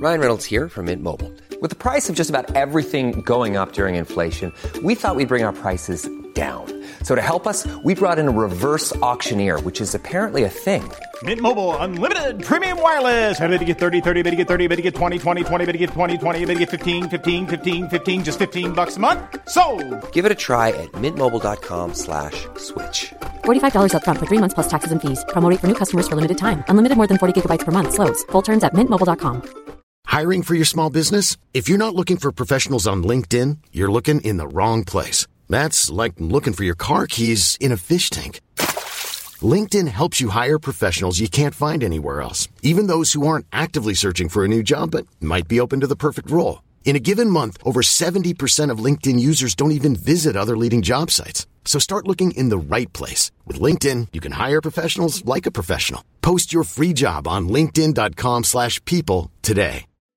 Ryan Reynolds here from Mint Mobile. With the price of just about everything going up during inflation, we thought we'd bring our prices down. So to help us, we brought in a reverse auctioneer, which is apparently a thing. Mint Mobile Unlimited Premium Wireless. How to get 30, 30, how to get 30, how to get 20, 20, 20, how to get 20, 20, how to get 15, 15, 15, 15, just $15 a month? Sold! Give it a try at mintmobile.com/switch. $45 up front for 3 months plus taxes and fees. Promo rate for new customers for limited time. Unlimited more than 40 gigabytes per month. Slows full terms at mintmobile.com. Hiring for your small business? If you're not looking for professionals on LinkedIn, you're looking in the wrong place. That's like looking for your car keys in a fish tank. LinkedIn helps you hire professionals you can't find anywhere else, even those who aren't actively searching for a new job but might be open to the perfect role. In a given month, over 70% of LinkedIn users don't even visit other leading job sites. So start looking in the right place. With LinkedIn, you can hire professionals like a professional. Post your free job on linkedin.com/people today.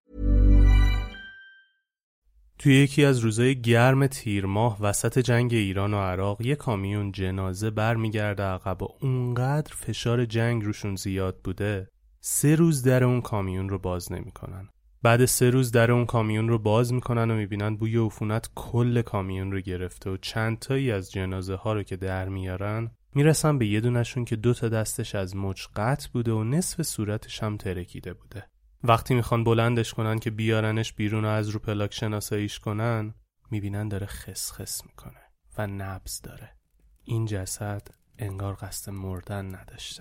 توی یکی از روزهای گرم تیر ماه وسط جنگ ایران و عراق یه کامیون جنازه برمیگرده عقب و اونقدر فشار جنگ روشون زیاد بوده 3 روز در اون کامیون رو باز نمی‌کنن. بعد 3 روز در اون کامیون رو باز می‌کنن و می‌بینن بوی عفونت کل کامیون رو گرفته و چند تایی از جنازه ها رو که در میارن میرسن به یه دونشون که 2 تا دستش از مچ قطع بوده و نصف صورتش هم ترکیده بوده. وقتی میخوان بلندش کنن که بیارنش بیرون و از رو پلاک شناساییش کنن میبینن داره خسخس میکنه و نبض داره. این جسد انگار قصد مردن نداشته.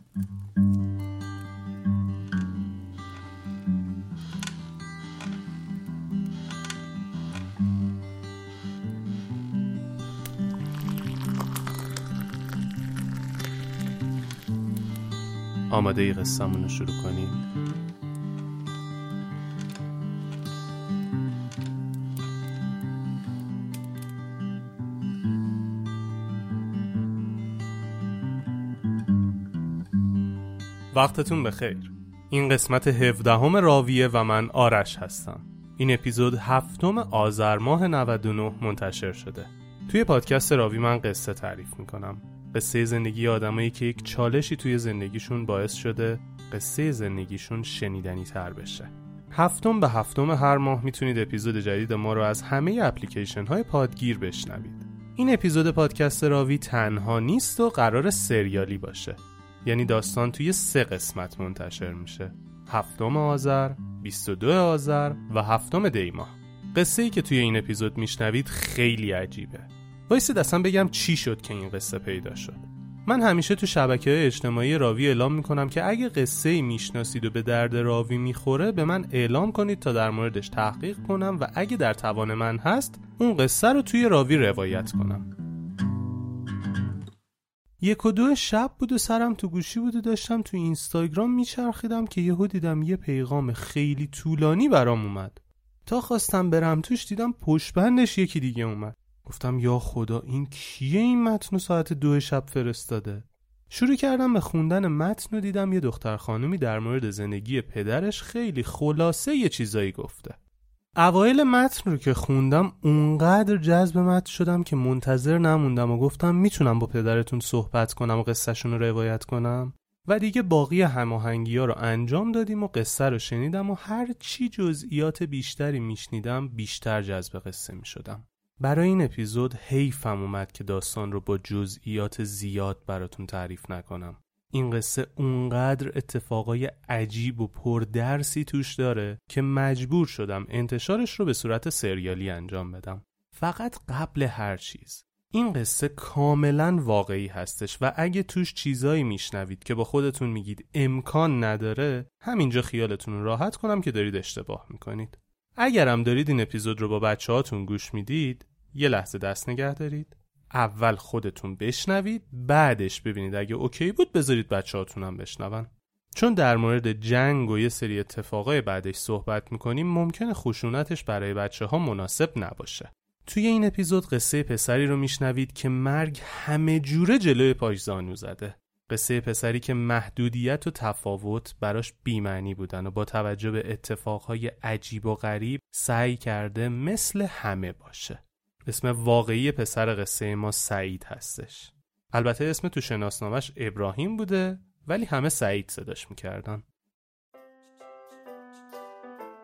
آماده ای قصه‌مون رو شروع کنیم؟ وقتتون بخیر. این قسمت 17 راویه و من آرش هستم. این اپیزود 7 آذر ماه 99 منتشر شده. توی پادکست راوی من قصه تعریف میکنم. قصه زندگی آدمایی که یک چالشی توی زندگیشون باعث شده قصه زندگیشون شنیدنی تر بشه. 7 به 7 هر ماه میتونید اپیزود جدید ما رو از همه اپلیکیشن های پادگیر بشنوید. این اپیزود پادکست راوی تنها نیست و قرار سریالی باشه. یعنی داستان توی 3 قسمت منتشر میشه. 7 آذر، 22 آذر و 7 دی ماه. قصه‌ای که توی این اپیزود میشنوید خیلی عجیبه. وایسید اصلا بگم چی شد که این قصه پیدا شد. من همیشه تو شبکه‌های اجتماعی راوی اعلام میکنم که اگه قصه‌ای میشناسید و به درد راوی میخوره به من اعلام کنید تا در موردش تحقیق کنم و اگه در توان من هست اون قصه رو توی راوی روایت کنم. 1 و 2 شب بود و سرم تو گوشی بود و داشتم تو اینستاگرام میچرخیدم که یهو دیدم یه پیغام خیلی طولانی برام اومد. تا خواستم برم توش دیدم پشت بندش یکی دیگه اومد. گفتم یا خدا این کیه این متن ساعت 2 شب فرستاده؟ شروع کردم به خوندن متن و دیدم یه دختر خانومی در مورد زندگی پدرش خیلی خلاصه یه چیزایی گفته. اوایل متن رو که خوندم اونقدر جذب متن شدم که منتظر نموندم و گفتم میتونم با پدرتون صحبت کنم و قصه‌شون رو روایت کنم؟ و دیگه باقی هماهنگی‌ها رو انجام دادیم و قصه رو شنیدم و هر چی جزئیات بیشتری میشنیدم بیشتر جذب قصه میشدم. برای این اپیزود حیفم اومد که داستان رو با جزئیات زیاد براتون تعریف نکنم. این قصه اونقدر اتفاقای عجیب و پردرسی توش داره که مجبور شدم انتشارش رو به صورت سریالی انجام بدم. فقط قبل هر چیز این قصه کاملا واقعی هستش و اگه توش چیزایی میشنوید که با خودتون میگید امکان نداره همینجا خیالتون رو راحت کنم که دارید اشتباه میکنید. اگرم دارید این اپیزود رو با بچه‌هاتون گوش میدید یه لحظه دست نگه دارید، اول خودتون بشنوید، بعدش ببینید اگه اوکی بود بذارید بچه‌هاتون هم بشنون. چون در مورد جنگ و یه سری اتفاقای بعدش صحبت میکنیم ممکنه خشونتش برای بچه‌ها مناسب نباشه. توی این اپیزود قصه پسری رو میشنوید که مرگ همه جوره جلوی پاش زانو زده. قصه پسری که محدودیت و تفاوت براش بی‌معنی بودن و با توجه به اتفاقهای عجیب و غریب سعی کرده مثل همه باشه. اسم واقعی پسر قصه ما سعید هستش. البته اسم تو شناسنامه‌اش ابراهیم بوده ولی همه سعید صداش میکردن.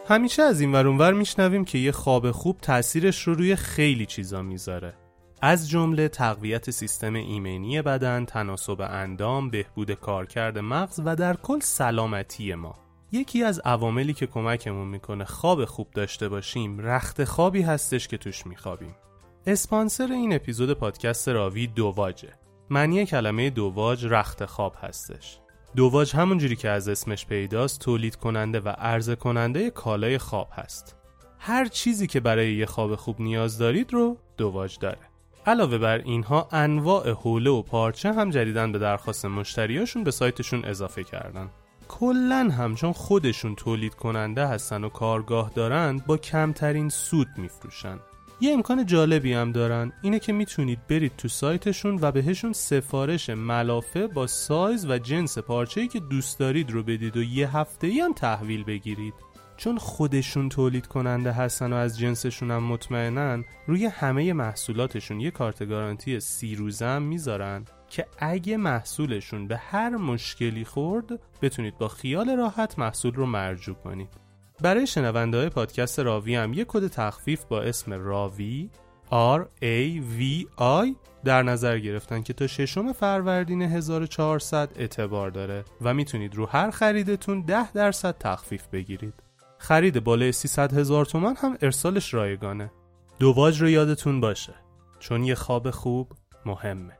همیشه از این ور اون ور میشنویم که یه خواب خوب تأثیرش رو روی خیلی چیزا میذاره. از جمله تقویت سیستم ایمنی بدن، تناسب اندام، بهبود کارکرد مغز و در کل سلامتی ما. یکی از عواملی که کمکمون میکنه خواب خوب داشته باشیم رخت خوابی هستش که توش میخوابیم. اسپانسر این اپیزود پادکست راوی دواجه. معنی کلمه دواج رخت خواب هستش. دواج همون جوری که از اسمش پیداست تولید کننده و عرضه کننده کالای خواب هست. هر چیزی که برای یه خواب خوب نیاز دارید رو دواج داره. علاوه بر اینها انواع حوله و پارچه هم جدیداً به درخواست مشتریاشون به سایتشون اضافه کردن. کلاً هم چون خودشون تولید کننده هستن و کارگاه دارن با کمترین سود میفروشن. یه امکان جالبی هم دارن، اینه که میتونید برید تو سایتشون و بهشون سفارش ملافه با سایز و جنس پارچه‌ای که دوست دارید رو بدید و یه هفته‌ای هم تحویل بگیرید. چون خودشون تولید کننده هستن و از جنسشون هم مطمئنن، روی همه محصولاتشون یه کارت گارانتی 30 روزه هم میذارن که اگه محصولشون به هر مشکلی خورد بتونید با خیال راحت محصول رو مرجوع کنید. برای شنونده‌های پادکست راوی هم یک کد تخفیف با اسم راوی RAVI در نظر گرفتن که تا 6 فروردین 1400 اعتبار داره و میتونید رو هر خریدتون 10% تخفیف بگیرید. خرید بالای 300,000 تومان هم ارسالش رایگانه. دواج رو یادتون باشه، چون یه خواب خوب مهمه.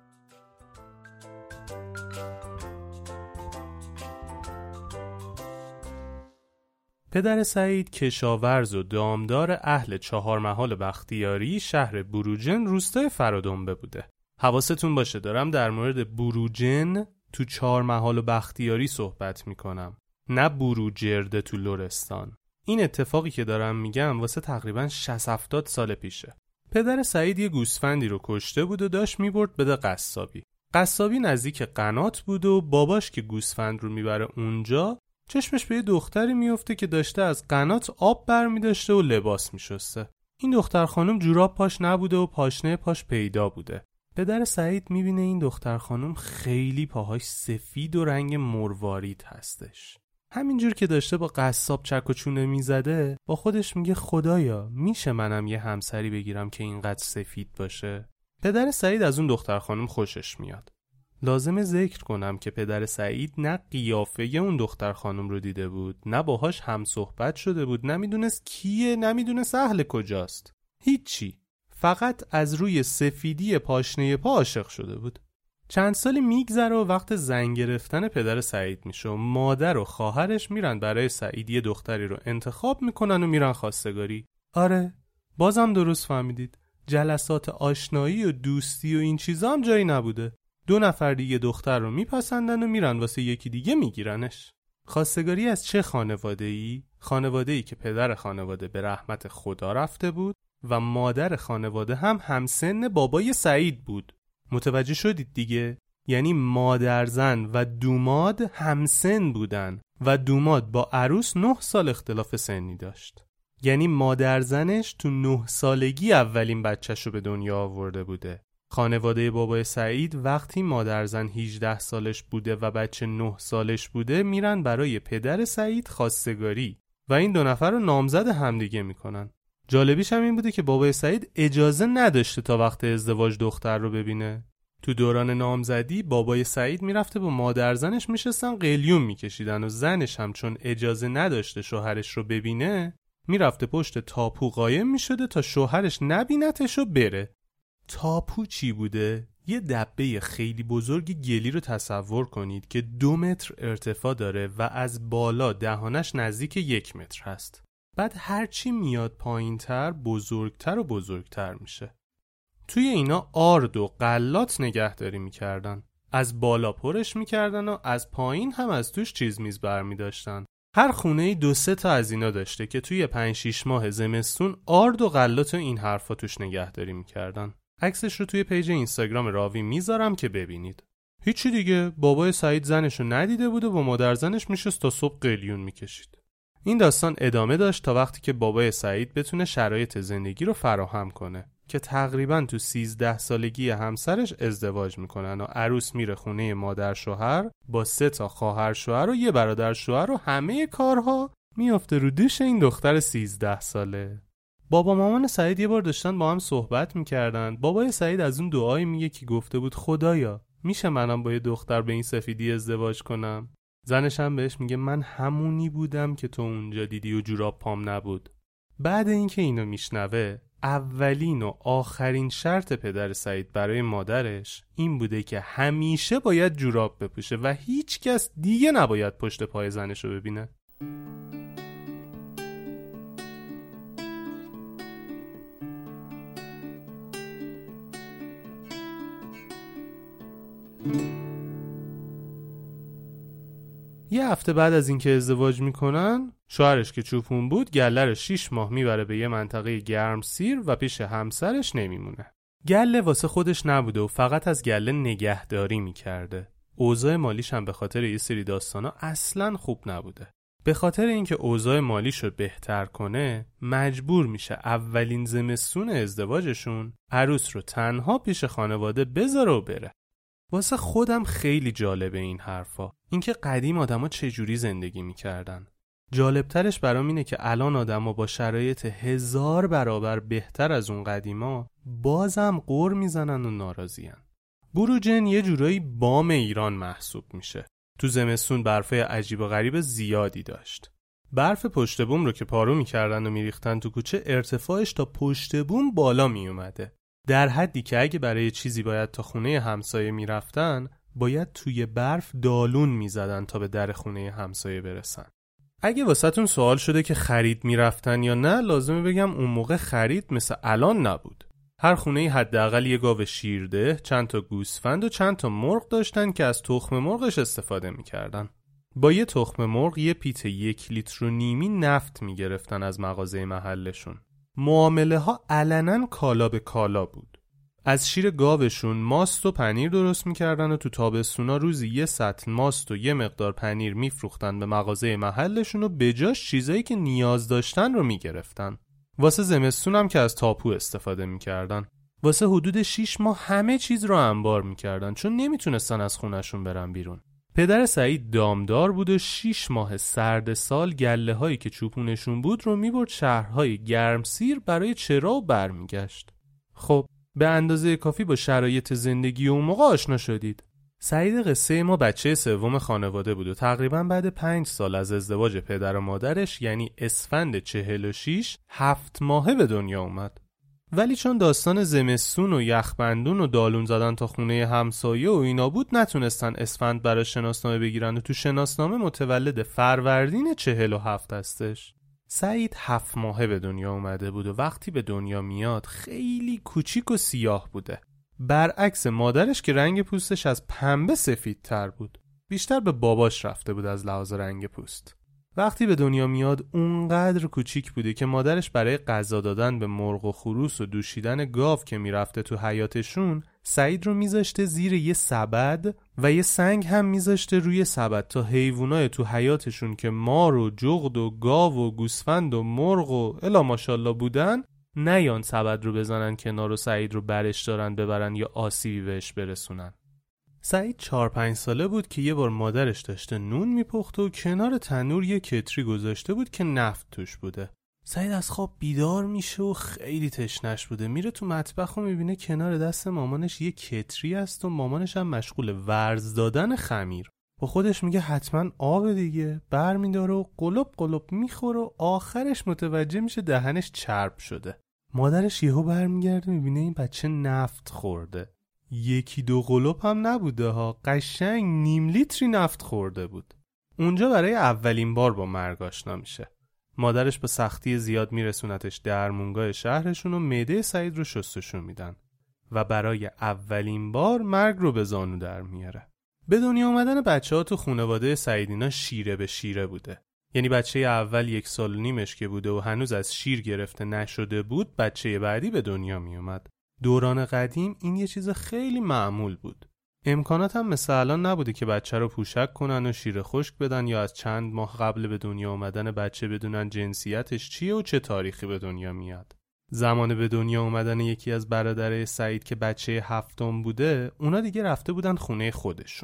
پدر سعید کشاورز و دامدار اهل 4 محال بختیاری شهر بروجن روستای فرادنبه بوده. حواستون باشه دارم در مورد بروجن تو 4 محال و بختیاری صحبت میکنم، نه بروجرده تو لرستان. این اتفاقی که دارم میگم واسه تقریباً 60-70 سال پیشه. پدر سعید یه گوسفندی رو کشته بود و داشت میبرد بده قصابی. قصابی نزدیک قنات بود و باباش که گوسفند رو میبره اونجا چشمش به یه دختری میفته که داشته از قنات آب برمی‌داشته و لباس میشسته. این دختر خانم جوراب پاش نبوده و پاشنه پاش پیدا بوده. پدر سعید میبینه این دختر خانم خیلی پاهاش سفید و رنگ مروارید هستش. همینجور که داشته با قصاب چک و چونه میزده با خودش میگه خدایا میشه منم یه همسری بگیرم که اینقدر سفید باشه؟ پدر سعید از اون دختر خانم خوشش میاد. لازمه ذکر کنم که پدر سعید نه قیافه اون دختر خانم رو دیده بود، نه باهاش هم صحبت شده بود، نمیدونست کیه، نمیدونست اهل کجاست، هیچی. فقط از روی سفیدی پاشنه پا عاشق شده بود. چند سالی میگذره و وقت زن گرفتن پدر سعید میشه و مادر و خواهرش میرن برای سعید یه دختری رو انتخاب میکنن و میرن خواستگاری. آره، بازم درست فهمیدید، جلسات آشنایی و دوستی و این چیزا هم جایی نبوده. 2 نفر دیگه دختر رو میپسندن و میرن واسه یکی دیگه میگیرنش. خواستگاری از چه خانواده‌ای؟ خانواده‌ای که پدر خانواده به رحمت خدا رفته بود و مادر خانواده هم همسن بابای سعید بود. متوجه شدید دیگه؟ یعنی مادرزن و دوماد همسن بودن و دوماد با عروس 9 سال اختلاف سنی داشت. یعنی مادرزنش تو 9 سالگی اولین بچه‌شو به دنیا آورده بوده. خانواده بابای سعید وقتی مادرزن 18 سالش بوده و بچه 9 سالش بوده میرن برای پدر سعید خواستگاری و این 2 نفر رو نامزد همدیگه میکنن. جالبیش هم این بوده که بابای سعید اجازه نداشته تا وقت ازدواج دختر رو ببینه. تو دوران نامزدی بابای سعید میرفته با مادرزنش میشستن قلیون میکشیدن و زنش هم چون اجازه نداشته شوهرش رو ببینه میرفته پشت تاپو قایم میشده تا شوهرش نبینتش و بره. تاپو چی بوده؟ یه دبه خیلی بزرگ گلی رو تصور کنید که 2 متر ارتفاع داره و از بالا دهانش نزدیک 1 متر هست. بعد هرچی میاد پایین‌تر بزرگتر و بزرگتر میشه. توی اینا آرد و غلات نگهداری میکردن. از بالا پرش میکردن و از پایین هم از توش چیز میز برمی داشتن. هر خونه‌ای 2-3 تا از اینا داشته که توی 5-6 ماه زمستون آرد و غلات و این حرفا توش نگهداری میکردن. عکسش رو توی پیج اینستاگرام راوی میذارم که ببینید. هیچی دیگه، بابای سعید زنشو ندیده بود و با مادر زنش میشست تا صبح قلیون میکشید. این داستان ادامه داشت تا وقتی که بابای سعید بتونه شرایط زندگی رو فراهم کنه که تقریباً تو 13 سالگی همسرش ازدواج میکنن و عروس میره خونه مادر شوهر با 3 تا خواهر شوهر و 1 برادر شوهر و همه کارها میافته رو دوش این دختر 13 ساله. بابا مامان سعید یه بار داشتن با هم صحبت میکردن. بابای سعید از اون دعایی میگه که گفته بود خدایا میشه منم با یه دختر به این سفیدی ازدواج کنم؟ زنش هم بهش میگه من همونی بودم که تو اونجا دیدی و جوراب پام نبود. بعد اینکه اینو میشنوه، اولین و آخرین شرط پدر سعید برای مادرش این بوده که همیشه باید جوراب بپوشه و هیچ کس دیگه نباید پشت پای زنشو ببینه. یه هفته بعد از اینکه ازدواج میکنن، شوهرش که چوپون بود گله رو 6 ماه میبره به یه منطقه گرمسیر و پیش همسرش نمیمونه. گله واسه خودش نبوده و فقط از گله نگهداری میکرده. اوضاع مالیش هم به خاطر یه سری داستانا اصلاً خوب نبوده. به خاطر اینکه اوضاع مالیشو بهتر کنه، مجبور میشه اولین زمستون ازدواجشون عروس رو تنها پیش خانواده بذاره و بره. واسه خودم خیلی جالبه این حرفا. اینکه قدیم آدما چجوری زندگی میکردن. جالبترش برام اینه که الان آدما با شرایط 1000 برابر بهتر از اون قدیما بازم غر میزنن و ناراضیان. بروجن یه جورایی بام ایران محسوب میشه. تو زمستون برفای عجیب و غریب زیادی داشت. برف پشت بوم رو که پارو میکردن و میریختن تو کوچه ارتفاعش تا پشت بوم بالا میومده. در حدی که اگه برای چیزی باید تا خونه همسایه میرفتن، باید توی برف دالون میزدن تا به در خونه همسایه برسن. اگه واسهتون سوال شده که خرید میرفتن یا نه، لازمه بگم اون موقع خرید مثل الان نبود. هر خونه‌ای حداقل یه گاو شیرده، چند تا گوسفند و چند تا مرغ داشتن که از تخم مرغش استفاده میکردن. با یه تخم مرغ یه پیت 1.5 لیتر نفت میگرفتن از مغازه محلشون. معامله ها علنا کالا به کالا بود. از شیر گاوشون ماست و پنیر درست میکردن و تو تابستونا روزی یه سطل ماست و یه مقدار پنیر میفروختن به مغازه محلشون و بجاش چیزایی که نیاز داشتن رو میگرفتن. واسه زمستون هم که از تاپو استفاده میکردن. واسه حدود 6 ماه همه چیز رو انبار میکردن چون نمیتونستن از خونشون برن بیرون. پدر سعید دامدار بود و 6 ماه سرد سال گله هایی که چوپونشون بود رو میبرد شهرهای گرمسیر برای چرا و برمیگشت. خب به اندازه کافی با شرایط زندگی اون موقع آشنا شدید. سعید قصه ما بچه سوم خانواده بود و تقریبا بعد 5 سال از ازدواج پدر و مادرش یعنی اسفند 46 7 ماهه به دنیا اومد. ولی چون داستان زمستون و یخبندون و دالون زدن تا خونه همسایه و اینا بود، نتونستن اسفند برای شناسنامه بگیرن و تو شناسنامه متولد فروردین 47 هستش. سعید 7 ماهه به دنیا اومده بود و وقتی به دنیا میاد خیلی کوچیک و سیاه بوده. برعکس مادرش که رنگ پوستش از پنبه سفیدتر بود. بیشتر به باباش رفته بود از لحاظ رنگ پوست. وقتی به دنیا میاد اونقدر کوچیک بوده که مادرش برای غذا دادن به مرغ و خروس و دوشیدن گاو که میرفته تو حیاتشون، سعید رو میذاشته زیر یه سبد و یه سنگ هم میذاشته روی سبد تا حیوانای تو حیاتشون که مار و جغد و گاو و گوسفند و مرغ و الا ماشاءالله بودن نیان سبد رو بزنن کنار و سعید رو برش دارن ببرن یا آسیبی بهش برسونن. سعید 4-5 ساله بود که یه بار مادرش داشته نون میپخته و کنار تنور یه کتری گذاشته بود که نفت توش بوده. سعید از خواب بیدار میشه و خیلی تشنش بوده. میره تو مطبخ و میبینه کنار دست مامانش یه کتری است و مامانش هم مشغول ورز دادن خمیر. با خودش میگه حتما آب دیگه. برمیداره و قلب قلب میخوره و آخرش متوجه میشه دهنش چرب شده. مادرش یهو برمیگرده میبینه این بچه نفت خورده. 1-2 قلب هم نبوده ها، قشنگ 0.5 لیتری نفت خورده بود. اونجا برای اولین بار با مرگ آشنا میشه. مادرش با سختی زیاد میرسونتش درمونگاه شهرشون و معده سعید رو شستشون میدن و برای اولین بار مرگ رو به زانو در میاره. به دنیا اومدن بچه‌ها تو خانواده سعیدینا شیره به شیره بوده. یعنی بچه اول 1.5 سال که بوده و هنوز از شیر گرفته نشده بود، بچه بعدی به دنیا می اومد. دوران قدیم این یه چیز خیلی معمول بود. امکانات هم مثل الان نبوده که بچه رو پوشک کنن و شیر خشک بدن یا از چند ماه قبل به دنیا اومدن بچه بدونن جنسیتش چیه و چه تاریخی به دنیا میاد. زمان به دنیا اومدن یکی از برادرای سعید که بچه 7م بوده، اونا دیگه رفته بودن خونه خودشون.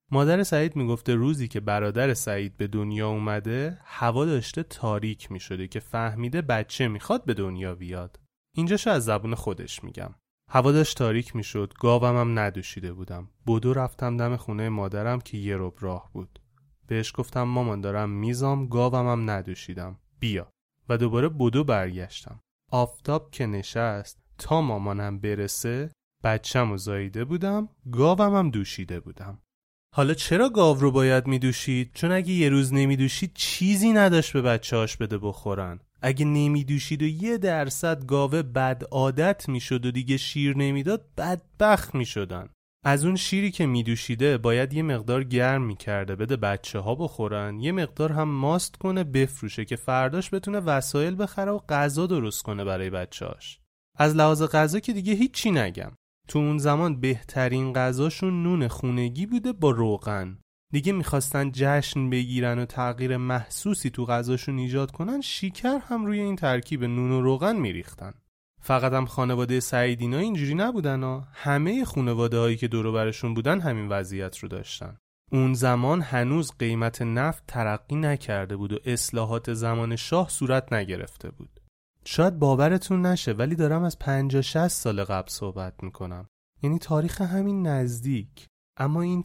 مادر سعید میگفته روزی که برادر سعید به دنیا اومده هوا داشته تاریک میشده که فهمیده بچه میخواد به دنیا بیاد. اینجاشو از زبون خودش میگم. هوا داشت تاریک میشد، گاوم هم ندوشیده بودم. بدو رفتم دم خونه مادرم که یه ربع راه بود. بهش گفتم مامان دارم میزام، گاوم هم ندوشیدم، بیا. و دوباره بدو برگشتم. آفتاب که نشست تا مامانم برسه بچه‌مو زاییده بودم، گاوم هم دوشیده بودم. حالا چرا گاو رو باید میدوشید؟ چون اگه یه روز نمیدوشید چیزی نداشت به بچه‌هاش بده بخورن. اگه نمیدوشید و 1% گاوه بد عادت میشد و دیگه شیر نمیداد بدبخت میشدن. از اون شیری که میدوشیده باید یه مقدار گرم میکرده بده بچه ها بخورن، یه مقدار هم ماست کنه بفروشه که فرداش بتونه وسایل بخره و غذا درست کنه برای بچه‌هاش. از لحاظ غذا که دیگه هیچی نگم. تو اون زمان بهترین غذاشون نون خونگی بوده با روغن. دیگه میخواستن جشن بگیرن و تغییر محسوسی تو غذاشون ایجاد کنن، شیکر هم روی این ترکیب نون و روغن میریختن. فقط هم خانواده سعیدینا اینجوری نبودن ها. همه خانواده هایی که دور و برشون بودن همین وضعیت رو داشتن. اون زمان هنوز قیمت نفت ترقی نکرده بود و اصلاحات زمان شاه صورت نگرفته بود. شاید باورتون نشه ولی دارم از 50-60 سال قبل صحبت میکنم. یعنی تاریخ همین نزدیک. اما این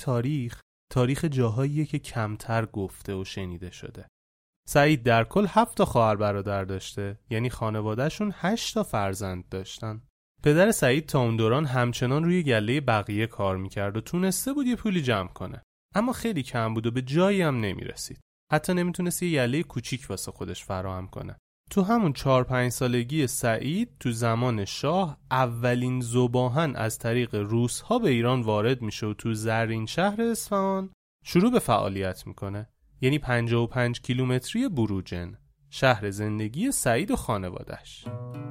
تاریخ جاهاییه که کمتر گفته و شنیده شده. سعید در کل 7 تا خواهر برادر داشته، یعنی خانوادهشون 8 تا فرزند داشتن. پدر سعید تا اون دوران همچنان روی گله بقیه کار میکرد و تونسته بود یه پولی جمع کنه، اما خیلی کم بود و به جایی هم نمیرسید. حتی نمیتونست یه گله کوچیک واسه خودش فراهم کنه. تو همون 4-5 سالگی سعید تو زمان شاه اولین ذوباهن از طریق روس‌ها به ایران وارد میشه و تو زرین شهر اصفهان شروع به فعالیت میکنه. یعنی 55 کیلومتری بروجن، شهر زندگی سعید و خانواده‌اش.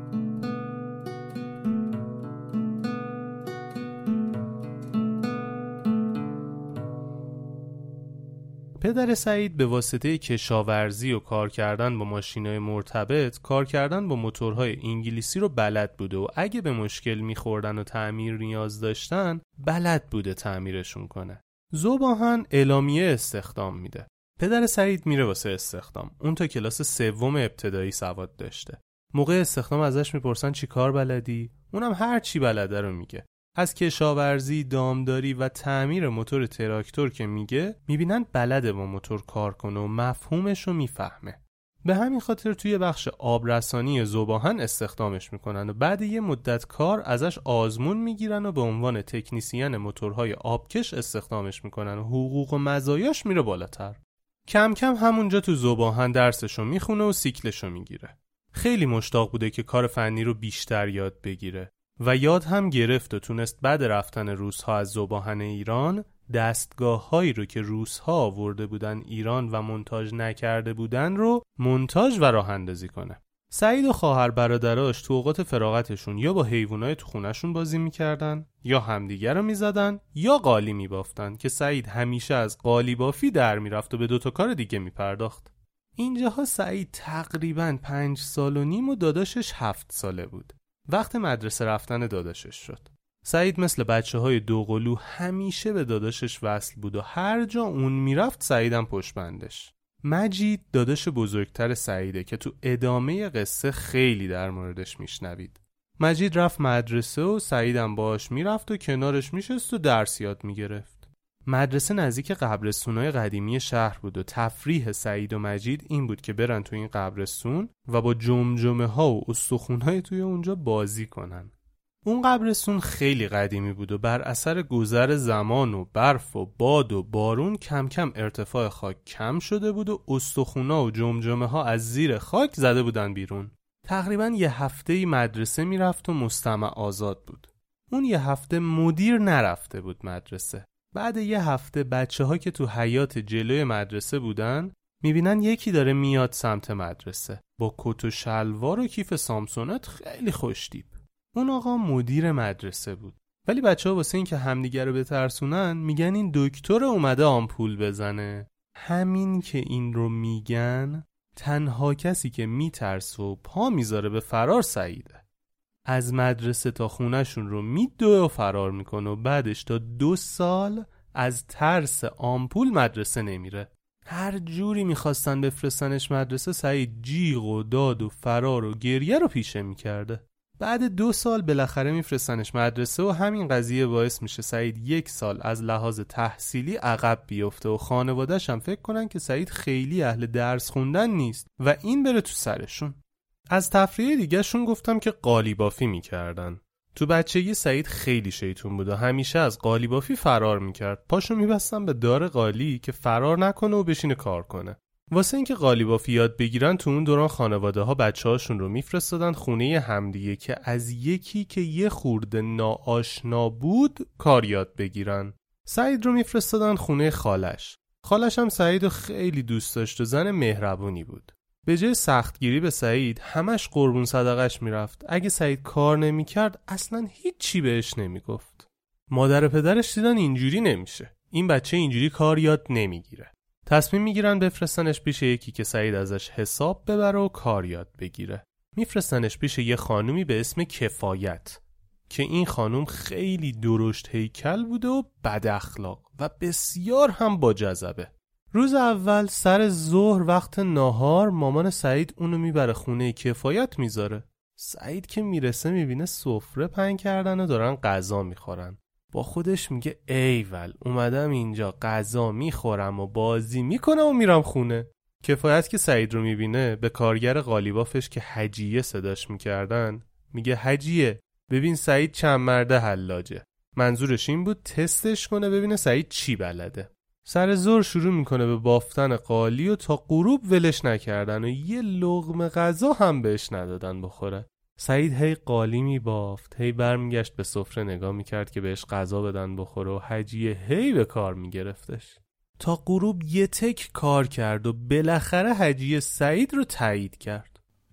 پدر سعید به واسطه کشاورزی و کار کردن با ماشین‌های مرتبط، کار کردن با موتورهای انگلیسی رو بلد بوده و اگه به مشکل می‌خوردن و تعمیر نیاز داشتن، بلد بوده تعمیرشون کنه. ذوباهن اعلامیه استخدام میده. پدر سعید میره واسه استخدام. اون تا کلاس 3 ابتدایی سواد داشته. موقع استخدام ازش میپرسن چی کار بلدی؟ اونم هر چی بلده رو میگه. از کشاورزی، دامداری و تعمیر موتور تراکتور که میگه، میبینن بلده با موتور کار کنه و مفهومش رو میفهمه. به همین خاطر توی بخش آبرسانی ذوباهن استخدامش میکنن و بعد یه مدت کار ازش آزمون میگیرن و به عنوان تکنیسین موتورهای آبکش استخدامش میکنن و حقوق و مزایاش میره بالاتر. کم کم همونجا تو ذوباهن درسشو میخونه و سیکلشو میگیره. خیلی مشتاق بوده که کار فنی رو بیشتر یاد بگیره و یاد هم گرفت و تونست بعد رفتن روس‌ها از ذوباهن ایران دستگاه‌هایی رو که روس‌ها آورده بودن ایران و مونتاژ نکرده بودن رو مونتاژ و راه اندازی کنه. سعید و خواهر برادراش تو اوقات فراغتشون یا با حیوانات تو خونه‌شون بازی می‌کردن، یا همدیگر رو می‌زدن، یا قالی می‌بافتن که سعید همیشه از قالی بافی در می‌رفت و به 2 تا کار دیگه می‌پرداخت. اینجاها سعید تقریباً 5 سال و نیم و داداشش 7 ساله بود. وقت مدرسه رفتن داداشش شد. سعید مثل بچه‌های دوقلو همیشه به داداشش وصل بود و هر جا اون میرفت سعیدم پشت بندش. مجید داداش بزرگتر سعیده که تو ادامه قصه خیلی در موردش میشنوید. مجید رفت مدرسه و سعیدم باهاش میرفت و کنارش میشست و درس یاد میگرفت. مدرسه نزدیک قبرستونای قدیمی شهر بود و تفریح سعید و مجید این بود که برن تو این قبرستون و با جمجمه ها و استخونهای توی اونجا بازی کنن. اون قبرستون خیلی قدیمی بود و بر اثر گذر زمان و برف و باد و بارون کم کم ارتفاع خاک کم شده بود و استخونا و جمجمه ها از زیر خاک زده بودن بیرون. تقریباً یه هفته‌ای مدرسه میرفت و مستمع آزاد بود. اون یه هفته مدیر نرفته بود مدرسه. بعد یه هفته بچه‌ها که تو حیاط جلوی مدرسه بودن میبینن یکی داره میاد سمت مدرسه با کت و شلوار و کیف سامسونت خیلی خوشتیپ. اون آقا مدیر مدرسه بود. ولی بچه‌ها واسه این که همدیگه رو بترسونن میگن این دکتر اومده آمپول بزنه. همین که این رو میگن تنها کسی که میترسه و پا میذاره به فرار سعیده. از مدرسه تا خونهشون رو میدوه و فرار میکنه و بعدش تا 2 سال از ترس آمپول مدرسه نمیره. هر جوری میخواستن بفرستنش مدرسه سعید جیغ و داد و فرار و گریه رو پیشه میکرده. بعد 2 سال بالاخره میفرستنش مدرسه و همین قضیه باعث میشه سعید 1 سال از لحاظ تحصیلی عقب بیفته و خانواده‌اش هم فکر کنن که سعید خیلی اهل درس خوندن نیست و این بره تو سرشون. از تفریح دیگه شون گفتم که قالیبافی میکردن. تو بچگی سعید خیلی شیطون بود و همیشه از قالیبافی فرار میکرد. پاشو میبستن به دار قالی که فرار نکنه و بشینه کار کنه. واسه اینکه قالیبافی یاد بگیرن تو اون دوران خانواده ها بچه‌هاشون رو میفرستادن خونه همدیگه که از یکی که یه خورده ناآشنا بود کار یاد بگیرن. سعید رو میفرستادن خونه خالش. خالش هم سعید رو خیلی دوست داشت و زن مهربونی بود. به جای سختگیری به سعید همش قربون صدقش میرفت. اگه سعید کار نمیکرد اصلا هیچی بهش نمیگفت. مادر و پدرش دیدن اینجوری نمیشه. این بچه اینجوری کار یاد نمیگیره. تصمیم میگیرن بفرستنش پیش یکی که سعید ازش حساب ببره و کار یاد بگیره. میفرستنش پیش یه خانومی به اسم کفایت که این خانوم خیلی درشت هیکل بوده و بد اخلاق و بسیار هم با جذبه. روز اول سر ظهر وقت ناهار مامان سعید اونو میبره خونه کفایت میذاره. سعید که میرسه میبینه سفره پهن کردن و دارن غذا میخورن. با خودش میگه ایول اومدم اینجا غذا میخورم و بازی میکنم و میرم خونه. کفایت که سعید رو میبینه به کارگر قالیبافش که حجیه صداش میکردن میگه حجیه ببین سعید چند مرده حلاجه. منظورش این بود تستش کنه ببینه سعید چی بلده. سر ظهر شروع میکنه به بافتن قالی و تا غروب ولش نکردن و یه لقمه غذا هم بهش ندادن بخوره. سعید هی قالی میبافت، هی برمیگشت به سفره نگاه میکرد که بهش غذا بدن بخوره و حجیه هی به کار میگرفتش. تا غروب یه تک کار کرد و بالاخره حجیه سعید رو تایید کرد.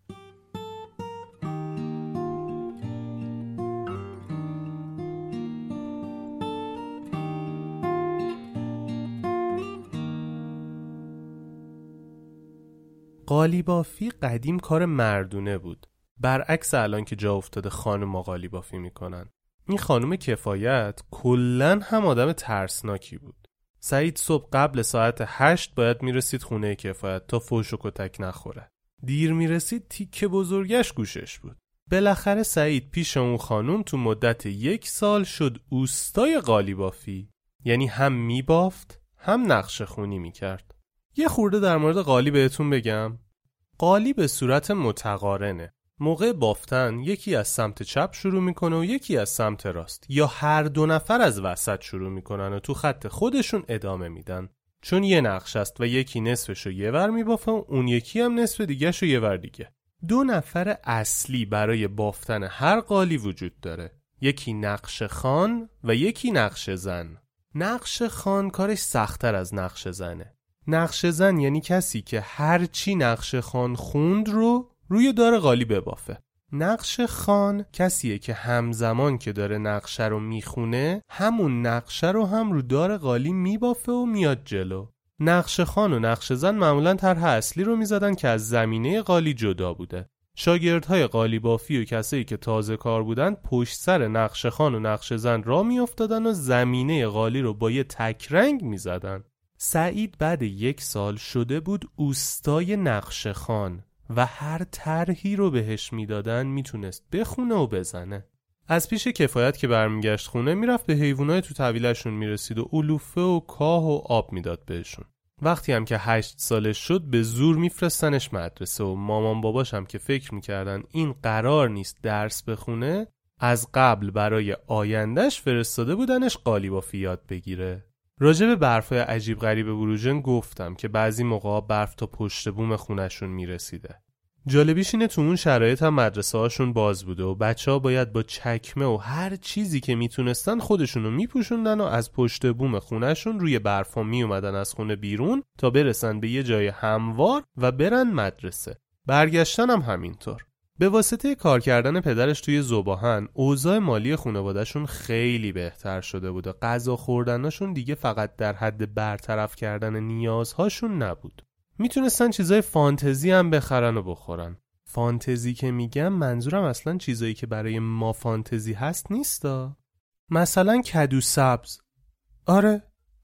قالیبافی قدیم کار مردونه بود. برعکس الان که جا افتاده خانم قالیبافی میکنن. این خانم کفایت کلن هم آدم ترسناکی بود. سعید صبح قبل ساعت 8 باید میرسید خونه کفایت تا فوش و کتک نخوره. دیر میرسید تیکه بزرگش گوشش بود. بالاخره سعید پیش اون خانم تو مدت 1 سال شد اوستای قالیبافی. یعنی هم میبافت هم نقشه خونی میکرد. یه خورده در مورد قالی بهتون بگم. قالی به صورت متقارنه. موقع بافتن یکی از سمت چپ شروع میکنه و یکی از سمت راست یا هر 2 نفر از وسط شروع میکنن و تو خط خودشون ادامه میدن. چون یه نقش است و یکی نصفشو یه ور میبافه و اون یکی هم نصف دیگهشو یه ور دیگه. 2 نفر اصلی برای بافتن هر قالی وجود داره. یکی نقش خان و یکی نقش زن. نقش خان کارش سخت‌تر از نقش زنه. نقش زن یعنی کسی که هر چی نقش خان خوند رو روی دار قالی ببافه. نقش خان کسیه که همزمان که داره نقشه رو میخونه همون نقشه رو هم رو دار قالی میبافه و میاد جلو. نقش خان و نقش زن معمولاً طرح اصلی رو میزدن که از زمینه قالی جدا بوده. شاگردهای قالی بافی و کسایی که تازه کار بودن پشت سر نقش خان و نقش زن را میافتادن و زمینه قالی رو با یه تک رنگ میزدن. سعید بعد 1 سال شده بود اوستای نقش خان و هر طرحی رو بهش میدادن میتونست بخونه و بزنه. از پیش کفایت که برمیگشت خونه میرفت به حیوانای تو طویلشون میرسید و علوفه و کاه و آب میداد بهشون. وقتی هم که 8 سالش شد به زور میفرستنش مدرسه و مامان باباش هم که فکر میکردن این قرار نیست درس بخونه از قبل برای آیندهش فرستاده بودنش قالیبافی یاد بگیره. راجع به برفای عجیب غریب بروجن گفتم که بعضی موقع برف تا پشت بوم خونشون میرسیده. جالبیش اینه تو اون شرایط هم مدرسه هاشون باز بوده و بچه‌ها باید با چکمه و هر چیزی که میتونستن خودشونو میپوشوندن و از پشت بوم خونشون روی برفا میومدن از خونه بیرون تا برسن به یه جای هموار و برن مدرسه. برگشتن هم همینطور. به واسطه کار کردن پدرش توی ذوباهن اوضاع مالی خانواده‌شون خیلی بهتر شده بود و غذا خوردناشون دیگه فقط در حد برطرف کردن نیازهاشون نبود. میتونستن چیزای فانتزی هم بخرن و بخورن. فانتزی که میگم منظورم اصلا چیزایی که برای ما فانتزی هست نیستا. مثلا کدو سبز. آره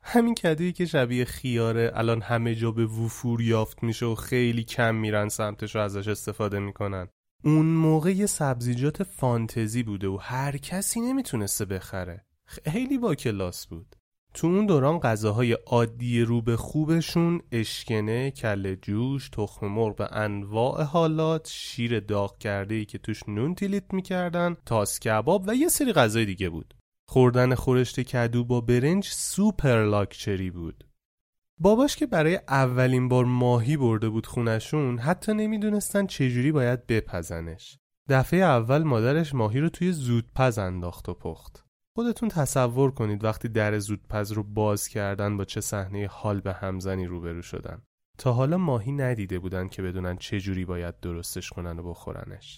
همین کدویی که شبیه خیاره الان همه جا به وفور یافت میشه و خیلی کم میرن سمتش و ازش استفاده میکنن. اون موقع یه سبزیجات فانتزی بوده و هر کسی نمیتونسته بخره. خیلی با کلاس بود. تو اون دوران غذاهای عادی رو به خوبشون اشکنه، کله جوش، تخم مرغ به انواع حالات، شیر داغ کرده‌ای که توش نون تیلیت میکردن، تاس کباب و یه سری غذای دیگه بود. خوردن خورشت کدو با برنج سوپر لاکچری بود. باباش که برای اولین بار ماهی برده بود خونشون حتی نمیدونستن چجوری باید بپزنش. دفعه اول مادرش ماهی رو توی زودپز انداخت و پخت. خودتون تصور کنید وقتی در زودپز رو باز کردن با چه صحنه حال به همزنی روبرو شدن. تا حالا ماهی ندیده بودن که بدونن چجوری باید درستش کنن و بخورنش.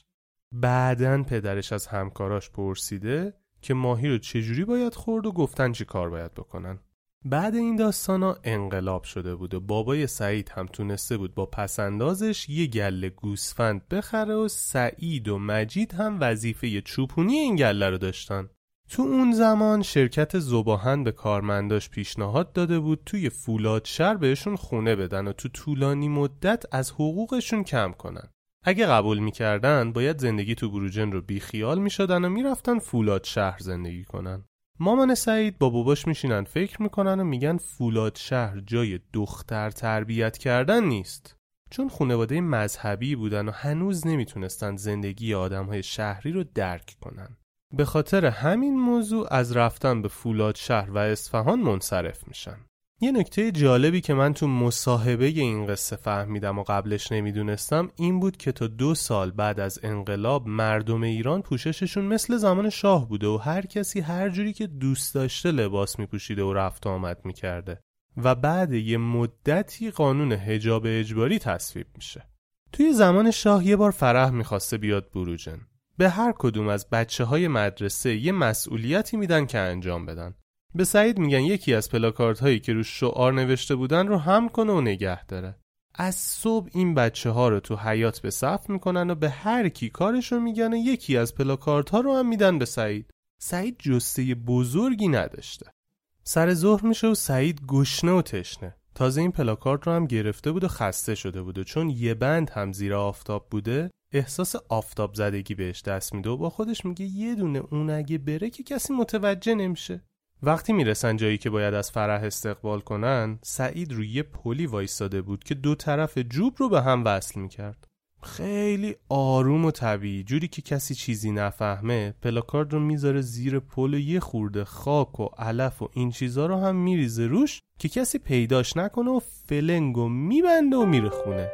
بعدن پدرش از همکاراش پرسیده که ماهی رو چجوری باید خورد و گفتن چی کار باید بکنن. بعد این داستانا انقلاب شده بود و بابای سعید هم تونسته بود با پسندازش یه گله گوسفند بخره و سعید و مجید هم وظیفه چوپونی این گله رو داشتن. تو اون زمان شرکت ذوباهن به کارمنداش پیشنهاد داده بود توی فولادشهر بهشون خونه بدن و تو طولانی مدت از حقوقشون کم کنن. اگه قبول میکردن باید زندگی تو بروجن رو بیخیال میشدن و میرفتن فولادشهر زندگی کنن. مامان سعید با باباش میشینن فکر میکنن و میگن فولادشهر جای دختر تربیت کردن نیست. چون خانواده مذهبی بودن و هنوز نمیتونستن زندگی آدمهای شهری رو درک کنن. به خاطر همین موضوع از رفتن به فولادشهر و اصفهان منصرف میشن. یه نکته جالبی که من تو مصاحبه این قصه فهمیدم و قبلش نمیدونستم این بود که تا 2 سال بعد از انقلاب مردم ایران پوشششون مثل زمان شاه بوده و هر کسی هر جوری که دوست داشته لباس میپوشیده و رفت و آمد میکرده و بعد یه مدتی قانون حجاب اجباری تصویب میشه. توی زمان شاه یه بار فرح میخواسته بیاد بروجن. به هر کدوم از بچه‌های مدرسه یه مسئولیتی میدن که انجام بدن. به سعید میگن یکی از پلاکاردهایی هایی که رو شعار نوشته بودن رو هم کنه و نگه داره. از صبح این بچه‌ها رو تو حیاط به صف میکنن و به هر کی کارشو میگن و یکی از پلاکاردها رو هم میدن به سعید. سعید جسته بزرگی نداشته. سر ظهر میشه و سعید گشنه و تشنه. تازه این پلاکارد رو هم گرفته بود و خسته شده بود و چون یه بند هم زیر آفتاب بوده احساس آفتاب زدگی بهش دست میده و با خودش میگه یه دونه اون اگه بره که کسی متوجه نمیشه. وقتی میرسن جایی که باید از فرح استقبال کنن، سعید روی یه پلی وایساده بود که 2 طرف جوب رو به هم وصل میکرد. خیلی آروم و طبیعی، جوری که کسی چیزی نفهمه، پلاکارد رو میذاره زیر پل و یه خورده خاک و علف و این چیزا رو هم میریزه روش که کسی پیداش نکنه و فلنگو میبنده و میره خونه.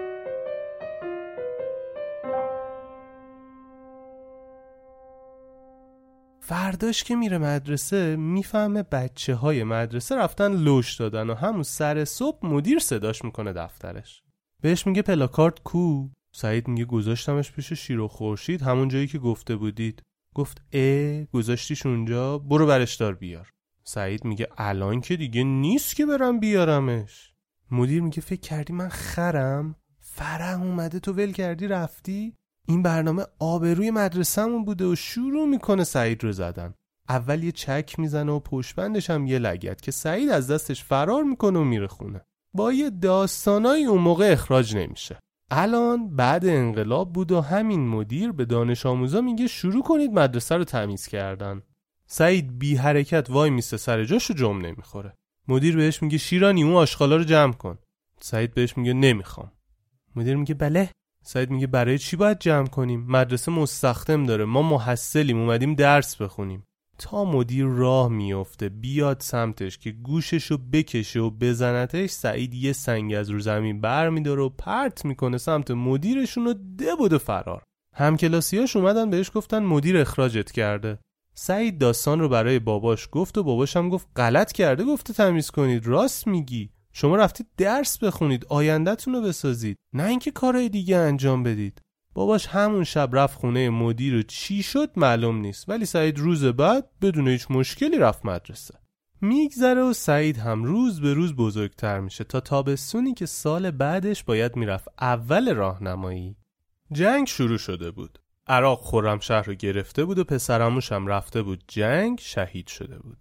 فرداش که میره مدرسه میفهمه بچه‌های مدرسه رفتن لوش دادن و همون سر صبح مدیر صداش میکنه دفترش. بهش میگه پلاکارد کو؟ سعید میگه گذاشتمش پیش شیر و خورشید همون جایی که گفته بودید. گفت گذاشتیش اونجا؟ برو برش دار بیار. سعید میگه الان که دیگه نیست که برم بیارمش. مدیر میگه فکر کردی من خرم؟ فرح اومده تو ول کردی رفتی؟ این برنامه آبروی مدرسه‌مون بوده و شروع میکنه سعید رو زدن. اول یه چک میزنه و پشتبندش هم یه لگد که سعید از دستش فرار میکنه و میره خونه. با یه داستانایی اون موقع اخراج نمیشه. الان بعد انقلاب بود و همین مدیر به دانش آموزا میگه شروع کنید مدرسه رو تمیز کردن. سعید بی حرکت وای میسته سر جاشو جمع نمیخوره. مدیر بهش میگه شیرانی اون آشغالا رو جمع کن. سعید بهش میگه نمیخوام. مدیر میگه بله. سعید میگه برای چی باید جمع کنیم؟ مدرسه مستخدم داره، ما محصلیم اومدیم درس بخونیم. تا مدیر راه میفته بیاد سمتش که گوششو بکشه و بزنتش، سعید یه سنگ از رو زمین بر میداره و پرت میکنه سمت مدیرشون و ده فرار. همکلاسیاش اومدن بهش گفتن مدیر اخراجت کرده. سعید داستان رو برای باباش گفت و باباش هم گفت غلط کرده گفته تمیز کنید، راست میگی، شما رفتید درس بخونید، آینده‌تون رو بسازید، نه اینکه کارهای دیگه انجام بدید. باباش همون شب رفت خونه مدیر و چی شد معلوم نیست، ولی سعید روز بعد بدون هیچ مشکلی رفت مدرسه. میگذره و سعید هم روز به روز بزرگتر میشه تا تابستونی که سال بعدش باید میرفت اول راهنمایی. جنگ شروع شده بود. عراق خرمشهر رو گرفته بود و پسرعموش هم رفته بود جنگ، شهید شده بود.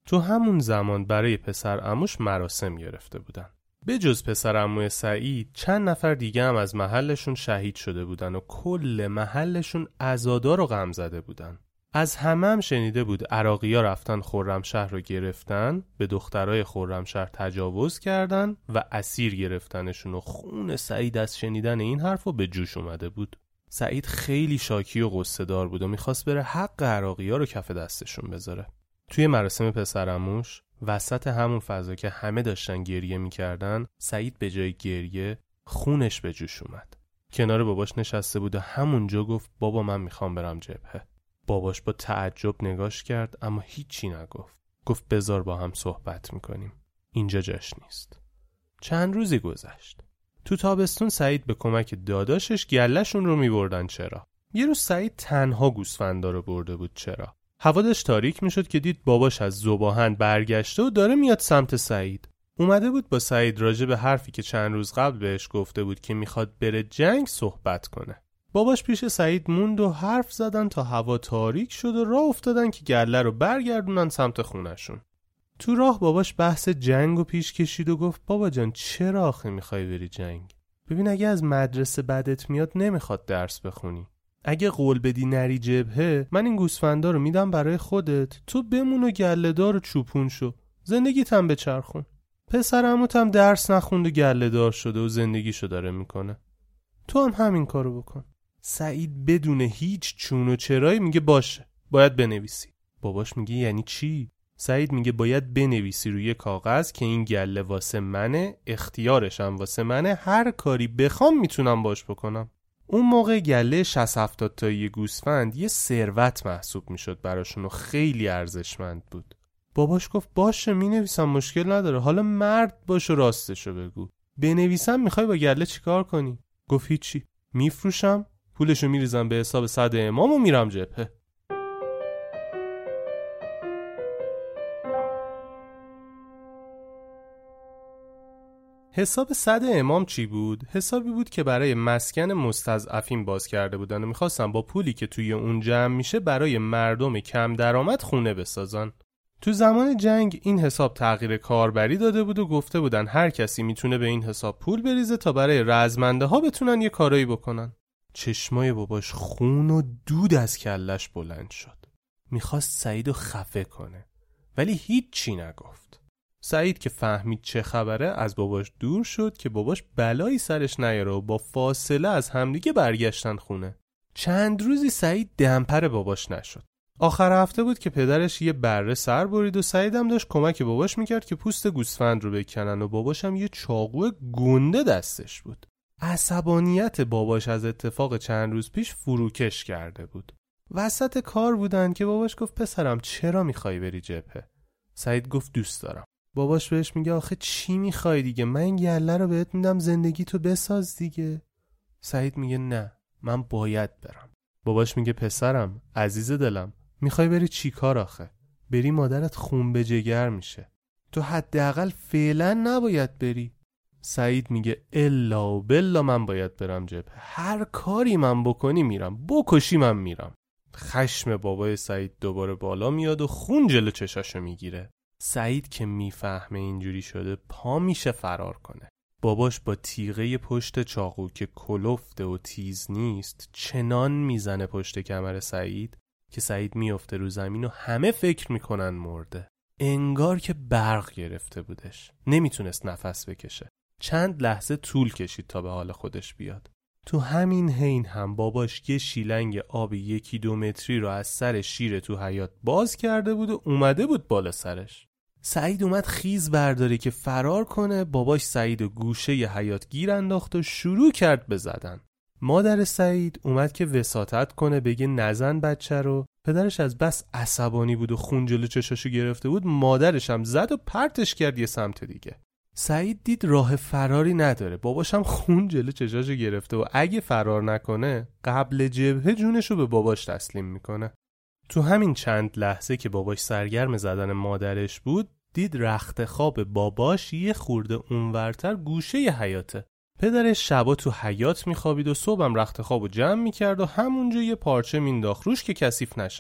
تو همون زمان برای پسر عموش مراسم گرفته بودن. به جز پسر عموی سعید چند نفر دیگه هم از محلشون شهید شده بودن و کل محلشون عزادار و غم زده بودن. از همه هم شنیده بود عراقی‌ها رفتن خرمشهر رو گرفتن، به دخترای خرمشهر تجاوز کردن و اسیر گرفتنشون و خون سعید از شنیدن این حرفو به جوش اومده بود. سعید خیلی شاکی و غصه دار بود و میخواست بره حق عراقی‌ها رو کف دستشون بذاره. توی مراسم پسرعموش وسط همون فضا که همه داشتن گریه میکردن، سعید به جای گریه خونش به جوش اومد. کنار باباش نشسته بود و همونجا گفت بابا من میخوام برم جبهه. باباش با تعجب نگاش کرد اما هیچی نگفت. گفت بذار با هم صحبت میکنیم. اینجا جاش نیست. چند روزی گذشت. تو تابستون سعید به کمک داداشش گله‌شون رو میبردن. چرا؟ یه روز سعید تنها گوسفندا رو برده بود. چرا؟ هوا داشت تاریک میشد که دید باباش از ذوباهن برگشته و داره میاد سمت سعید. اومده بود با سعید راجع به حرفی که چند روز قبل بهش گفته بود که میخواد بره جنگ صحبت کنه. باباش پیش سعید موند و حرف زدن تا هوا تاریک شد و راه افتادن که گله رو برگردونن سمت خونشون. تو راه باباش بحث جنگ رو پیش کشید و گفت بابا جان چرا آخه میخوای بری جنگ؟ ببین اگه از مدرسه بدت میاد نمیخواد درس بخونی. اگه قول بدی نری جبهه من این گوسفندا رو میدم برای خودت، تو بمون و گله دار و چوپون شو، زندگیت هم بچرخون. پسر عموت هم درس نخوند و گله دار شده و زندگیشو داره میکنه، تو هم همین کارو بکن. سعید بدون هیچ چون و چرایی میگه باشه باید بنویسی. باباش میگه یعنی چی؟ سعید میگه باید بنویسی روی کاغذ که این گله واسه منه، اختیارش هم واسه منه، هر کاری بخوام میتونم باش بکنم. اون موقع گله 60-70 تایی گوسفند یه ثروت محسوب میشد براشون و خیلی ارزشمند بود. باباش گفت باشه مینویسم مشکل نداره، حالا مرد باش و راستشو بگو. بنویسم میخوای با گله چیکار کنی؟ گفت هیچی، میفروشم، پولشو میریزم به حساب صد امام و میرم جبهه. حساب صد امام چی بود؟ حسابی بود که برای مسکن مستضعفین باز کرده بودن و میخواستن با پولی که توی اون جمع میشه برای مردم کم درآمد خونه بسازن. تو زمان جنگ این حساب تغییر کاربری داده بود و گفته بودن هر کسی میتونه به این حساب پول بریزه تا برای رزمنده ها بتونن یه کارایی بکنن. چشمای باباش خون و دود از کلش بلند شد. میخواست سعیدو خفه کنه ولی هیچی نگفت. سعید که فهمید چه خبره از باباش دور شد که باباش بلایی سرش نیاره و با فاصله از همدیگه برگشتن خونه. چند روزی سعید دمپر باباش نشد. آخر هفته بود که پدرش یه بره سر برید و سعید هم داشت کمک باباش میکرد که پوست گوسفند رو بکنن و باباش هم یه چاقو گنده دستش بود. عصبانیت باباش از اتفاق چند روز پیش فروکش کرده بود. وسط کار بودن که باباش گفت پسرم چرا میخوای بری جبهه؟ سعید گفت دوست دارم. باباش بهش میگه آخه چی میخوای دیگه؟ من این گله رو بهت میدم زندگی تو بساز دیگه. سعید میگه نه من باید برم. باباش میگه پسرم عزیز دلم میخوای بری چی کار آخه؟ بری مادرت خون به جگر میشه، تو حداقل فعلا نباید بری. سعید میگه الا و بلا من باید برم جبهه، هر کاری من بکنی میرم، بکشی من میرم. خشم بابای سعید دوباره بالا میاد و خون جلو چشاشو میگیره. سعید که میفهمه اینجوری شده پا میشه فرار کنه. باباش با تیغه پشت چاقو که کلفته و تیز نیست چنان میزنه پشت کمر سعید که سعید میفته رو زمین و همه فکر میکنن مرده. انگار که برق گرفته بودش، نمیتونست نفس بکشه. چند لحظه طول کشید تا به حال خودش بیاد. تو همین حین هم باباش یه شیلنگ آب 1-2 متری رو از سر شیر تو حیاط باز کرده بود و اومده بود بالا سرش. سعید اومد خیز برداره که فرار کنه. باباش سعید و گوشه ی حیاط گیر انداخت و شروع کرد به زدن. مادر سعید اومد که وساطت کنه بگه نزن بچه رو. پدرش از بس عصبانی بود و خون جلو چشاشو گرفته بود، مادرش هم زد و پرتش کرد یه سمت دیگه. سعید دید راه فراری نداره، باباش هم خون جلو چشاشو گرفته و اگه فرار نکنه قبل جبهه جونشو به باباش تسلیم میکنه. تو همین چند لحظه که باباش سرگرم زدن مادرش بود دید رخت خواب باباش یه خورده اونورتر گوشه ی حیاطه. پدرش شبا تو حیاط میخوابید و صبحم رخت خوابو جمع میکرد و همونجا یه پارچه مینداخت روش که کثیف نشن.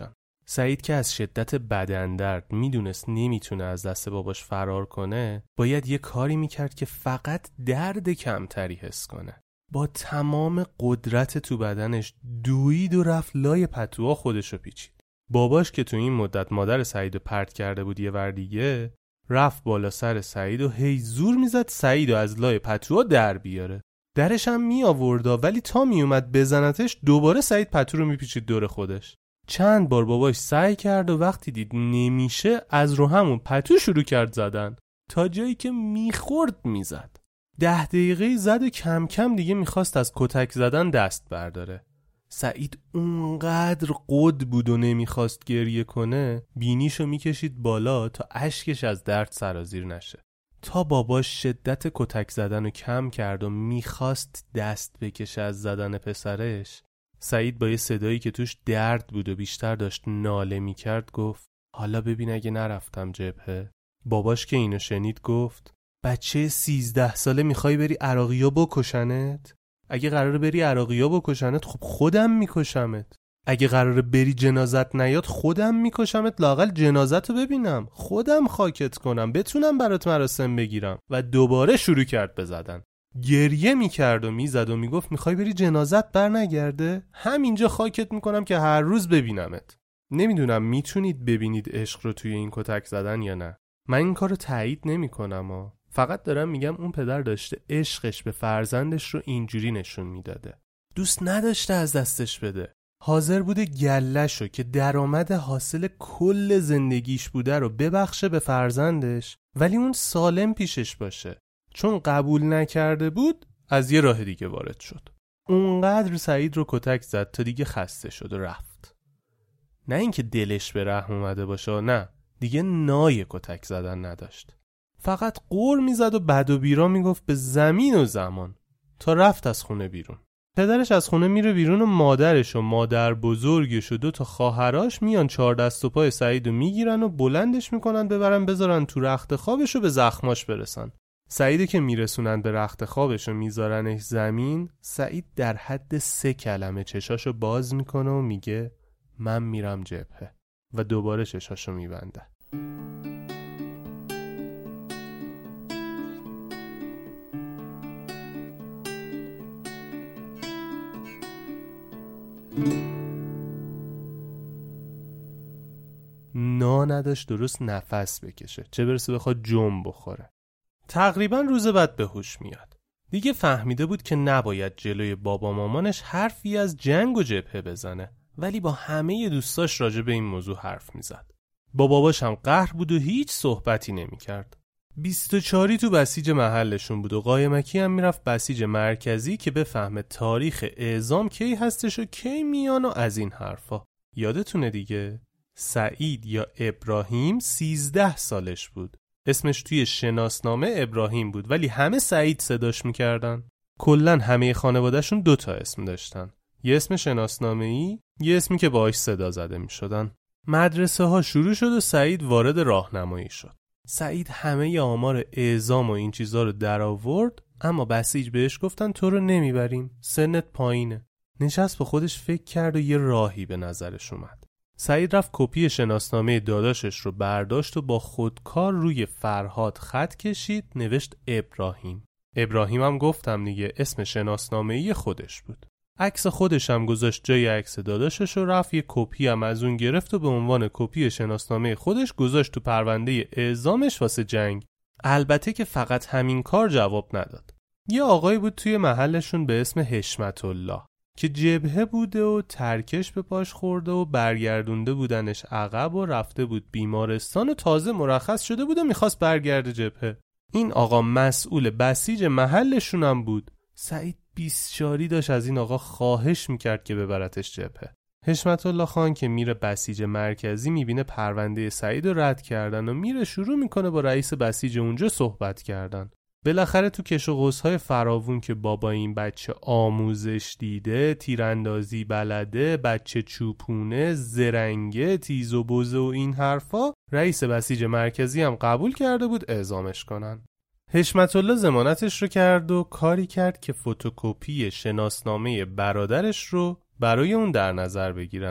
سعید که از شدت بدندرد میدونست نمیتونه از دست باباش فرار کنه، باید یه کاری میکرد که فقط درد کمتری حس کنه. با تمام قدرت تو بدنش دوید و رفت لای پتوها خودشو پیچید. باباش که تو این مدت مادر سعیدو پرت کرده بود یه ور دیگه، رفت بالا سر سعید و هی زور میزد سعیدو از لای پتوها در بیاره. درش هم می آوردا، ولی تا می اومد بزنتش دوباره سعید پتو رو میپیچید دور خودش. چند بار باباش سعی کرد و وقتی دید نمیشه از رو همون پتو شروع کرد زدن، تا جایی که میخورد میزد. 10 دقیقه زد و کم کم دیگه میخواست از کتک زدن دست برداره. سعید اونقدر قد بود و نمیخواست گریه کنه، بینیشو میکشید بالا تا اشکش از درد سرازیر نشه. تا باباش شدت کتک زدن رو کم کرد و میخواست دست بکشه از زدن پسرش، سعید با یه صدایی که توش درد بود و بیشتر داشت ناله میکرد گفت حالا ببین اگه نرفتم جبهه. باباش که اینو شنید گفت بچه 13 ساله میخوای بری عراقی‌ها بکشنت؟ اگه قراره بری عراقی‌ها بکشنت خب خودم میکشمت. اگه قراره بری جنازت نیاد خودم میکشمت، لااقل جنازتو ببینم، خودم خاکت کنم، بتونم برات مراسم بگیرم. و دوباره شروع کرد بزدن. گریه میکرد و میزد و میگفت میخوای بری جنازت بر نگرده؟ همینجا خاکت میکنم که هر روز ببینمت. نمیدونم میتونید ببینید عشق رو توی این کتک زدن یا نه. من این کارو تایید نمیکنم فقط دارم میگم اون پدر داشته عشقش به فرزندش رو اینجوری نشون میداده. دوست نداشته از دستش بده. حاضر بوده گله‌شو که درآمد حاصل کل زندگیش بوده رو ببخشه به فرزندش، ولی اون سالم پیشش باشه. چون قبول نکرده بود از یه راه دیگه وارد شد. اونقدر سعید رو کتک زد تا دیگه خسته شد و رفت. نه اینکه دلش به رحم اومده باشه، نه، دیگه نای کتک زدن نداشت. فقط قور میزد و بد و بیرا میگفت به زمین و زمان، تا رفت از خونه بیرون. پدرش از خونه میره بیرون و مادرش و مادر بزرگش و 2 تا خواهراش میان 4 دست و پای سعیدو میگیرن و بلندش میکنن ببرن بذارن تو رخت خوابش و به زخماش برسن. سعیدو که میرسونن به رخت خوابش و میذارنش زمین، سعید در حد 3 کلمه چشاشو باز میکنه و میگه من میرم جبهه و دوباره چشاشو میبنده. نداشت درست نفس بکشه، چه برسه بخواد جم بخوره. تقریبا روز بعد به هوش میاد. دیگه فهمیده بود که نباید جلوی بابا مامانش حرفی از جنگ و جبهه بزنه، ولی با همه دوستاش راجع به این موضوع حرف میزد. با باباش هم قهر بود و هیچ صحبتی نمیکرد. 24 تو بسیج محلشون بود و قایمکی هم میرفت بسیج مرکزی که بفهمه تاریخ اعزام کی هستش و کی میان و از این حرفا. یادتونه دیگه؟ سعید یا ابراهیم 13 سالش بود. اسمش توی شناسنامه ابراهیم بود ولی همه سعید صداش میکردن. کلن همه خانوادهشون 2 تا اسم داشتن، یه اسم شناسنامه‌ای، یه اسمی که باهاش صدا زده میشدن. مدرسه ها شروع شد و سعید وارد راهنمایی شد. سعید همه آمار اعزام و این چیزا رو در آورد، اما بسیج بهش گفتن تو رو نمیبریم، سنت پایینه. نشست به خودش فکر کرد و یه راهی به نظرش اومد. سعید رفت کپی شناسنامه داداشش رو برداشت و با خودکار روی فرهاد خط کشید، نوشت ابراهیم. ابراهیم هم گفتم دیگه اسم شناسنامه‌ای خودش بود. عکس خودش هم گذاشت جای عکس داداشش و رفت یه کپی هم از اون گرفت و به عنوان کپی شناسنامه خودش گذاشت تو پرونده اعزامش واسه جنگ. البته که فقط همین کار جواب نداد. یه آقایی بود توی محلشون به اسم حشمت الله که جبهه بوده و ترکش به پاش خورده و برگردونده بودنش عقب و رفته بود بیمارستان و تازه مرخص شده بود و میخواست برگرده جبهه. این آقا مسئول بسیج محلشون هم بود. سعید بیسشاری داشت از این آقا خواهش میکرد که ببرتش جبهه. حشمت الله خان که میره بسیج مرکزی میبینه پرونده سعید رو رد کردن و میره شروع میکنه با رئیس بسیج اونجا صحبت کردن. بالاخره تو کش و قوس‌های فراوون که بابا این بچه آموزش دیده، تیراندازی بلده، بچه چوپونه، زرنگه، تیز و بزه و این حرفا، رئیس بسیج مرکزی هم قبول کرده بود اعزامش کنن. حشمت الله ضمانتش رو کرد و کاری کرد که فتوکپی شناسنامه برادرش رو برای اون در نظر بگیرن و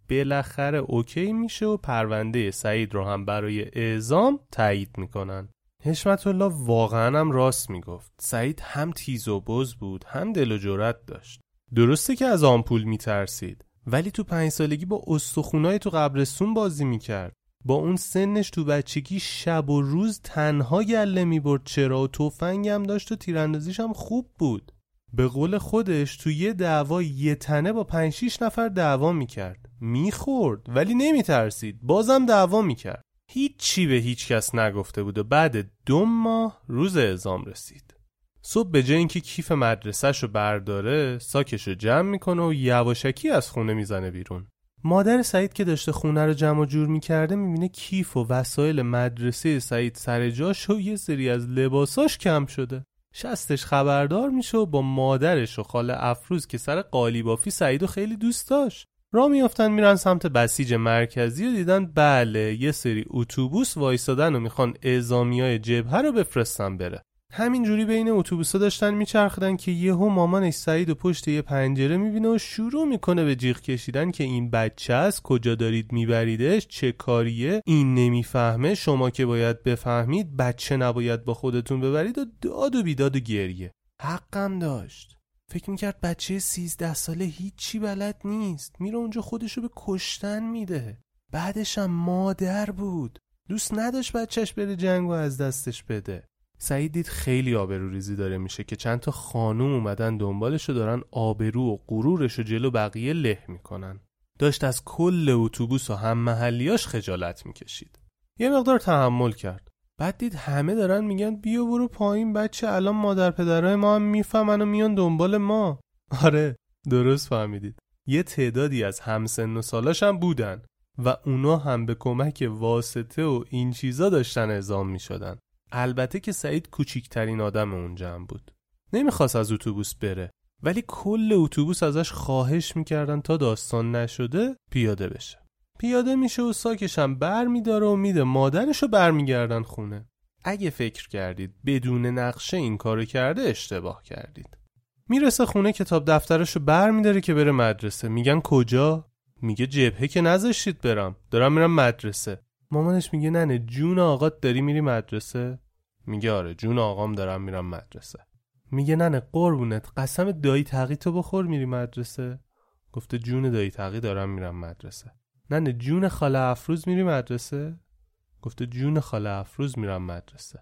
بالاخره اوکی میشه و پرونده سعید رو هم برای اعزام تایید میکنن. حشمت الله واقعا هم راست میگفت. سعید هم تیز و بز بود، هم دل و جرأت داشت. درسته که از آمپول میترسید، ولی تو 5 سالگی با استخونای تو قبرستون بازی میکرد. با اون سنش تو بچگی شب و روز تنها گله میبرد. چرا؟ و تفنگ هم داشت و تیراندازیش هم خوب بود. به قول خودش تو یه دعوا یه تنه با 5-6 نفر دعوا میکرد. میخورد ولی نمیترسید، بازم دعوا میکرد. هیچی به هیچ کس نگفته بود و بعد 2 ماه روز اعزام رسید. صبح به جای اینکه کیف مدرسه‌شو برداره، ساکشو جمع میکنه و یواشکی از خونه میزنه بیرون. مادر سعید که داشته خونه رو جمع و جور میکرده میبینه کیف و وسایل مدرسه سعید سر جاش و یه سری از لباساش کم شده. شستش خبردار میشه و با مادرش و خاله افروز که سر قالیبافی سعیدو خیلی دوست داشت راه میافتن میرن سمت بسیج مرکزی و دیدن بله یه سری اتوبوس وایسادن و میخوان اعزامیای جبهه رو بفرستن بره. همینجوری بین اتوبوسا داشتن میچرخیدن که یهو مامانش سعید و پشت یه پنجره میبینه و شروع میکنه به جیغ کشیدن که این بچه است، کجا دارید میبریدش، چه کاریه، این نمیفهمه، شما که باید بفهمید، بچه نباید با خودتون ببرید و داد و بیداد و گریه. حقم داشت. فکر میکرد بچه 13 ساله هیچی بلد نیست، میره اونجا خودشو به کشتن میده. بعدش هم مادر بود، دوست نداشت بچهش بره جنگ و از دستش بده. سعید دید خیلی آبروریزی داره میشه که چند تا خانوم اومدن دنبالشو دارن آبرو و غرورشو جلو بقیه له میکنن. داشت از کل اتوبوس و هم محلیاش خجالت میکشید. یه مقدار تحمل کرد. بعد دید همه دارن میگن بیا برو پایین بچه، الان مادر پدرای ما هم میفهمن و میان دنبال ما. آره درست فهمیدید. یه تعدادی از همسن و سالاش هم بودن و اونا هم به کمک واسطه و این چیزا داشتن اعزام میشدن. البته که سعید کوچیکترین آدم اون جمع بود. نمیخواست از اتوبوس بره، ولی کل اتوبوس ازش خواهش میکردن تا داستان نشده پیاده بشه. پیاده میشه و ساکش هم بر میداره و میده مادرشو برمیگردن خونه. اگه فکر کردید بدون نقشه این کارو کرده اشتباه کردید. میرسه خونه کتاب دفترشو بر میداره که بره مدرسه. میگن کجا؟ میگه جبهه که نذاشتید برم، دارم میرم مدرسه. مامانش میگه ننه جون آقات داری میری مدرسه؟ میگه آره جون آقام دارم میرم مدرسه. میگه ننه قربونت قسم دایی تقی تو بخور میری مدرسه؟ گفته جون دایی تقی دارم میرم مدرسه. ننه جون خاله افروز میری مدرسه؟ گفته جون خاله افروز میرم مدرسه.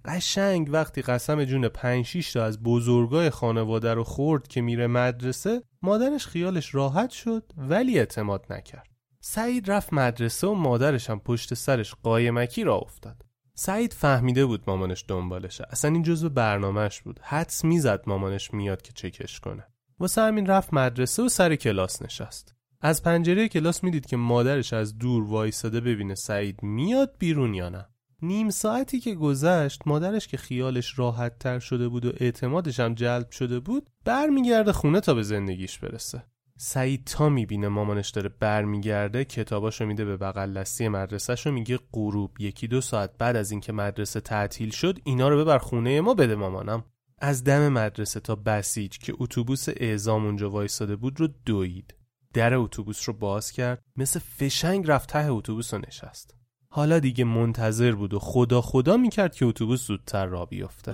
قشنگ وقتی قسم جون 5-6 تا از بزرگای خانواده رو خورد که میره مدرسه، مادرش خیالش راحت شد ولی اعتماد نکرد. سعید رفت مدرسه و مادرش هم پشت سرش قایمکی راه افتاد. سعید فهمیده بود مامانش دنبالشه. اصلا این جزو برنامهش بود. حدس میزد مامانش میاد که چکش کنه. واسه همین رفت مدرسه و سر کلاس نشست. از پنجره کلاس میدید که مادرش از دور وایساده ببینه سعید میاد بیرون یا نه. نیم ساعتی که گذشت مادرش که خیالش راحت تر شده بود و اعتمادش هم جلب شده بود برمیگرده خونه تا به زندگیش برسه. سعید تا میبینه مامانش داره برمیگرده کتاباشو میده به بغل دستی مدرسهشو، میگه غروب 1-2 ساعت بعد از اینکه مدرسه تعطیل شد اینا رو ببر خونه ما بده مامانم. از دم مدرسه تا بسیج که اتوبوس اعزام اونجا وایساده بود رو دوید. در اتوبوس رو باز کرد، مثل فشنگ رفت ته اتوبوس رو نشست. حالا دیگه منتظر بود و خدا میکرد که اتوبوس زودتر راه بیفته.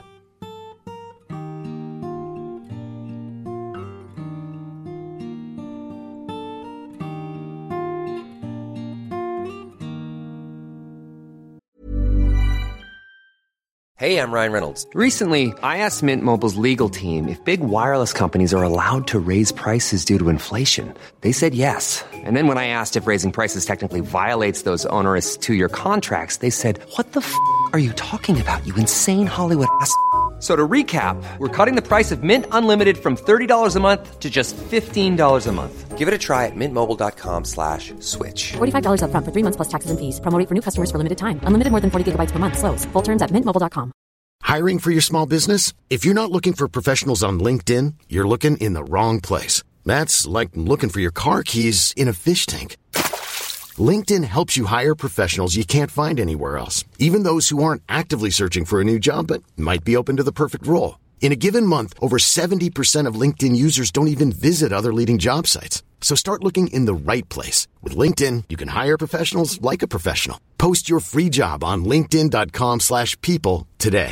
Hey, I'm Ryan Reynolds. Recently, I asked Mint Mobile's legal team if big wireless companies are allowed to raise prices due to inflation. They said yes. And then when I asked if raising prices technically violates those onerous 2-year contracts, they said, what the f*** are you talking about, you insane Hollywood ass f- So to recap, we're cutting the price of Mint Unlimited from $30 a month to just $15 a month. Give it a try at mintmobile.com/switch. $45 up front for 3 months plus taxes and fees. Promo rate for new customers for limited time. Unlimited more than 40 gigabytes per month. Slows full terms at mintmobile.com. Hiring for your small business? If you're not looking for professionals on LinkedIn, you're looking in the wrong place. That's like looking for your car keys in a fish tank. LinkedIn helps you hire professionals you can't find anywhere else, even those who aren't actively searching for a new job but might be open to the perfect role. In a given month, over 70% of LinkedIn users don't even visit other leading job sites. So start looking in the right place. With LinkedIn, you can hire professionals like a professional. Post your free job on linkedin.com/people today.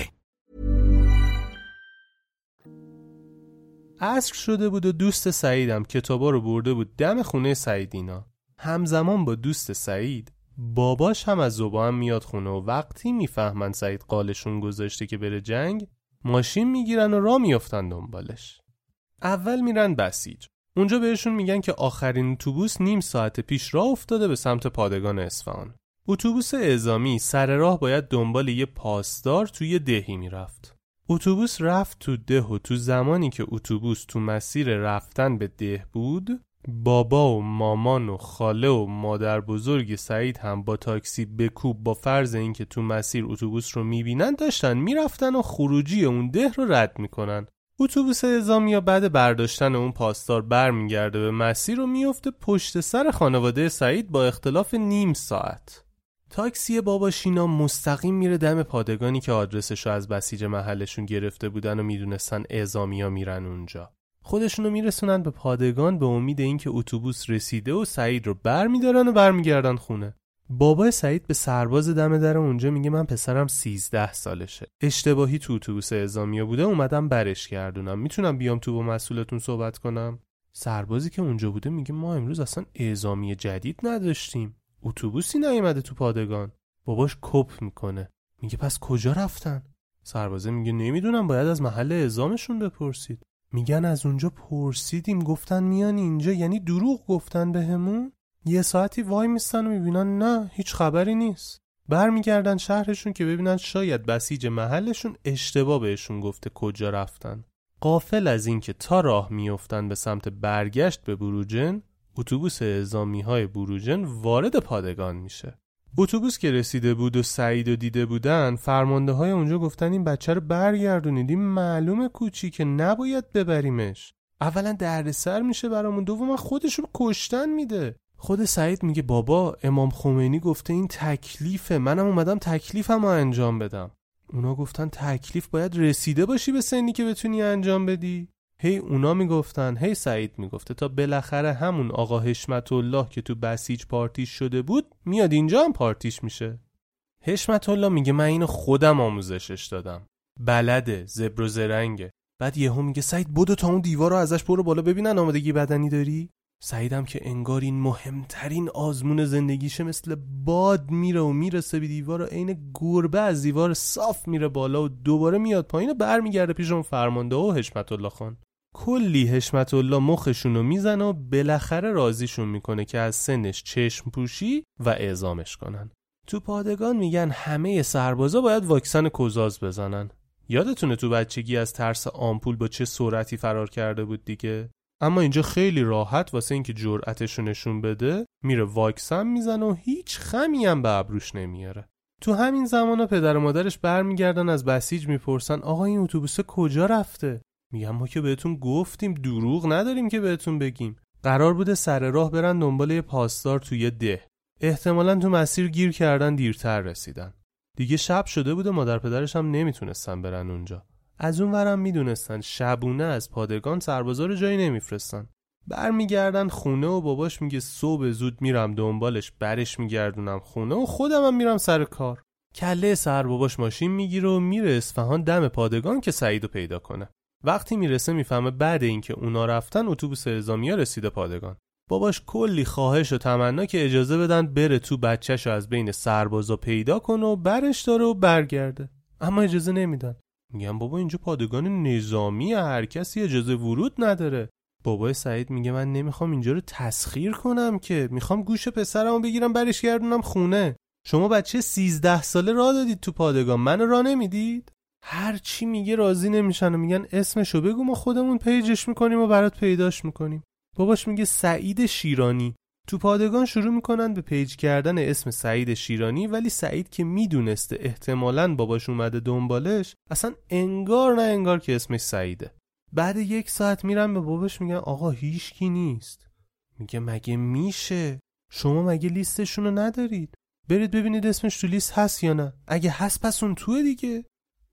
عصر شده بود و دوست سعیدم کتابا رو برده بود دم خونه سعیدینا. همزمان با دوست سعید باباش هم از زبان میاد خونه و وقتی میفهمن سعید قالشون گذاشته که بره جنگ، ماشین میگیرن و راه میافتن دنبالش. اول میرن بسیج. اونجا بهشون میگن که آخرین اتوبوس نیم ساعت پیش راه افتاده به سمت پادگان اصفهان. اتوبوس اعزامی سر راه باید دنبال یه پاسدار توی دهی میرفت. اتوبوس رفت تو ده و تو زمانی که اتوبوس تو مسیر رفتن به ده بود، بابا و مامان و خاله و مادر بزرگ سعید هم با تاکسی بکوب با فرض اینکه تو مسیر اتوبوس رو میبینن داشتن میرفتن و خروجی اون ده رو رد میکنن. اتوبوس اعزامی بعد برداشتن اون پاسدار برمیگرده به مسیر و میفته پشت سر خانواده سعید با اختلاف نیم ساعت. تاکسی باباشینا مستقیم میره دم پادگانی که آدرسشو از بسیج محلشون گرفته بودن و میدونستن اعزامیا میرن اونجا. خودشونو میرسونن به پادگان به امید اینکه اتوبوس رسیده و سعید رو برمیدارن و برمیگردن خونه. بابای سعید به سرباز دم در اونجا میگه من پسرم 13 سالشه. اشتباهی تو اتوبوس اعزامیه بوده اومدم برش گردونم. میتونم بیام تو با مسئولتون صحبت کنم؟ سربازی که اونجا بوده میگه ما امروز اصلا اعزامی جدید نداشتیم. اتوبوسی نیومده تو پادگان. باباش کپ میکنه. میگه پس کجا رفتن؟ سربازه میگه نمیدونم باید از محل اعزامشون بپرسید. میگن از اونجا پرسیدیم گفتن میان اینجا، یعنی دروغ گفتن بهمون. یه ساعتی وای میستن و میبینن نه هیچ خبری نیست. برمیگردن شهرشون که ببینن شاید بسیج محلشون اشتباه بهشون گفته کجا رفتن. غافل از این که تا راه میافتن به سمت برگشت به بروجن، اتوبوس اعزامی‌های بروجن وارد پادگان میشه. اتوبوس که رسیده بود و سعید رو دیده بودن، فرمانده‌های اونجا گفتن این بچه رو برگردونید، این معلومه کوچیکه نباید ببریمش. اولا دردسر میشه برامون، دوما خودش رو کشتن میده. خود سعید میگه بابا امام خمینی گفته این تکلیفه، منم اومدم تکلیفمو انجام بدم. اونا گفتن تکلیف باید رسیده باشی به سنی که بتونی انجام بدی. هی اونا میگفتن هی سعید میگفته تا بالاخره همون آقا حشمت الله که تو بسیج پارتیش شده بود میاد اینجا هم پارتیش میشه. حشمت الله میگه من اینو خودم آموزشش دادم، بلده، زبر و زرنگه. بعد یهو میگه سعید بدو تا اون دیوار رو ازش برو بالا ببینن آمادگی بدنی داری. سعیدم که انگار این مهمترین آزمون زندگیشه مثل باد میره و میرسه به دیوار و عین گربه از دیوار صاف میره بالا و دوباره میاد پایین و برمیگرده پیش اون فرمانده و حشمت الله خان. کلی حشمت الله مخشونو میزنه و بالاخره راضیشون میکنه که از سنش چشم پوشی و اعزامش کنن. تو پادگان میگن همه سربازا باید واکسن کوزاز بزنن. یادتونه تو بچگی از ترس آمپول با چه سرعتی فرار کرده بود دیگه؟ اما اینجا خیلی راحت واسه اینکه جرأتشو نشون بده میره واکسن میزنه و هیچ خمی هم به ابروش نمیاره. تو همین زمانا پدر و مادرش برمیگردن از بسیج میپرسن آقا این اتوبوس کجا رفته؟ میگم ما که بهتون گفتیم، دروغ نداریم که بهتون بگیم. قرار بوده سر راه برن دنبال یه پاسدار توی ده. احتمالاً تو مسیر گیر کردن دیرتر رسیدن. دیگه شب شده بوده، مادر پدرش هم نمیتونستن برن اونجا. از اون ورم میدونستن شبونه از پادگان سربازا رو جایی نمیفرستن. برمیگردن خونه و باباش میگه صبح زود میرم دنبالش، برش میگردونم خونه و خودم هم میرم سر کار. کله سر باباش ماشین میگیره و میره اصفهان دم پادگان که سعیدو پیدا کنه. وقتی میرسه میفهمه بعد اینکه اونا رفتن اتوبوس اعزامیا رسیده پادگان. باباش کلی خواهش و تمنا که اجازه بدن بره تو بچه‌شو از بین سربازا پیدا کنه و برش داره و برگرده، اما اجازه نمیدن. میگم بابا اینجا پادگان نظامی، هر کسی اجازه ورود نداره. بابای سعید میگه من نمیخوام اینجا رو تسخیر کنم که، میخوام گوش پسرمو بگیرم برش گردونم خونه. شما بچه 13 ساله راه دادید تو پادگان، منو راه نمیدید؟ هر چی میگه راضی نمیشن و میگن اسمشو بگو ما خودمون پیجش میکنیم و برات پیداش میکنیم. باباش میگه سعید شیرانی. تو پادگان شروع میکنن به پیج کردن اسم سعید شیرانی، ولی سعید که میدونسته احتمالاً باباش اومده دنبالش، اصلا انگار نه انگار که اسمش سعیده. بعد 1 ساعت میرن به باباش میگن آقا هیچکی نیست. میگه مگه میشه؟ شما مگه لیستشونو ندارید؟ برید ببینید اسمش تو لیست هست یا نه. اگه هست پس اون توه دیگه.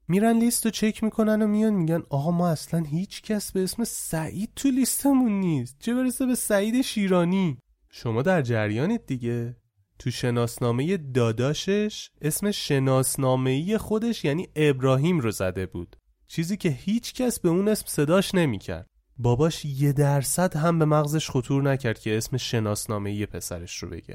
میرن لیست رو چک میکنن و میان میگن آقا ما اصلا هیچ کس به اسم سعید تو لیستمون نیست، چه برسه به سعید شیرانی. شما در جریانید دیگه. تو شناسنامه داداشش اسم شناسنامه‌ای خودش یعنی ابراهیم رو زده بود، چیزی که هیچ کس به اون اسم صداش نمیکرد. باباش 1% هم به مغزش خطور نکرد که اسم شناسنامه‌ای پسرش رو بگه.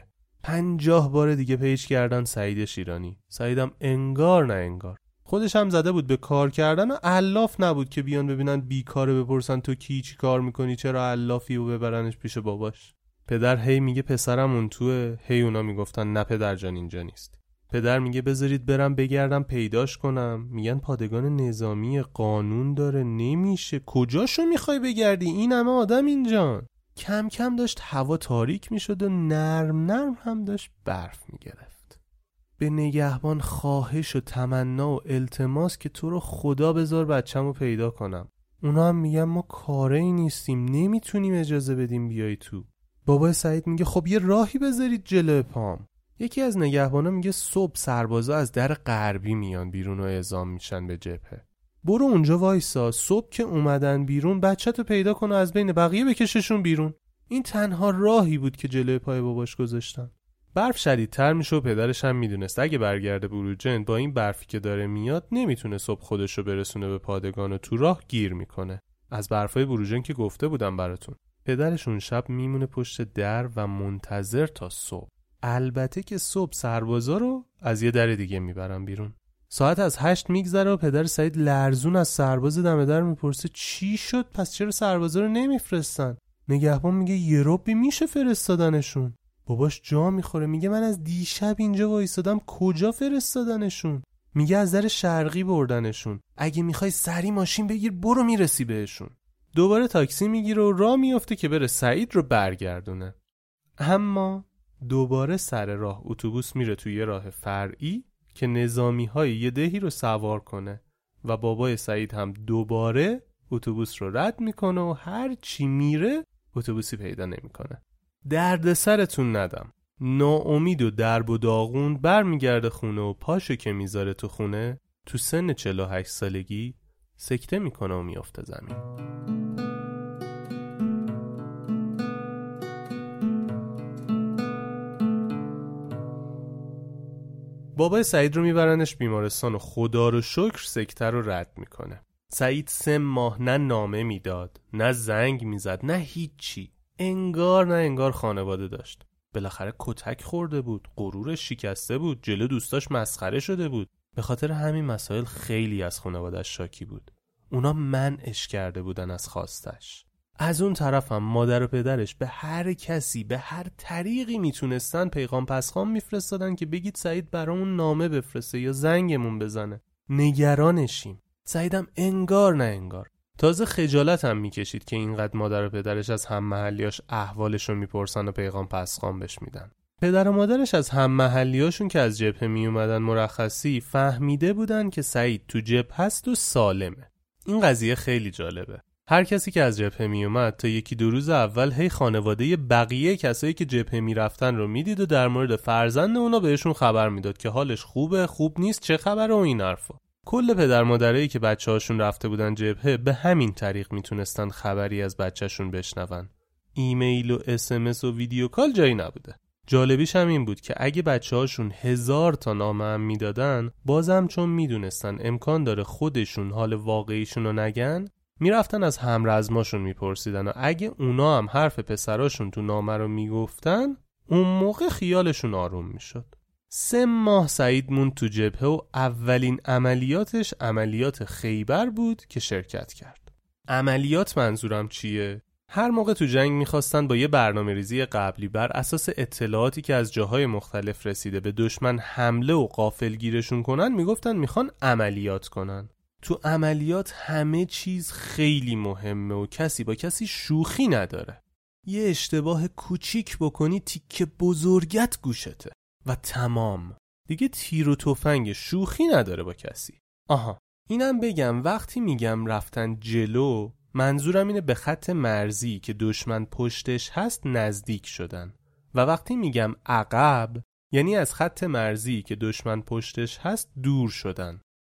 50 بار دیگه پیچ کردن سعید شیرانی. سعیدم انگار نه انگار. خودش هم زده بود به کار کردن و علاف نبود که بیان ببینن بیکاره بپرسن تو کی چی کار میکنی چرا علافی و ببرنش پیش باباش. پدر هی میگه پسرم اون توه، هی اونا میگفتن نه پدر جان اینجا نیست. پدر میگه بذارید برم بگردم پیداش کنم، میگن پادگان نظامی قانون داره نمیشه. کجاشو میخوای بگردی؟ این همه آدم اینجان. کم کم داشت هوا تاریک میشد و نرم نرم هم داشت برف میگرفت. به نگهبان خواهش و تمنا و التماس که تو رو خدا بذار بچه‌مو پیدا کنم. اونا هم میگن ما کاری نیستیم، نمیتونیم اجازه بدیم بیای تو. بابای سعید میگه خب یه راهی بذارید جلوی پام. یکی از نگهبانا میگه صبح سربازا از در غربی میان بیرون و اعزام میشن به جبهه. برو اونجا وایسا، صبح که اومدن بیرون بچه‌تو پیدا کن و از بین بقیه بکششون بیرون. این تنها راهی بود که جلوی پای باباش گذاشتن. برف شدیدتر میشه و پدرش هم میدونست اگه برگرده بروجرد با این برفی که داره میاد نمیتونه صبح خودشو برسونه به پادگان و تو راه گیر میکنه. از برفای بروجرد که گفته بودم براتون. پدرش اون شب میمونه پشت در و منتظر تا صبح. البته که صبح سربازا رو از یه در دیگه میبرن بیرون. ساعت از 8 میگذره و پدر سعید لرزون از سرباز دم در میپرسه چی شد؟ پس چرا سربازا رو نمیفرستن؟ نگهبان میگه یه ربی میشه فرستادنشون. باباش جا میخوره، میگه من از دیشب اینجا وایسادم، کجا فرستادنشون؟ میگه از در شرقی بردنشون، اگه میخوای سری ماشین بگیر برو میرسی بهشون. دوباره تاکسی میگیره و راه میفته که بره سعید رو برگردونه. اما دوباره سر راه اتوبوس میره توی یه راه فرعی که نظامی های یه دهی رو سوار کنه و بابای سعید هم دوباره اتوبوس رو رد میکنه و هر چی میره اتوبوسی پیدا نمیکنه. درد سرتون ندم. ناامید و درب و داغون برمیگرده خونه و پاشو که میذاره تو خونه تو سن 48 سالگی سکته میکنه و میافته زمین. بابای سعید رو میبرنش بیمارستان و خدا رو شکر سکته رو رد میکنه. سعید 3 ماه نه نامه میداد، نه زنگ میزد، نه هیچی. انگار نه انگار خانواده داشت. بالاخره کتک خورده بود، غرورش شکسته بود، جلو دوستاش مسخره شده بود. به خاطر همین مسائل خیلی از خانواده‌اش شاکی بود. اونا منعش کرده بودن از خواستش. از اون طرف هم مادر و پدرش به هر کسی به هر طریقی میتونستن پیغام پسخام میفرستادن که بگید سعید برامون نامه بفرسته یا زنگمون بزنه. نگرانشیم. سعیدم انگار نه انگار. تازه خجالت هم میکشید که اینقدر مادر و پدرش از هم محلیاش احوالشو میپرسن و پیغام پسخام بهش میدن. پدر و مادرش از هم محلیاشون که از جبهه میومدن مرخصی فهمیده بودن که سعید تو جبهه هست و سالمه. این قضیه خیلی جالبه. هر کسی که از جبهه میومد تا 1-2 روز اول هی خانواده بقیه کسایی که جبهه میرفتن رو میدید و در مورد فرزند اونا بهشون خبر میداد که حالش خوبه، خوب نیست، چه خبره و این حرفا. کل پدر مادرایی که بچه‌هاشون رفته بودن جبهه به همین طریق میتونستن خبری از بچه‌شون بشنون. ایمیل و SMS و ویدیو کال جایی نبوده. جالبیش هم این بود که اگه بچه‌هاشون 1000 تا نامه هم میدادن، بازم چون میدونستن امکان داره خودشون حال واقعیشون رو نگن، میرفتن از همرزماشون میپرسیدن و اگه اونا هم حرف پسراشون تو نامه رو میگفتن، اون موقع خیالشون آروم میشد. 3 ماه سعید موند تو جبهه و اولین عملیاتش عملیات خیبر بود که شرکت کرد. عملیات منظورم چیه؟ هر موقع تو جنگ میخواستن با یه برنامه ریزی قبلی بر اساس اطلاعاتی که از جاهای مختلف رسیده به دشمن حمله و غافلگیرشون کنن، میگفتن میخوان عملیات کنن. تو عملیات همه چیز خیلی مهمه و کسی با کسی شوخی نداره. یه اشتباه کوچیک بکنی تیکه بزرگت گوشته و تمام. دیگه تیر و تفنگ شوخی نداره با کسی. آها، اینم بگم وقتی میگم رفتن جلو، منظورم اینه به خط مرزی که دشمن پشتش هست نزدیک شدن. و وقتی میگم عقب، یعنی از خط مرزی که دشمن پشتش هست دور شدن.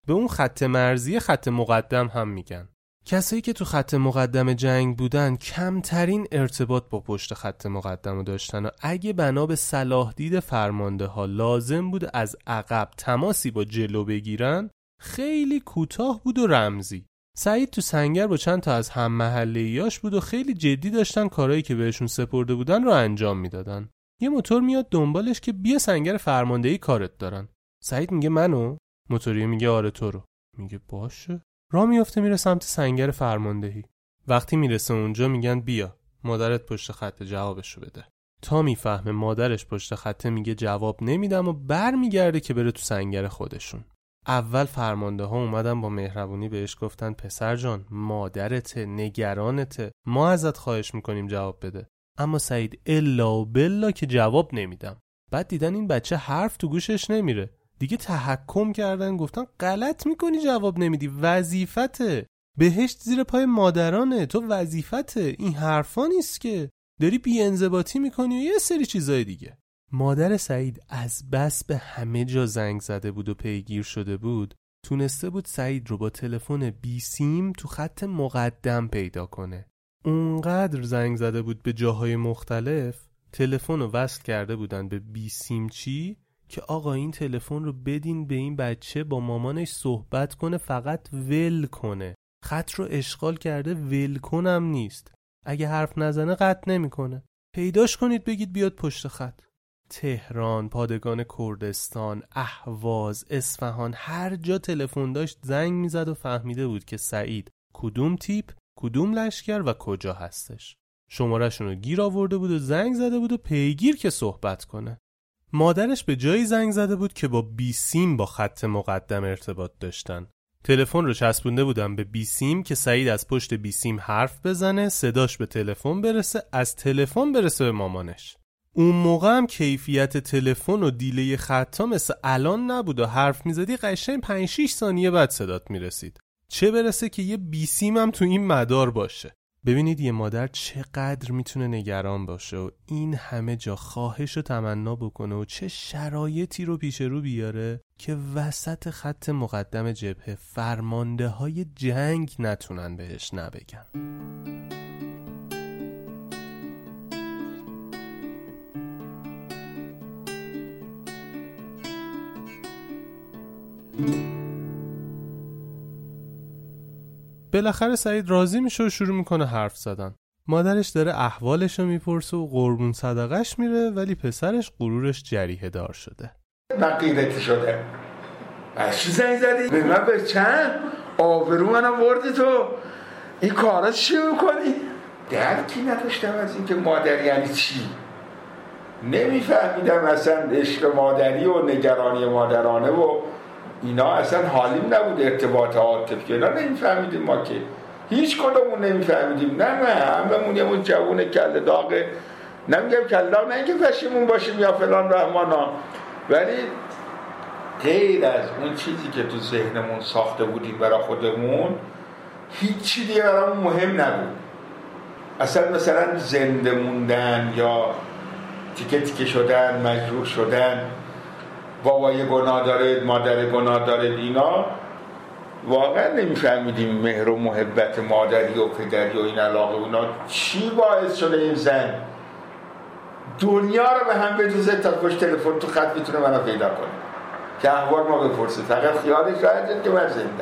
به اون خط مرزی خط مقدم هم میگن. کسایی که تو خط مقدم جنگ بودن کمترین ارتباط با پشت خط مقدم رو داشتن و اگه بنا به صلاح دید فرمانده ها لازم بود از عقب تماسی با جلو بگیرن، خیلی کوتاه بود و رمزی. سعید تو سنگر با چند تا از هم محله‌ایاش بود و خیلی جدی داشتن کارهایی که بهشون سپرده بودن رو انجام میدادن. یه موتور میاد دنبالش که بیا سنگر فرماندهی کارت دارن. سعید میگه منو؟ موتوریه میگه آره تو رو. میگه باشه. راه میفته میره سمت سنگر فرماندهی. وقتی میرسه اونجا میگن بیا مادرت پشت خط جوابشو بده. تا میفهمه مادرش پشت خطه میگه جواب نمیدم و برمیگرده که بره تو سنگر خودشون. اول فرمانده ها اومدن با مهربونی بهش گفتن پسر جان مادرته، نگرانته، ما ازت خواهش میکنیم جواب بده. اما سعید الا و بلا که جواب نمیدم. بعد دیدن این بچه حرف تو گوشش نمیره، دیگه تحکم کردن، گفتن غلط میکنی جواب نمیدی، وظیفته، بهشت زیر پای مادرانه، تو وظیفته، این حرفا نیست که، داری بی‌انضباطی میکنی و یه سری چیزای دیگه. مادر سعید از بس به همه جا زنگ زده بود و پیگیر شده بود، تونسته بود سعید رو با تلفن بی سیم تو خط مقدم پیدا کنه. اونقدر زنگ زده بود به جاهای مختلف، تلفن رو وصل کرده بودن به بی سیم چی که آقا این تلفن رو بدین به این بچه با مامانش صحبت کنه، فقط ول کنه. خط رو اشغال کرده، ول کنم نیست، اگه حرف نزنه قطع نمیکنه. پیداش کنید بگید بیاد پشت خط. تهران، پادگان کردستان، اهواز، اصفهان، هر جا تلفن داشت زنگ میزد و فهمیده بود که سعید کدوم تیپ، کدوم لشکر و کجا هستش. شماره‌شون رو گیر آورده بود و زنگ زده بود و پیگیر که صحبت کنه. مادرش به جایی زنگ زده بود که با بی سیم با خط مقدم ارتباط داشتن. تلفن رو چسبونده بودن به بی سیم که سعید از پشت بی سیم حرف بزنه، صداش به تلفن برسه، از تلفن برسه به مامانش. اون موقع هم کیفیت تلفن و دیلی خطا مثل الان نبود و حرف میزدی قشنگ 5-6 ثانیه بعد صدات میرسید، چه برسه که یه بی سیم هم تو این مدار باشه. ببینید یه مادر چقدر میتونه نگران باشه و این همه جا خواهش و تمنا بکنه و چه شرایطی رو پیش رو بیاره که وسط خط مقدم جبهه فرمانده های جنگ نتونن بهش نبگن. بالاخره سعید راضی میشه و شروع میکنه حرف زدن. مادرش داره احوالش رو میپرسه و قربون صدقش میره، ولی پسرش غرورش جریحه دار شده. من غیرتی شده. از چی زنگ زدی؟ به من به چند؟ آبرو منو بردی تو؟ این کارا چی میکنی؟ درکی نداشتم از این که مادر یعنی چی؟ نمیفهمیدم اصلا عشق مادری و نگرانی مادرانه و اینا اصلا حالیم نبود، ارتباط عاطفی که اینا نمیفهمیدیم ما، که هیچ کدومون نمیفهمیدیم. نه هممون یه مون جوون کله داغه، نمیگم کله داغ نه اینکه پشیمون باشیم یا فلان رحمانا، ولی غیر از اون چیزی که تو ذهنمون ساخته بودیم برای خودمون هیچی دیگه برامون مهم نبود. اصلا مثلا زنده موندن یا تیکه تیکه شدن، مجروح شدن، بابای گناه داره، مادر گناه داره، اینا واقعا نمیفهمیدیم. مهر و محبت مادری و پدری و این علاقه اونا چی باعث شده این زن دنیا رو به هم بجوزه تا پشت تلفن تو خط میتونه منو پیدا کنه که احوال ما بپرسه. فقط خیالش راحته که من زنده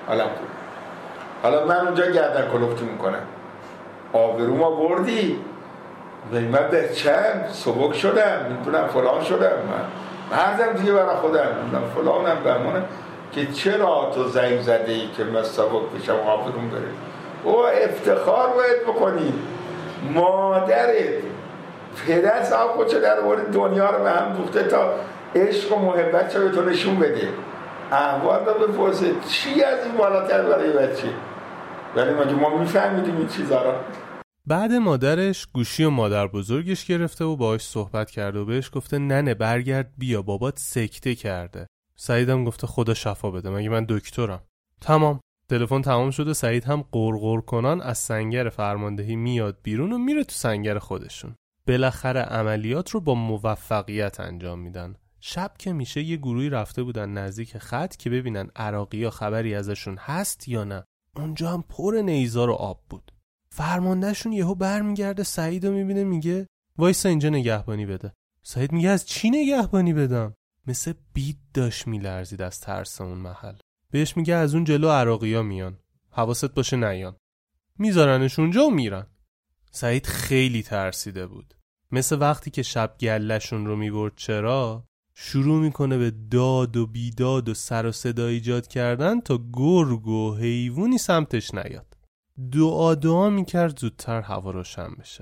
حالا من اونجا گردن کلفتی میکنم. آبرو ما بردی و من به چند سبک شدم، میتونم فلان شدم، من هردم دیگه برای خودم فلانم بهمونم که چرا تو زنگ زده ای که من سبک بشم آبروم بره. او افتخار باید بکنی مادرت پدر صاحب خودشو در مورد دنیا رو به هم دوخته تا عشق و محبت رو به تو نشون بده، احوال رو بپرسه چی از این بالاتر برای بچه. ولی ما میفهمیدیم این چیزا رو. بعد مادرش گوشی و مادر بزرگش گرفته و باهاش صحبت کرده و بهش گفته ننه برگرد بیا بابات سکته کرده. سعیدم گفته خدا شفا بده، مگه من دکترم. تمام، تلفن تمام شده. سعید هم قرقر کنان از سنگر فرماندهی میاد بیرون و میره تو سنگر خودشون. بالاخره عملیات رو با موفقیت انجام میدن. شب که میشه یه گروهی رفته بودن نزدیک خط که ببینن عراقی‌ها خبری ازشون هست یا نه. اونجا هم پر نیزار و آب بود. فرماندهشون یهو برمیگرده سعیدو میبینه میگه وایسا اینجا نگهبانی بده. سعید میگه از چی نگهبانی بدم؟ مثل بید داشت میلرزید از ترس اون محل. بهش میگه از اون جلو عراقی‌ها میان. حواست باشه نیان. میذارنش اونجا و میرن. سعید خیلی ترسیده بود. مثل وقتی که شب گلهشون رو میبرد چرا شروع میکنه به داد و بیداد و سر و صدا ایجاد کردن تا گرگ و حیوانی سمتش نیاد. دعا میکرد زودتر هوا روشن بشه.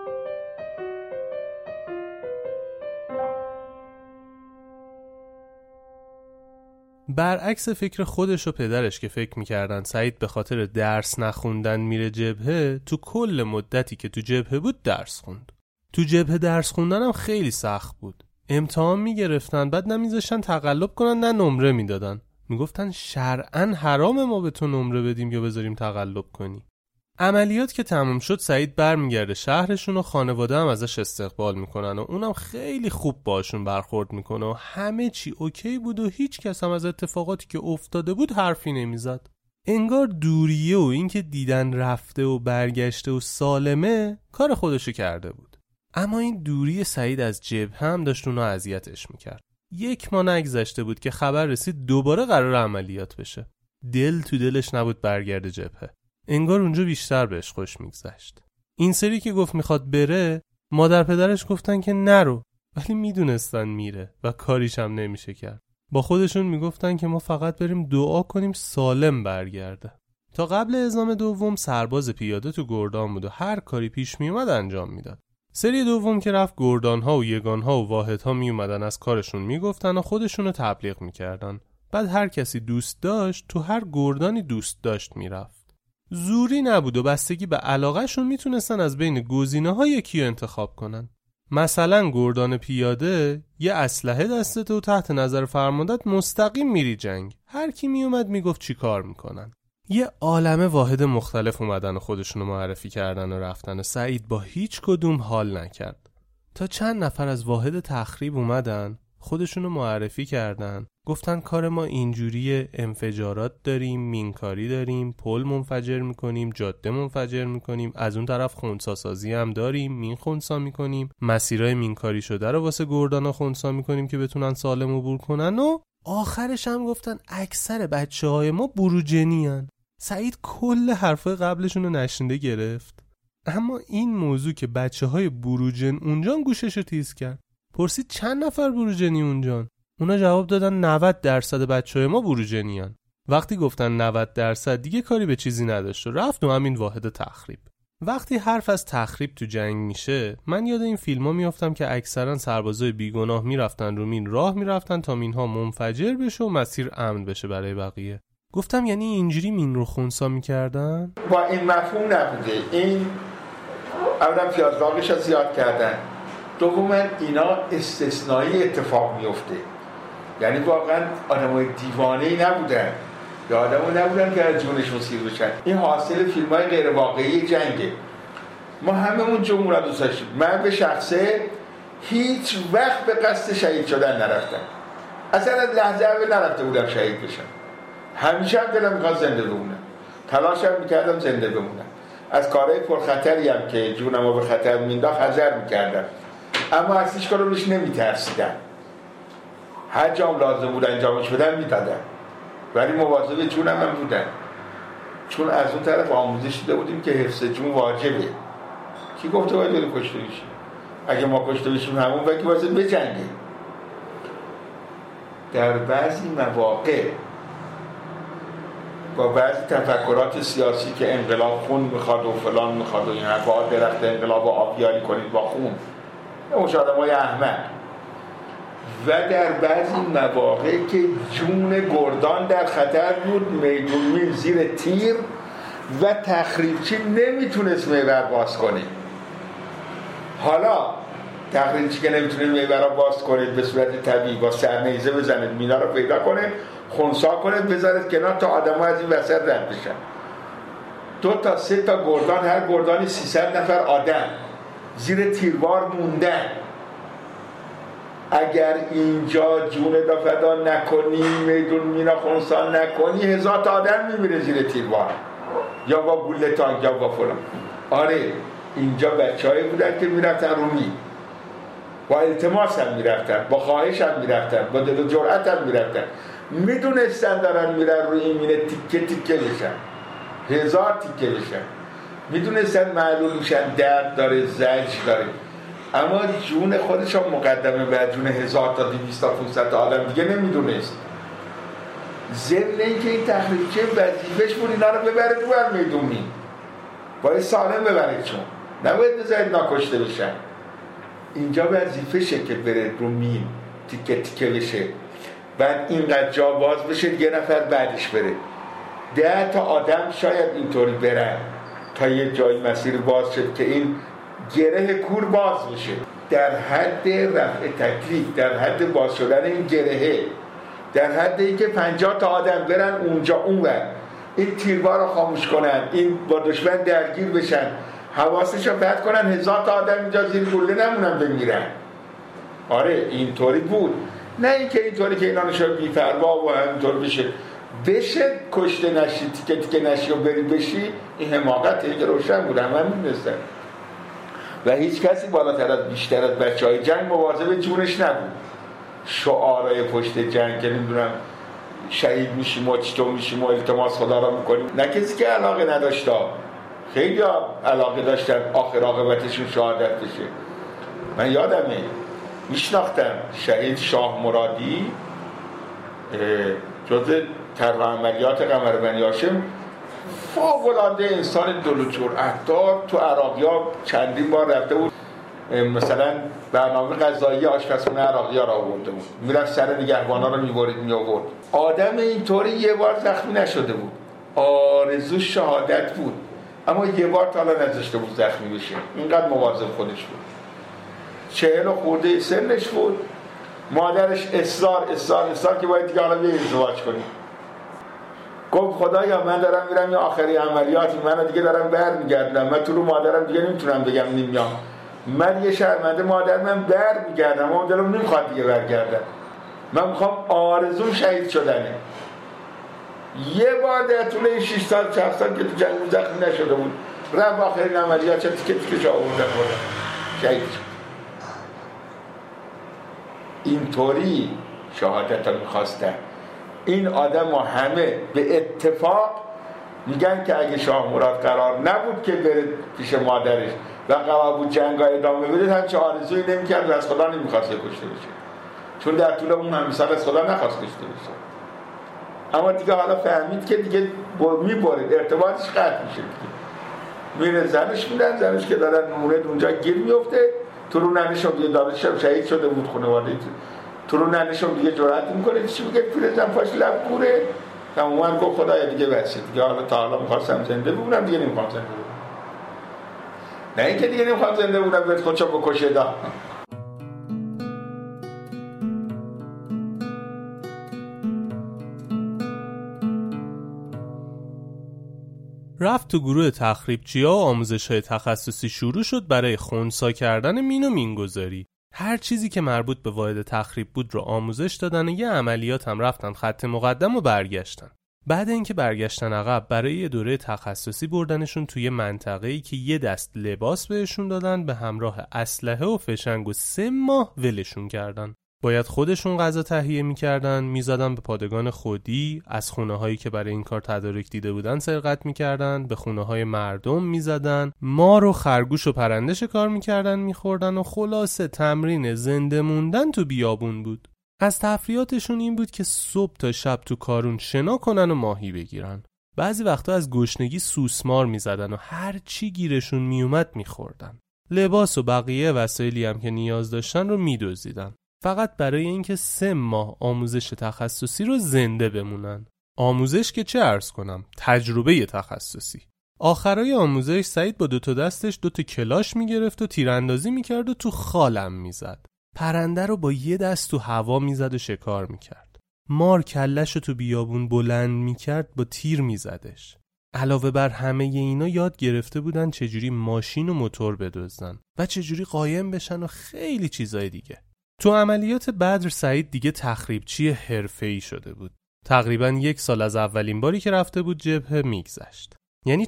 برعکس فکر خودش و پدرش که فکر میکردن سعید به خاطر درس نخوندن میره جبهه، تو کل مدتی که تو جبهه بود درس خوند. تو جبهه درس خوندن هم خیلی سخت بود. امتحان میگرفتن، بعد نمیذاشتن تقلب کنن نه نمره میدادن. میگفتن شرعاً حرام ما به تو نمره بدیم یا بذاریم تقلب کنی. عملیات که تمام شد سعید برمیگرده شهرشون و خانواده هم ازش استقبال میکنن و اونم خیلی خوب باشون برخورد میکنه و همه چی اوکی بود و هیچ کس هم از اتفاقاتی که افتاده بود حرفی نمیزد. انگار دوریه و این که دیدن رفته و برگشته و سالمه کار خودشو کرده بود. اما این دوری سعید از جبهه هم داشت اونو اذیتش میکرد. 1 ماه نگذشته بود که خبر رسید دوباره قرار عملیات بشه. دل تو دلش نبود برگرده جبهه. انگار اونجا بیشتر بهش خوش میگذشت. این سری که گفت میخواد بره، مادر پدرش گفتن که نرو، ولی میدونستن میره و کاریش هم نمیشه کرد. با خودشون میگفتن که ما فقط بریم دعا کنیم سالم برگرده. تا قبل اعزام دوم سرباز پیاده تو گردان بود و هر کاری پیش میومد انجام میداد. سری دوم که رفت گردانها و یگانها و واحدها میومدن از کارشون میگفتن و خودشونو تبلیغ میکردن. بعد هر کسی دوست داشت تو هر گردانی دوست داشت میرفت. زوری نبود و بستگی به علاقهشون میتونستن از بین گزینه‌ها یکی رو انتخاب کنن. مثلا گردان پیاده یه اسلحه دستته و تحت نظر فرماندهت مستقیم میری جنگ. هر کی میومد میگفت چی کار میکنن. یه عالمه واحد مختلف اومدن و خودشونو معرفی کردن و رفتن و سعید با هیچ کدوم حال نکرد. تا چند نفر از واحد تخریب اومدن خودشونو معرفی کردن، گفتن کار ما اینجوریه، انفجارات داریم، مینکاری داریم، پل منفجر میکنیم، جاده منفجر میکنیم، از اون طرف خنثی سازی هم داریم، مین خنثی میکنیم، مسیرهای مینکاری شده رو واسه گردانا خنثی میکنیم که بتونن سالم عبور کنن و آخرش هم گفتن اکثر بچه‌های ما بروجنی ان. سعید کل حرفای قبلشون رو نشنیده گرفت، اما این موضوع که بچه‌های بروجن اونجا گوششو تیز کرد. پرسید چند نفر بروجنی اونجان؟ اونا جواب دادن 90% بچه‌های ما بروجنیان. وقتی گفتن 90% دیگه کاری به چیزی نداشت و رفت و همین واحد تخریب. وقتی حرف از تخریب تو جنگ میشه، من یاد این فیلم‌ها میافتم که اکثرا سربازای بیگناه میرفتن رو مین راه میرفتن تا مین‌ها منفجر بشه و مسیر امن بشه برای بقیه. گفتم یعنی اینجوری مین رو خنثی می‌کردن؟ با این مفهوم نبوده. این اولا پیازداغش رو زیاد کردن. دوما اینا استثنایی اتفاق میفته. یعنی واقعا آدمای دیوانه‌ای نبودن یا آدمایی نبودن که از جونشون سیر بشن. این حاصل فیلم‌های غیر واقعی جنگه. ما هممون جمهور رو دوست داشتیم. من به شخصه هیچ وقت به قصد شهید شدن نرفتم. اصلا از لحظه اول نرفته بودم شهید بشم. همیشه هم دلم می‌خواست زنده بمونم. تلاشم می‌کردم زنده بمونم. از کارهای پرخطری هم که جونم رو به خطر مینداخت حذر می‌کردم. اما از هیچ کاری روش نمی‌ترسیدم. هر جام لازم بود انجامش بدم میدادم، ولی مواظب جونم هم بودم، چون از اون طرف آموزش دیده بودیم که حفظ جون واجبه. کی گفته باید بریم کشته بشیم؟ اگه ما کشته بشیم همون وقتی واسه بجنگیم. در بعضی مواقع با بعضی تفکرات سیاسی که انقلاب خون میخواد و فلان میخواد و این حرفا، درخت انقلاب رو آبیاری کنید با خون، اون آدمای احمق، و در بعضی مواقع که جون گردان در خطر بود، میدون میل زیر تیر و تخریبچی نمیتونست میبر باز کنه. حالا تخریبچی که نمیتونه میبر باز کنید به صورت طبیعی با سرنیزه بزنید، مینا رو پیدا کنه، خنثی کنه، بذارید کنار تا آدم ها از این وسط رد بشن. 2 تا 3 تا گردان، هر گردانی 300 نفر آدم زیر تیربار موندن. اگر اینجا جون دا فدا نکنی، میدون مینا خونسان نکنی، 1000 تا آدم میمیره زیر تیربار یا با گوله تانک یا با فلان. آره اینجا بچه‌هایی بودن که میرفتن رومی، با التماس هم میرفتن، با خواهش هم میرفتن، با دل و جرأت هم میرفتن، میدونستن دارن میرن روی این مینه تیکه تیکه بشن، 1000 تیکه بشن، میدونستن معلول میشن، درد داره، زجر داره، اما جون خودش هم مقدمه بر جون 1000 تا 200 تا 500 تا آدم دیگه نمیدونست. ضمن اینکه این تخریبچه وظیفه‌اش بود اینا رو ببره تو میدونی، باید سالم ببره، چون نباید بذارید ناکشته بشن. اینجا وظیفه‌شه که بره رو مین تیکه تیکه بشه، بعد اینقدر جا باز بشه یه نفر بعدش بره، 10 تا آدم شاید اینطوری برن تا یه جایی مسیر باز شد که این گره کور باز بشه. در حد رفع تکلیف، در حد باز شدن این گرهه، در حد اینکه 50 تا آدم برن اونجا اونور، این تیربار رو خاموش کنن، این با دشمن درگیر بشن، حواسش رو پرت کنن، 1000 تا آدم اینجا زیر گوله نمونن بمیرن. آره اینطوری بود، نه اینکه اینطوری که اینا نشون بی‌پروا و همینطور بشه کشته نشی، تیکه تیکه نشی و بری بشی. این حماقته که روشن بود، همه می‌دونستن و هیچ کسی بالاتر از بیشتر از بچه‌های جنگ مواظب جونش نبود. شعارهای پشت جنگ که نمیدونم شهید میشیم و چطور میشیم و التماس خدا را میکنیم، نه کسی که علاقه نداشته، خیلی علاقه داشتن آخر عاقبتشون شهادت بشه. من یادمه میشناختم شهید شاه مرادی، جزء طرح عملیات قمر بنی هاشم، فوق‌العاده انسان دل و جرأت دار، تو عراقی‌ها چندین بار رفته بود، مثلا برنامه غذایی آشپزخونه عراقی‌ها را آورده بود، میرفت سر نگهبانا رو می‌آورد. آدم اینطوری یه بار زخمی نشده بود، آرزو شهادت بود، اما یه بار تا حالا نذاشته بود زخمی بشه، اینقدر مواظب خودش بود. 40 خورده سنش بود، مادرش اصرار که باید دیگه حالا بیا ازدواج کنی. گفت خدایا من دارم میرم یه آخری عملیاتی، من دیگه دارم برمیگردم، من تو رو مادرم دیگه نمیتونم بگم نمیام، من یه شرمنده مادر من برمیگردم، اما دلم نمیخواد دیگه برگردم، من میخوام آرزوم شهید شدنه. یه بار در طول این 6 سال 7 سال که تو جنگ زخمی نشده بود، رفت آخرین عملیات چه تیکه تیکه شو آوردن شهید شد. اینطوری شهادت رو میخواستن. این آدم ها همه به اتفاق میگن که اگه شاه مراد قرار نبود که بره پیش مادرش و قرار بود جنگ ادامه بده، همچه آرزویی نمیکرد و از خدا نمیخواست کشته بشه، چون در طول اون همسال از خدا نخواست کشته بشه. اما دیگه حالا فهمید که دیگه میبرید، ارتباطش قطع میشه دیگه. میره زنش میدن، زنش که دارن مورد اونجا گیر میفته، تو رو ننشم دیگه داداشم شهید شده بود خانواده، تو رو ننشم دیگه جرأت میکنه چی بگه، پیرزن پاش لب کوره تماما، گفت خدایا دیگه بسه دیگه، حالا تا حالا میخواستم زنده بمونم دیگه نمیخوام زنده بمونم، نه اینکه دیگه نمیخوام زنده بمونم بهت خودشو بکشه دا. رفت تو گروه تخریبچی‌ها و آموزش‌های تخصصی شروع شد برای خنثی کردن مین و مینگذاری. هر چیزی که مربوط به واحد تخریب بود رو آموزش دادن و یه عملیات هم رفتن خط مقدم و برگشتن. بعد اینکه برگشتن عقب، برای یه دوره تخصصی بردنشون توی منطقه‌ای که یه دست لباس بهشون دادن به همراه اسلحه و فشنگ و 3 ماه ولشون کردن. باید خودشون غذا تهیه می‌کردن، می‌زدن به پادگان خودی، از خونه‌هایی که برای این کار تدارک دیده بودن سرقت می‌کردن، به خونه‌های مردم می‌زدن، مار و خرگوش و پرنده شکار می‌کردن، می‌خوردن و خلاصه تمرین زنده موندن تو بیابون بود. از تفریحاتشون این بود که صبح تا شب تو کارون شنا کنن و ماهی بگیرن. بعضی وقتا از گشنگی سوسمار می‌زدن و هر چی گیرشون میومد می‌خوردن. لباس و بقیه وسایلی هم که نیاز داشتن رو می‌دزدیدن، فقط برای اینکه 3 ماه آموزش تخصصی رو زنده بمونن. آموزش که چه عرض کنم، تجربه تخصصی. آخرای آموزش سعید با 2 تا دستش 2 تا کلاش میگرفت و تیراندازی میکرد و تو خالم میزد. پرنده رو با یه دست تو هوا میزد و شکار میکرد. مار کلش رو تو بیابون بلند میکرد، با تیر میزدش. علاوه بر همه اینا یاد گرفته بودن چجوری ماشین و موتور بدزدن و چجوری قایم بشن و خیلی چیزای دیگه. تو عملیات بدر سعید دیگه تخریبچی حرفه‌ای شده بود. تقریباً 1 سال از اولین باری که رفته بود جبهه میگذشت. یعنی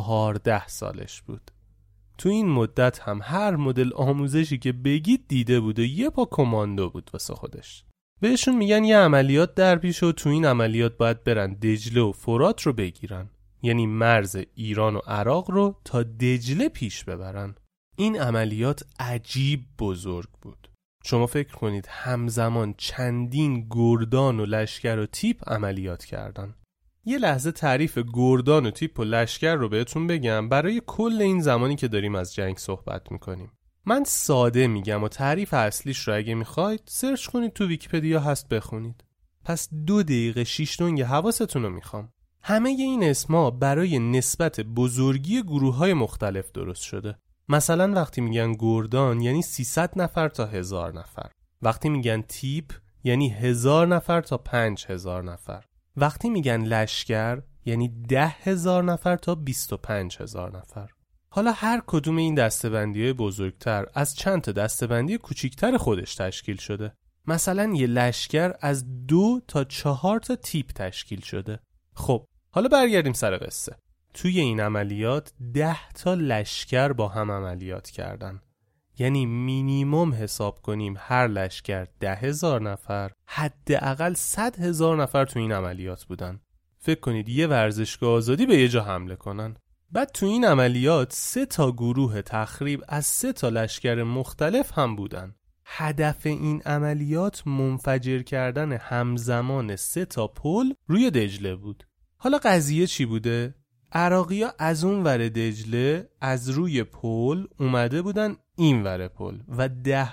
14 سالش بود. تو این مدت هم هر مدل آموزشی که بگید دیده بود و یه پا کماندو بود واسه خودش. بهشون میگن یه عملیات در پیش و تو این عملیات باید برن دجله و فرات رو بگیرن. یعنی مرز ایران و عراق رو تا دجله پیش ببرن. این عملیات عجیب بزرگ بود. شما فکر کنید همزمان چندین گردان و لشکر و تیپ عملیات کردن. یه لحظه تعریف گردان و تیپ و لشکر رو بهتون بگم برای کل این زمانی که داریم از جنگ صحبت میکنیم. من ساده میگم و تعریف اصلیش رو اگه میخواید سرچ کنید تو ویکی‌پدیا هست بخونید. پس 2 دقیقه 6 دنگ حواستون رو میخوام. همه این اسما برای نسبت بزرگی گروه‌های مختلف درست شده. مثلا وقتی میگن گردان یعنی 300 نفر تا 1000 نفر. وقتی میگن تیپ یعنی 1000 نفر تا 5000 نفر. وقتی میگن لشکر یعنی 10,000 نفر تا 25,000 نفر. حالا هر کدوم این دسته‌بندی‌های بزرگتر از چند تا دسته‌بندی کوچیکتر خودش تشکیل شده. مثلا یه لشکر از 2 تا 4 تا تیپ تشکیل شده. خب حالا برگردیم سر قصه. توی این عملیات 10 تا لشکر با هم عملیات کردن. یعنی مینیمم حساب کنیم هر لشکر 10,000 نفر، حداقل 100,000 نفر تو این عملیات بودن. فکر کنید یه ورزشگاه آزادی به یه جا حمله کنن. بعد تو این عملیات 3 تا گروه تخریب از 3 تا لشکر مختلف هم بودن. هدف این عملیات منفجر کردن همزمان 3 تا پل روی دجله بود. حالا قضیه چی بوده؟ عراقی‌ها از اون ور دجله از روی پل اومده بودن این ور پل و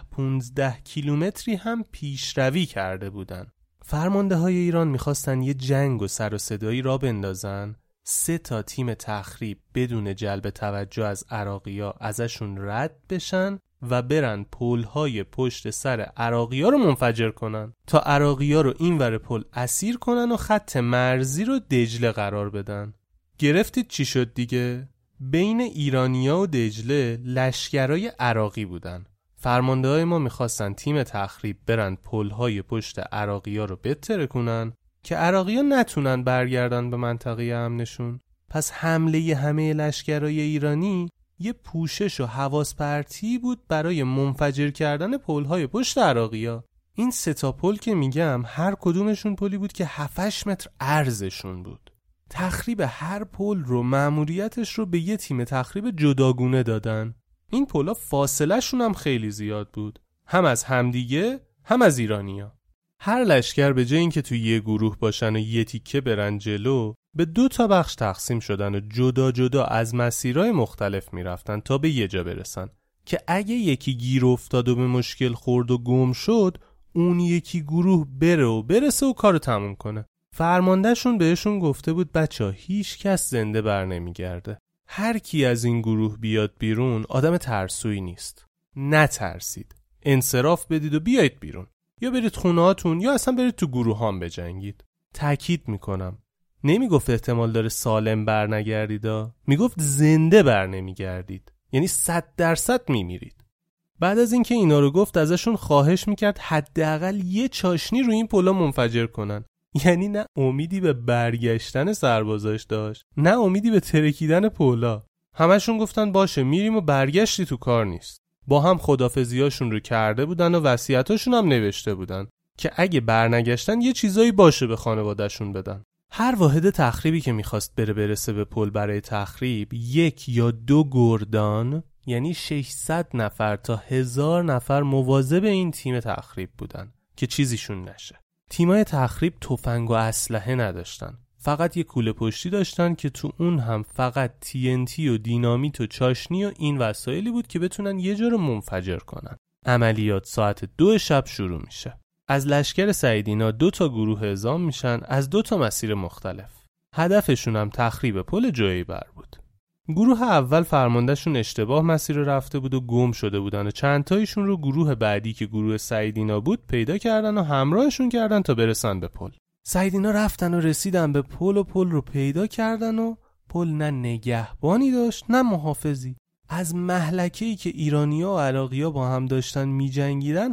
10-15 کیلومتری هم پیشروی کرده بودن. فرمانده های ایران میخواستن یه جنگ و سر و صدایی را بندازن. 3 تا تیم تخریب بدون جلب توجه از عراقی‌ها ازشون رد بشن و برن پل‌های پشت سر عراقی‌ها رو منفجر کنن تا عراقی‌ها رو این ور پل اسیر کنن و خط مرزی رو دجله قرار بدن. گرفتید چی شد دیگه؟ بین ایرانیا و دجله لشکرای عراقی بودن. فرمانده‌های ما میخواستن تیم تخریب برن پل‌های پشت عراقی‌ها رو بترکونن که عراقی‌ها نتونن برگردن به منطقه امنشون. پس حمله همه لشکرای ایرانی یه پوشش و حواس پرتی بود برای منفجر کردن پل‌های پشت عراقی‌ها. این 3 تا پل که میگم هر کدومشون پلی بود که 7-8 متر عرضشون بود. تخریب هر پل رو مأموریتش رو به یه تیم تخریب جداگونه دادن. این پل‌ها فاصله شون هم خیلی زیاد بود. هم از همدیگه هم از ایرانیا. هر لشکر به جای اینکه توی یه گروه باشن و یه تیکه برن جلو، به 2 تا بخش تقسیم شدن و جدا جدا از مسیرهای مختلف میرفتن تا به یه جا برسن که اگه یکی گیر افتاد و به مشکل خورد و گم شد، اون یکی گروه بره و برسه و کارو تموم کنه. فرماندهشون بهشون گفته بود بچه‌ها هیچ کس زنده بر نمیگرده. هر کی از این گروه بیاد بیرون آدم ترسویی نیست. نترسید. انصراف بدید و بیایید بیرون. یا برید خونه‌هاتون یا اصلا برید تو گروه هم بجنگید. تأکید میکنم. نمیگفت احتمال داره سالم بر نگردید. میگفت زنده بر نمیگردید. یعنی 100% میمیرید. بعد از اینکه اینا رو گفت ازشون خواهش میکرد حداقل یه چاشنی رو این پلا منفجر کنن. یعنی نه امیدی به برگشتن سربازاش داشت، نه امیدی به ترکیدن پولا. همشون گفتن باشه میریم و برگشتی تو کار نیست. با هم خدافزیاشون رو کرده بودن و وصیتاشون هم نوشته بودن که اگه برنگشتن یه چیزایی باشه به خانواده‌شون بدن. هر واحد تخریبی که میخواست برسه به پل برای تخریب 1 یا 2 گردان یعنی 600 نفر تا 1000 نفر مواظب این تیم تخریب بودن که چیزیشون نشه. تیمای تخریب تفنگ و اسلحه نداشتن. فقط یه کوله پشتی داشتن که تو اون هم فقط TNT و دینامیت و چاشنی و این وسایلی بود که بتونن یه جا رو منفجر کنن. عملیات ساعت 2 شب شروع میشه. از لشکر سعیدینا 2 تا گروه اعزام میشن از 2 تا مسیر مختلف. هدفشون هم تخریب پل جویبر بود. گروه اول فرماندهشون اشتباه مسیر رفته بود و گم شده بودن و چند تایشون رو گروه بعدی که گروه سعیدینا بود پیدا کردن و همراهشون کردن تا برسن به پل. سعیدینا رفتن و رسیدن به پل و پل رو پیدا کردن و پل نه نگهبانی داشت نه محافظی. از مهلکه‌ای که ایرانی‌ها و عراقی‌ها با هم داشتن می‌جنگیدن هم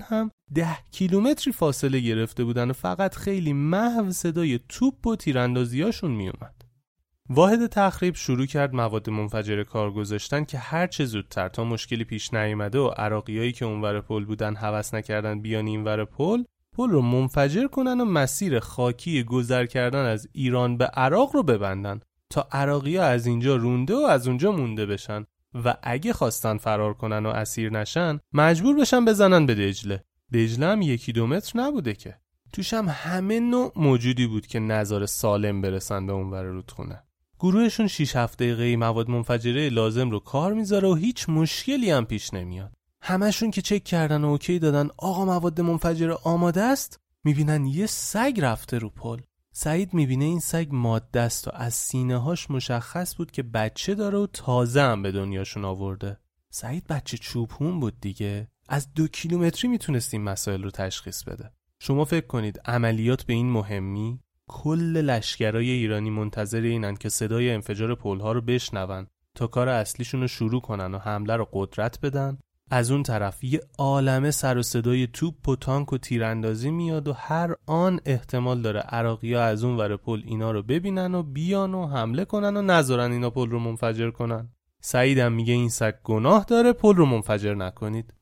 10 کیلومتری فاصله گرفته بودن و فقط خیلی محو صدای توپ و تیراندازیاشون می اومد. واحد تخریب شروع کرد مواد منفجره کار گذاشتن که هر چه زودتر تا مشکلی پیش نیامده و عراقیایی که اونور پل بودن هوس نکردن بیان اینور پل رو منفجر کنن و مسیر خاکی گذر کردن از ایران به عراق رو ببندن تا عراقی‌ها از اینجا رونده و از اونجا مونده بشن و اگه خواستن فرار کنن و اسیر نشن مجبور بشن بزنن به دجله. دجله هم 1-2 متر نبوده که. توش هم همه نوع موجودی بود که نذار سالم برسن به اونور رودخونه. گروهشون 6-7 دقیقه‌ای مواد منفجره لازم رو کار میذاره و هیچ مشکلی هم پیش نمیاد. همشون که چک کردن و اوکی دادن آقا مواد منفجره آماده است، میبینن یه سگ رفته رو پل. سعید میبینه این سگ ماده است و از سینه‌هاش مشخص بود که بچه داره و تازه هم به دنیاشون آورده. سعید بچه چوبون بود دیگه. از 2 کیلومتری میتونست این مسائل رو تشخیص بده. شما فکر کنید عملیات به این مهمی؟ کل لشکرای ایرانی منتظر اینن که صدای انفجار پل‌ها رو بشنون تا کار اصلیشون رو شروع کنن و حمله رو قدرت بدن. از اون طرف یه عالمه سر و صدای توپ و تانک و تیراندازی میاد و هر آن احتمال داره عراقی‌ها از اون ور پل اینا رو ببینن و بیان و حمله کنن و نذارن اینا پل رو منفجر کنن. سعید هم میگه این سگ گناه داره، پل رو منفجر نکنید.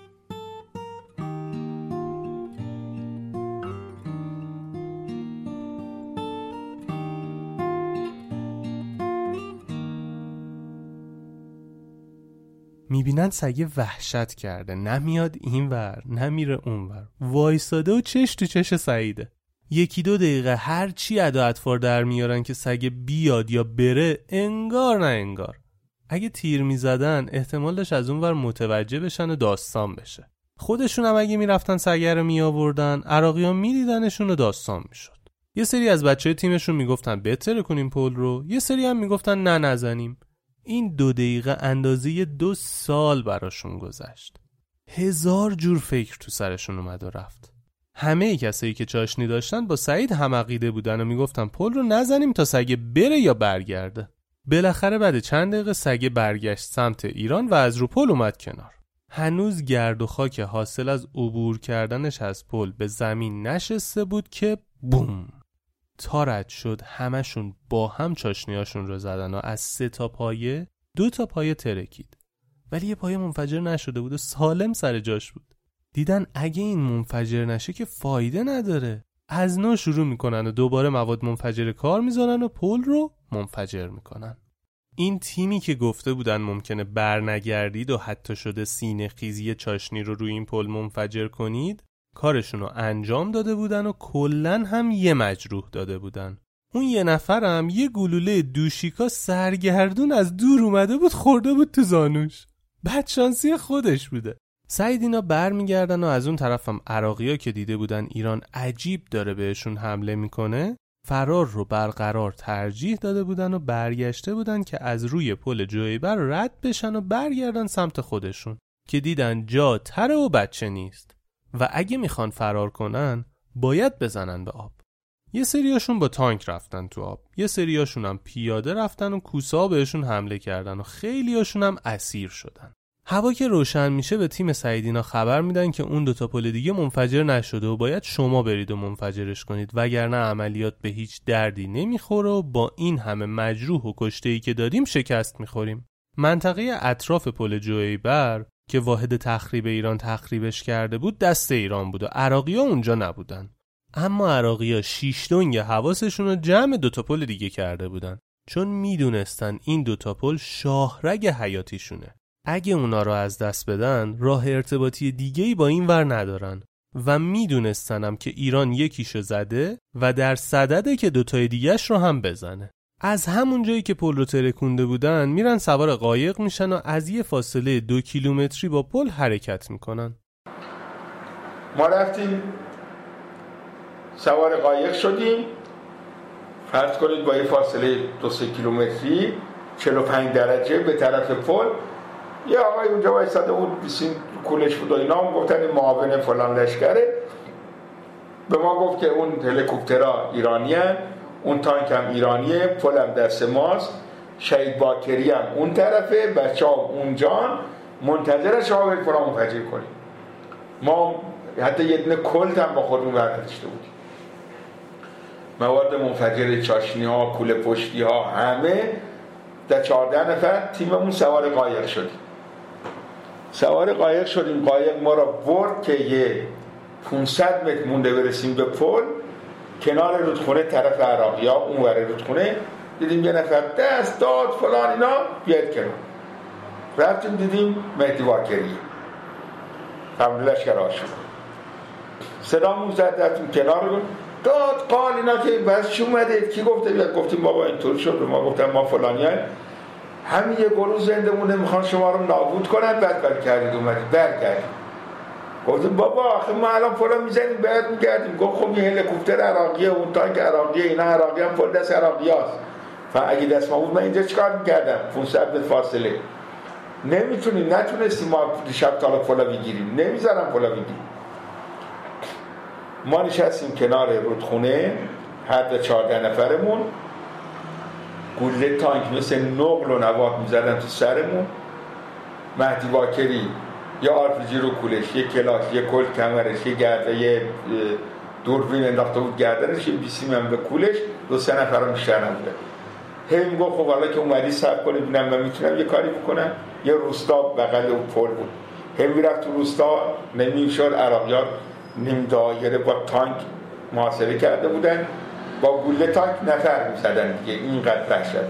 میبینن سگه وحشت کرده، نمیاد این ور نمیره اون ور، وایساده و چش تو چش سعیده. 1-2 دقیقه هر چی ادا اطفار در میارن که سگه بیاد یا بره، انگار نه انگار. اگه تیر میزدن احتمال داشت از اون ور متوجه بشن و داستان بشه. خودشون هم اگه میرفتن سگه رو میآوردن، عراقی‌ها میدیدنشون و داستان میشد. یه سری از بچهای تیمشون میگفتن بهتره کنیم پل رو، یه سری هم میگفتن نه نزنیم. این 2 دقیقه اندازه 2 سال براشون گذشت. 1000 جور فکر تو سرشون اومد و رفت. همه کسایی که چاشنی داشتن با سعید هم عقیده بودن و میگفتن پل رو نزنیم تا سگه بره یا برگرده. بالاخره بعد چند دقیقه سگه برگشت سمت ایران و از رو پل اومد کنار. هنوز گرد و خاک حاصل از عبور کردنش از پل به زمین نشسته بود که بوم! تا رد شد همشون با هم چاشنیاشون رو زدن و از 3 تا پایه 2 تا پایه ترکید، ولی یه پایه منفجر نشده بود و سالم سر جاش بود. دیدن اگه این منفجر نشه که فایده نداره، از نو شروع میکنن و دوباره مواد منفجر کار میذارن و پل رو منفجر میکنن. این تیمی که گفته بودن ممکنه برنگردید و حتی شده سینه خیزی چاشنی رو روی این پل منفجر کنید، کارشون رو انجام داده بودن و کلن هم یه مجروح داده بودن. اون یه نفرم یه گلوله دوشیکا سرگردون از دور اومده بود خورده بود تو زانوش. بدشانسی خودش بوده. سعید اینا برمیگردن و از اون طرف هم عراقی‌ها که دیده بودن ایران عجیب داره بهشون حمله میکنه، فرار رو برقرار ترجیح داده بودن و برگشته بودن که از روی پل جویبر رد بشن و برگردن سمت خودشون که دیدن جا تره و بچه نیست و اگه میخوان فرار کنن باید بزنن به آب. یه سریاشون با تانک رفتن تو آب، یه سریاشون هم پیاده رفتن و کوسا بهشون حمله کردن و خیلیاشون هم اسیر شدن. هوا که روشن میشه به تیم سعیدینا خبر میدن که اون 2 تا پل دیگه منفجر نشده و باید شما برید و منفجرش کنید وگرنه عملیات به هیچ دردی نمیخوره و با این همه مجروح و کشته‌ای که دادیم شکست میخوریم. منطقه اطراف پل جویبر که واحد تخریب ایران تخریبش کرده بود دست ایران بود و عراقی‌ها اونجا نبودن. اما عراقی‌ها 6 دنگ حواسشون رو جمع 2 تا پل دیگه کرده بودن، چون میدونستن این 2 تا پل شاهرگ حیاتیشونه. اگه اونا رو از دست بدن راه ارتباطی دیگه‌ای با این ور ندارن و میدونستنم که ایران یکیشو زده و در صدده که 2 تای دیگه‌اش رو هم بزنه. از همون جایی که پل رو ترکونده بودن میرن سوار قایق میشن و از یه فاصله 2 کیلومتری با پل حرکت میکنن. ما رفتیم سوار قایق شدیم، فرض کنید با یه فاصله 2-3 کیلومتری 45 درجه به طرف پل. یه آقای اونجا وایساده بود، بیسین کولش بود و اینا، هم گفتن این معاون فلان لشکره. به ما گفت که اون هلیکوپترها ایرانی هن، اون تانک هم ایرانیه، پل هم دست ماست، شهید باکری هم اون طرفه، بچه ها اونجا منتظر شما برید پل منفجر کنیم. ما حتی یه دونه کلت هم با خودمون برداشته بودیم. مواد منفجر، چاشنی ها، کوله پشتی ها، همه. در 14 نفر تیممون سوار قایق شدیم. قایق ما را برد که یه 500 متر مونده برسیم به پل، کنار رودخونه طرف عراقی ها، اون ور رودخونه. دیدیم یه نفر دست داد فلان اینا، بیاد کنار. رفتیم دیدیم مهدی واکریه، حمله لشکر آشور. صدامون زد، رفتیم کنار رو داد قال اینا که بس چی اومده، کی گفته بیاد؟ گفتیم بابا اینطور شد. ما گفتم ما فلانی هست، همین یه گروه زنده مونه میخوان شما رو نابود کنن، بعد برگردید اومدید. برگردید. گفتیم بابا آخه ما الان فلان میزنیم بعد میگردیم. گفت خب یه هلیکوپتر عراقیه، اون تانک عراقیه، اینا عراقی هم پل دست عراقی هست. اگه دست ما بود من اینجا چیکار میکردم؟ 500 متر فاصله. نتونستیم ما شب تالا پلا بگیریم، نمیذارم پلا بگیریم. ما نشستیم کنار رودخونه، هر 14 نفرمون، گوله تانک مثل نقل و نوات میزدن تو سرمون. مهدی واکری یه آرپیجی رو کولش، یه کلاش، یه کل کمرش، یه گرده، یه دوربین انداخته بود گردنش، یه بیسیم هم به کولش. 2-3 نفر هم بیشتر نبوده. هی میگفت خب حالا که اومدی صبر کنید ببینم من میتونم یه کاری بکنم. یه روستا بغل اون پل بود، هی میرفت تو روستا، نمیشد. عراقی‌ها نیم دایره با تانک محاصره کرده بودن، با گوله تانک نفر میزدن دیگه. اینقدر وحشتناک.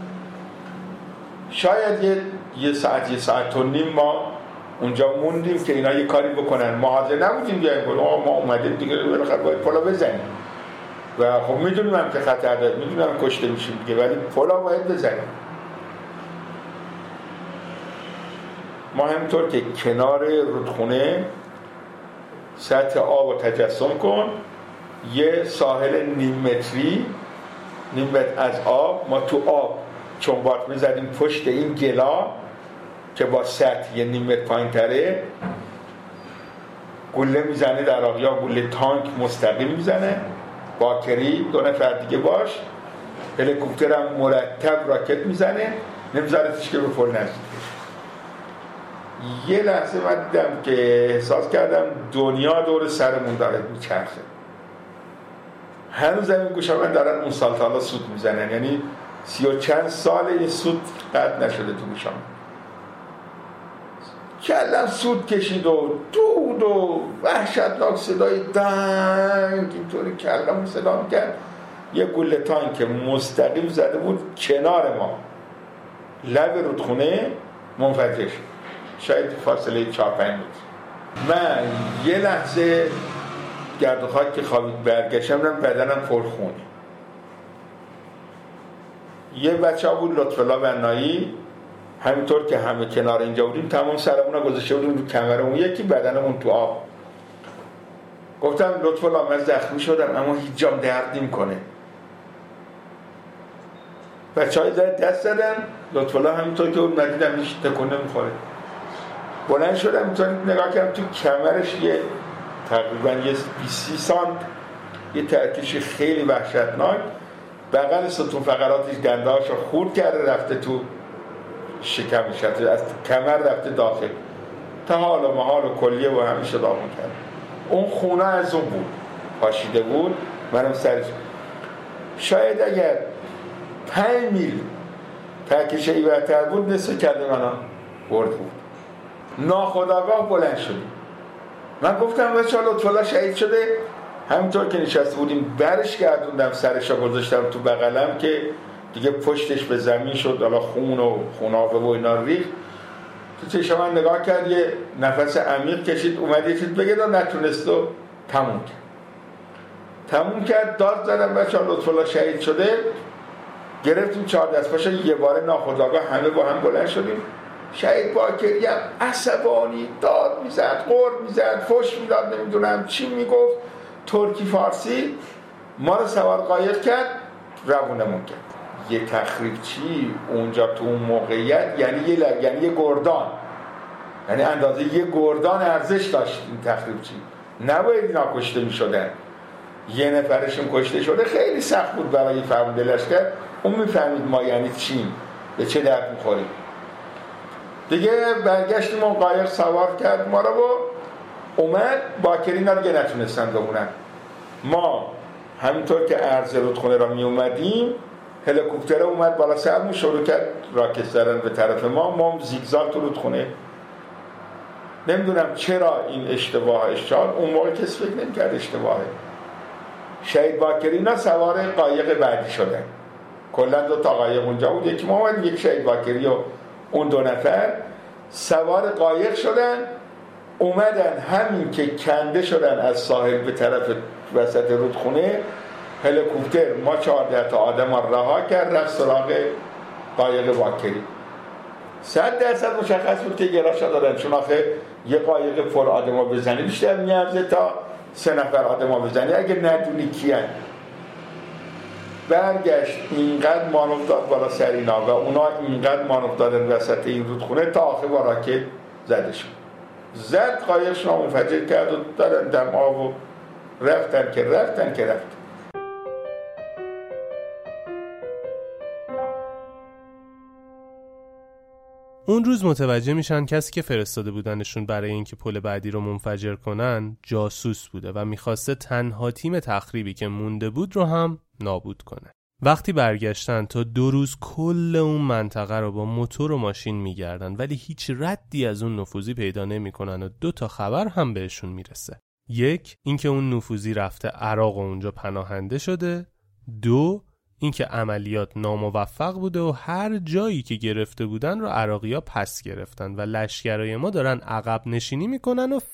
شاید یه ساعت و نیم ما اونجا موندیم که اینا یه کاری بکنن. ما حاضر نبودیم بیایم، ما اومدیم دیگه بالاخره باید پلا بزنیم و خب میدونیم هم که خطر داره، میدونیم هم کشته میشیم دیگه، ولی پلا باید بزنیم. ما همینطور که کنار رودخونه سطح آب رو تجسم کن، یه ساحل نیم متر از آب، ما تو آب چنبات میزدیم پشت این گلا که با سطح یه نیم متر پایین تره. گله میزنه در عراقی ها، گله تانک مستقیم میزنه، باکری 2 نفر دیگه باش، هلیکوپتر هم مرتب راکت میزنه، نمیذارتش که به پل نزدیک. یه لحظه من دیدم که احساس کردم دنیا دور سرمون داره میچرخه. هنوز این گوشا من دارن اون سال تا حالا سود میزنن، یعنی 30 و چند سال این سود قطع نشده تو گوشا من. کلم سود کشید و دود و وحشتناک صدای دنگ اینطوری کلم صدا میکرد. یه گوله تانک مستقیم زده بود کنار ما، لب رودخونه، منفجر شد. شاید فاصله 4-5 متر. من یه لحظه گرد و خاک که خوابید برگشتم بدنم پرخونه. یه بچه ها بود لطفالله بنایی، همینطور که همه کنار اینجا بودیم تمام سرمون رو گذاشته بودیم رو کمرمون، یکی بدنمون تو آب. گفتم لطفالله من زخمی شدم اما هیچ جام درد نمی‌کنه. بچه های دست زدن، لطفالله همینطور که بود ندیدم هیچ تکون نمیخوره. بلند شدم اینطور نگاه کردم تو کمرش یه تقریبا یه 20 سانت یه ترکش خیلی وحشتناک، بغل ستون فقراتش دنده‌هاشو خورد کرده رفته تو شکمش، از کمر رفته داخل، تا حال و محال و کلیه و همیشه دامون کرد. اون خونه از اون بود، پاشیده بود، منم سرش. شاید اگر 5 میل ترکش ایوه‌تر بود نصف کرده منو برد بود. ناخودآگاه بلند شدیم. من گفتم بچه‌ها لطفاً شهید شده. همینطور که نشسته بودیم برش گردوندم، سرشو گذاشتم تو بغلم که دیگه پشتش به زمین شد، حالا خون و خونابه و اینا ریخت. تو چشم من نگاه کرد، یه نفس عمیق کشید، اومد یه چیز بگه و نتونست و تموم کرد. داد زدم بچه‌ها لطفاً شهید شده. گرفتیم 4 دست پاشو، یه بار ناخودآگاه همه با هم بلند شدیم. شهید باکری هم عصبانی داد میزد، قرد میزد، فش میداد، نمیدونم چی میگفت، ترکی فارسی. ما رو سوار قایق کرد، روونمون کرد. یه تخریبچی اونجا تو اون موقعیت یعنی یه گردان، یعنی اندازه یه گردان ارزش داشت این تخریبچی. نباید اینا کشته میشدن. یه نفرشون کشته شده، خیلی سخت بود برای فرمانده لشکر. اون میفهمید ما یعنی چیم، به چه درد میخوریم. دیگه برگشتیم و قایق سوار کرد ما رو و اومد باکری اینا دیگه نتونستن بمونن. ما همینطور که عرض رودخونه را می اومدیم هلیکوپتر اومد بالا سرمون شروع کرد راکت زدن به طرف ما زیگزاگ تو رودخونه. نمیدونم چرا این اشتباهش شد، اون موقع کسی فکر نمی‌کرد اشتباهه. شهید باکری اینا سوار قایق بعدی شدن، کلا 2 تا قایق اونجا بود، یکی ما اومد، یک شهید باکری و اون 2 نفر سوار قایق شدن، اومدن همین که کنده شدن از ساحل به طرف وسط رودخونه، هلیکوپتر ما 14 تا آدم رها کرد رفت سراغ قایق باکری. 100% مشخص بود که گراشا دادن، چون آخه یه قایق پر آدم بزنی بیشتر میارزه تا 3 نفر آدم بزنی اگه ندونی کیان. برگشت اینقدر مانور داد بالا سر اینا و اونا اینقدر مانور دادن وسط این رودخونه تا آخر با راکت زده شد. زد قایقشون رو منفجر کرد و دادن دم آب و رفتن که اون روز متوجه میشن کسی که فرستاده بودنشون برای اینکه پل بعدی رو منفجر کنن جاسوس بوده و میخواسته تنها تیم تخریبی که مونده بود رو هم نابود کنه. وقتی برگشتن تا 2 روز کل اون منطقه رو با موتور و ماشین میگردن ولی هیچ ردی از اون نفوذی پیدا نمیکنن و 2 تا خبر هم بهشون میرسه. 1 اینکه اون نفوذی رفته عراق و اونجا پناهنده شده. 2 اینکه عملیات ناموفق بوده و هر جایی که گرفته بودن رو عراقی‌ها پس گرفتن و لشکرای ما دارن عقب نشینی میکنن و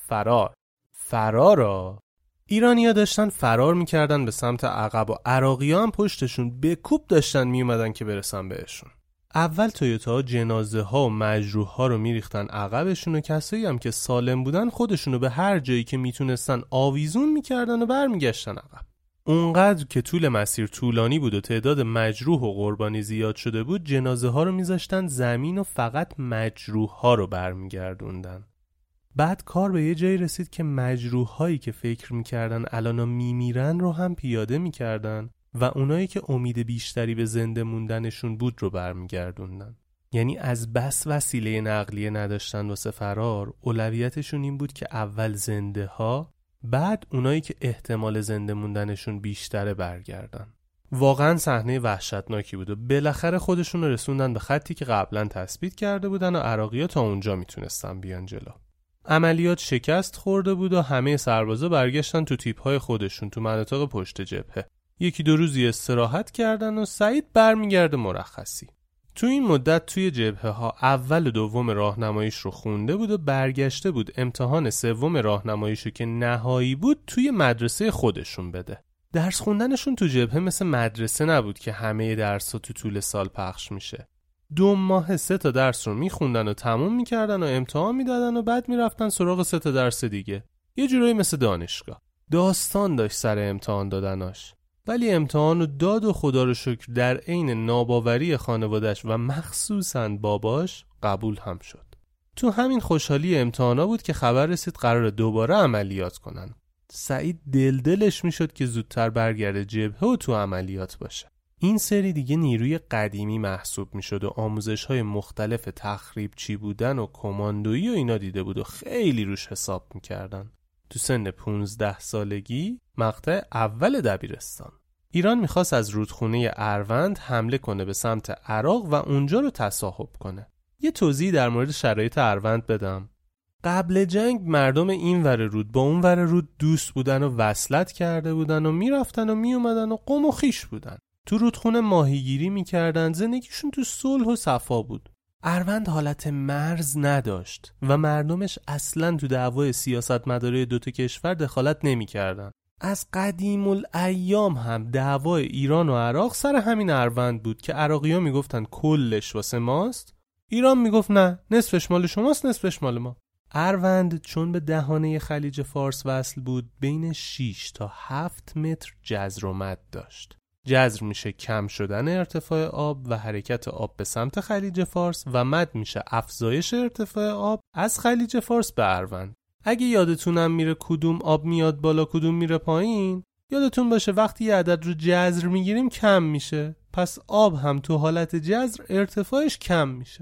فرارا. ایرانی‌ها داشتن فرار میکردن به سمت عقب و عراقی‌ها هم پشتشون به کوب داشتن میومدن که برسن بهشون. اول تویوتا جنازه ها و مجروح ها رو میریختن عقبشون و کسایی هم که سالم بودن خودشونو به هر جایی که میتونستن آویزون میکردن و برمیگشتن عقب. اونقدر که طول مسیر طولانی بود و تعداد مجروح و قربانی زیاد شده بود جنازه ها رو میذاشتن زمین و فقط مجروح ها رو برمیگردوندن. بعد کار به یه جایی رسید که مجروح هایی که فکر میکردن الانا میمیرن رو هم پیاده میکردن و اونایی که امید بیشتری به زنده موندنشون بود رو برمیگردوندن. یعنی از بس وسیله نقلیه نداشتن واسه فرار، اولویتشون این بود که اول زنده ها، بعد اونایی که احتمال زنده موندنشون بیشتره برگردن. واقعا صحنه وحشتناکی بود و بالاخره خودشون رو رسوندن به خطی که قبلا تثبیت کرده بودن و عراقی‌ها تا اونجا میتونستن بیان جلو. عملیات شکست خورده بود و همه سربازا برگشتن تو تیپ‌های خودشون تو مناطق پشت جبهه. 1-2 روزی استراحت کردن و سعید برمیگرده مرخصی. تو این مدت توی جبهه ها اول و دوم راهنماییش رو خونده بود و برگشته بود امتحان 3 راهنماییشو که نهایی بود توی مدرسه خودشون بده. درس خوندنشون تو جبهه مثل مدرسه نبود که همه درس‌ها تو طول سال پخش میشه. 2 ماه 3 تا درس رو میخوندن و تموم میکردن و امتحان میدادن و بعد میرفتن سراغ 3 تا درس دیگه. یه جورایی مثل دانشگاه. داستان داشت سر امتحان دادناش. ولی امتحان رو داد و خدا رو شکر در عین ناباوری خانوادش و مخصوصاً باباش قبول هم شد. تو همین خوشحالی امتحانا بود که خبر رسید قراره دوباره عملیات کنن. سعید دلش میشد که زودتر برگرده جبهه و تو عملیات باشه. این سری دیگه نیروی قدیمی محسوب میشد و آموزش‌های مختلف تخریب چی بودن و کماندویی و اینا دیده بود و خیلی روش حساب میکردن. تو سن 15 سالگی مقطع اول دبیرستان ایران میخواست از رودخونه اروند حمله کنه به سمت عراق و اونجا رو تصاحب کنه. یه توضیح در مورد شرایط اروند بدم. قبل جنگ مردم این ور رود با اون ور رود دوست بودن و وصلت کرده بودن و میرفتن و میومدن و قوم و خیش بودن. تو رودخونه ماهیگیری میکردن، زندگیشون تو صلح و صفا بود. اروند حالت مرز نداشت و مردمش اصلاً تو دعوای سیاستمدارای 2 تا کشور دخالت نمی‌کردن. از قدیم الایام هم دعوای ایران و عراق سر همین اروند بود که عراقی‌ها میگفتن کلش واسه ماست، ایران میگفت نه، نصفش مال شماست نصفش مال ما. اروند چون به دهانه خلیج فارس وصل بود بین 6 تا 7 متر جزر و مد داشت. جزر میشه کم شدن ارتفاع آب و حرکت آب به سمت خلیج فارس و مد میشه افزایش ارتفاع آب از خلیج فارس به اروند. اگه یادتونم میره کدوم آب میاد بالا کدوم میره پایین، یادتون باشه وقتی یه عدد رو جزر میگیریم کم میشه، پس آب هم تو حالت جزر ارتفاعش کم میشه.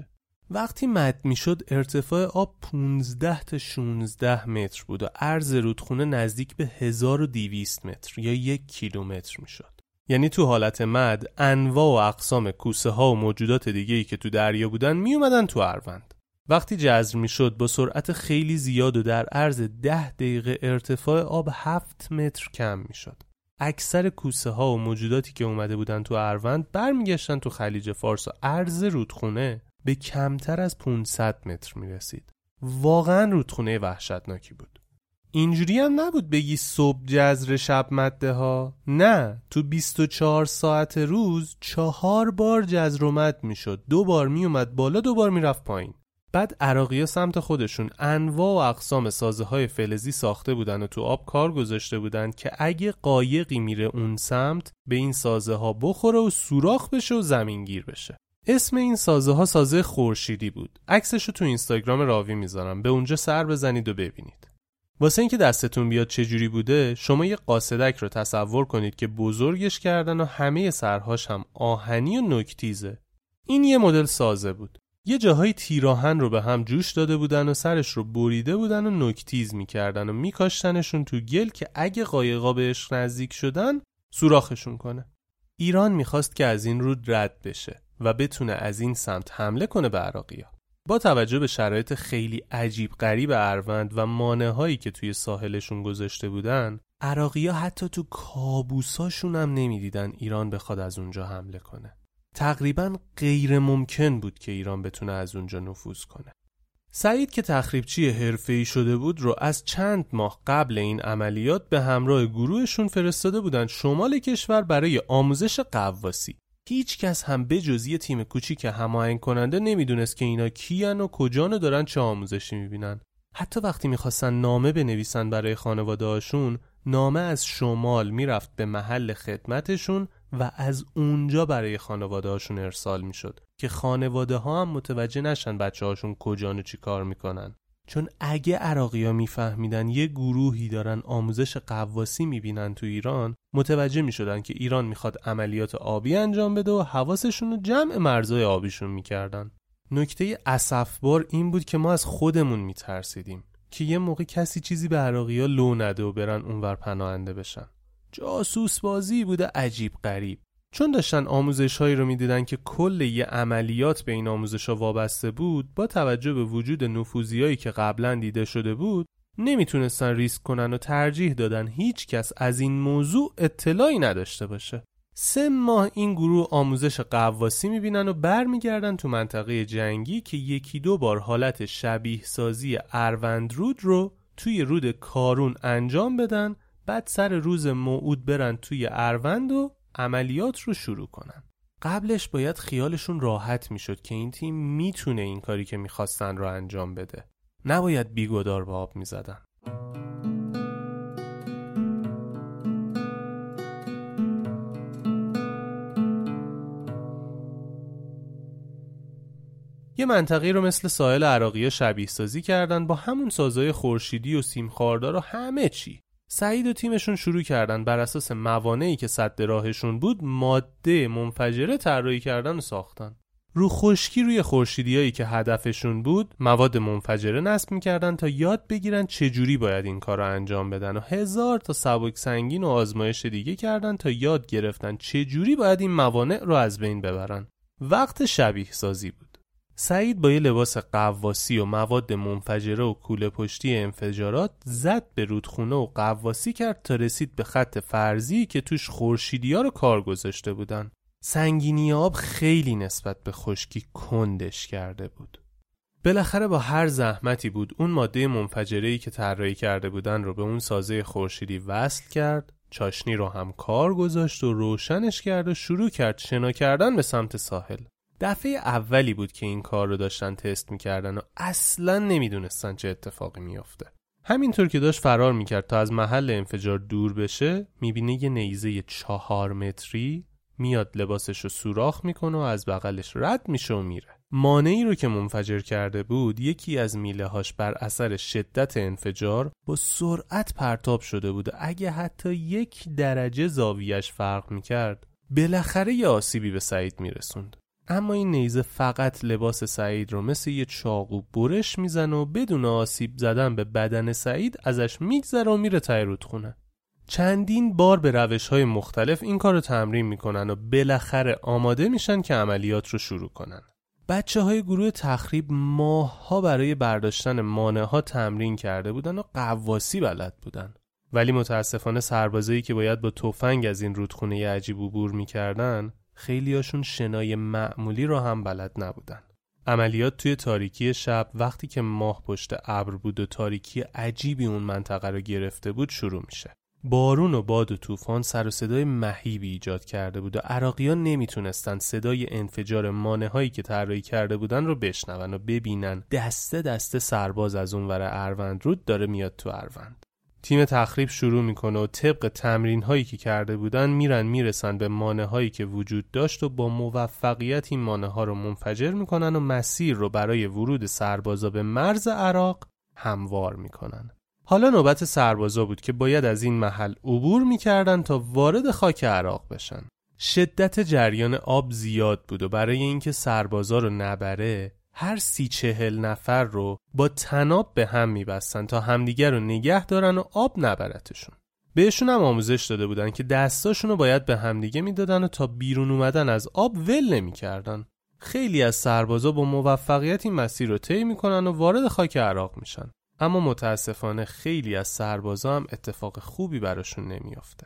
وقتی مد میشد ارتفاع آب 15 تا 16 متر بود و عرض رودخونه نزدیک به 1200 متر یا 1 کیلومتر میشد. یعنی تو حالت مد انواع و اقسام کوسه ها و موجودات دیگه‌ای که تو دریا بودن می اومدن تو اروند. وقتی جذر میشد با سرعت خیلی زیاد و در عرض 10 دقیقه ارتفاع آب 7 متر کم میشد. اکثر کوسه ها و موجوداتی که اومده بودن تو اروند برمیگشتن تو خلیج فارس و عرض رودخونه به کمتر از 500 متر میرسید. واقعا رودخونه وحشتناکی بود. اینجوری هم نبود بگی صبح جذر شب مده ها. نه، تو 24 ساعت روز 4 بار جذر و مد میشد. 2 بار میومد بالا، 2 بار میرفت پایین. بعد عراقی‌ها سمت خودشون انواع و اقسام سازه‌های فلزی ساخته بودن و تو آب کار گذاشته بودن که اگه قایقی میره اون سمت به این سازه‌ها بخوره و سوراخ بشه و زمینگیر بشه. اسم این سازه‌ها سازه خورشیدی بود. عکسشو تو اینستاگرام راوی میذارم، به اونجا سر بزنید و ببینید. واسه اینکه دستتون بیاد چجوری بوده، شما یه قاصدک رو تصور کنید که بزرگش کردن و همه سرهاش هم آهنی و نوک‌تیزه. این یه مدل سازه بود. یه جاهای تیراهن رو به هم جوش داده بودن و سرش رو بریده بودن و نوک‌تیز می‌کردن و می‌کاشتنشون تو گل که اگه قایقا بهش نزدیک شدن سوراخشون کنه. ایران می‌خواست که از این رود رد بشه و بتونه از این سمت حمله کنه به عراقی‌ها. با توجه به شرایط خیلی عجیب غریب اروند و مانع‌هایی که توی ساحلشون گذاشته بودن، عراقی‌ها حتی تو کابوساشون هم نمی‌دیدن ایران بخواد از اونجا حمله کنه. تقریباً غیر ممکن بود که ایران بتونه از اونجا نفوذ کنه. سعید که تخریبچی حرفه‌ای شده بود رو از چند ماه قبل این عملیات به همراه گروهشون فرستاده بودن شمال کشور برای آموزش غواصی. هیچ کس هم به جز یه تیم کوچیک هماهنگ کننده نمیدونست که اینا کیان و کجان و دارن چه آموزشی میبینن. حتی وقتی میخواستن نامه بنویسن برای خانواده هاشون، نامه از شمال میرفت به محل خدمتشون و از اونجا برای خانواده هاشون ارسال میشد که خانواده ها هم متوجه نشن بچه هاشون کجان و چی کار میکنن. چون اگه عراقی ها میفهمیدن یه گروهی دارن آموزش غواصی میبینن تو ایران، متوجه میشدن که ایران میخواد عملیات آبی انجام بده و حواسشون رو جمع مرزهای آبیشون میکردن. نکته اسفبار این بود که ما از خودمون میترسیدیم که یه موقع کسی چیزی به عراقی ها لو نده و برن اونور پناهنده بشن. جاسوس بازی بوده عجیب غریب. چون داشتن آموزش‌هایی رو می‌دیدن که کل یه عملیات به این آموزش‌ها وابسته بود، با توجه به وجود نفوذیایی که قبلا دیده شده بود، نمیتونستن ریسک کنن و ترجیح دادن هیچ کس از این موضوع اطلاعی نداشته باشه. 3 ماه این گروه آموزش غواصی می‌بینن و برمیگردن تو منطقه جنگی که 1-2 بار حالت شبیه سازی اروندرود رو توی رود کارون انجام بدن، بعد سر روز موعود برن توی اروند و عملیات رو شروع کنن. قبلش باید خیالشون راحت میشد که این تیم میتونه این کاری که میخواستن رو انجام بده. نباید بیگدار به آب میزدن. یه منطقی رو مثل ساحل عراقیه شبیه سازی کردن با همون سازهای خورشیدی و سیم خاردار و همه چی. سعید و تیمشون شروع کردن بر اساس موانعی که سد راهشون بود ماده منفجره طراحی کردن و ساختن. رو خشکی روی خورشیدیایی که هدفشون بود مواد منفجره نصب می‌کردن تا یاد بگیرن چجوری باید این کار رو انجام بدن و 1000 تا سبک سنگین و آزمایش دیگه کردن تا یاد گرفتن چجوری باید این موانع رو از بین ببرن. وقت شبیه سازی بود. سعید با یه لباس غواصی و مواد منفجره و کوله پشتی انفجارات زد به رودخونه و غواصی کرد تا رسید به خط فرضی که توش خورشیدی‌ها رو کار گذاشته بودن. سنگینی آب خیلی نسبت به خشکی کندش کرده بود. بالاخره با هر زحمتی بود اون ماده منفجره‌ای که طراحی کرده بودن رو به اون سازه خورشیدی وصل کرد، چاشنی رو هم کار گذاشت و روشنش کرد و شروع کرد شنا کردن به سمت ساحل. دفعه اولی بود که این کار رو داشتن تست میکردن و اصلاً نمیدونستن چه اتفاقی میافته. همینطور که داشت فرار میکرد تا از محل انفجار دور بشه، میبینه یه نیزه 4 متری میاد لباسش رو سوراخ میکنه و از بغلش رد میشه و میره. مانعی رو که منفجر کرده بود یکی از میله هاش بر اثر شدت انفجار با سرعت پرتاب شده بود. اگه حتی 1 درجه زاویه‌اش فرق میکرد بالاخره یه آسیبی به سعید میرسوند. اما این نیزه فقط لباس سعید رو مثل یه چاقو برش میزنه و بدون آسیب زدن به بدن سعید ازش میگذره و میره ته رودخونه. چندین بار به روش‌های مختلف این کار رو تمرین میکنن و بالاخره آماده میشن که عملیات رو شروع کنن. بچه‌های گروه تخریب ماه‌ها برای برداشتن مانع‌ها تمرین کرده بودن و غواصی بلد بودن. ولی متاسفانه سربازایی که باید با تفنگ از این رودخونه عجیب عبور میکردن، خیلیاشون شنای معمولی رو هم بلد نبودن. عملیات توی تاریکی شب وقتی که ماه پشت ابر بود و تاریکی عجیبی اون منطقه رو گرفته بود شروع میشه. بارون و باد و طوفان سر و صدای مهیبی ایجاد کرده بود و عراقیان نمیتونستن صدای انفجار مانع‌هایی که طراحی کرده بودن رو بشنون و ببینن دسته دسته سرباز از اون ور اروند رود داره میاد تو اروند. تیم تخریب شروع میکنه و طبق تمرین‌هایی که کرده بودن میرسن به مانع‌هایی که وجود داشت و با موفقیت این مانع‌ها رو منفجر میکنن و مسیر رو برای ورود سربازا به مرز عراق هموار میکنن. حالا نوبت سربازا بود که باید از این محل عبور میکردن تا وارد خاک عراق بشن. شدت جریان آب زیاد بود و برای اینکه سربازا رو نبره هر 30-40 نفر رو با طناب به هم میبستن تا همدیگر رو نگه دارن و آب نبرتشون. بهشون هم آموزش داده بودن که دستاشون رو باید به همدیگه میدادن و تا بیرون اومدن از آب ول نمیکردن. خیلی از سربازا با موفقیت این مسیر رو طی میکنن و وارد خاک عراق میشن. اما متاسفانه خیلی از سربازا هم اتفاق خوبی براشون نمیافته.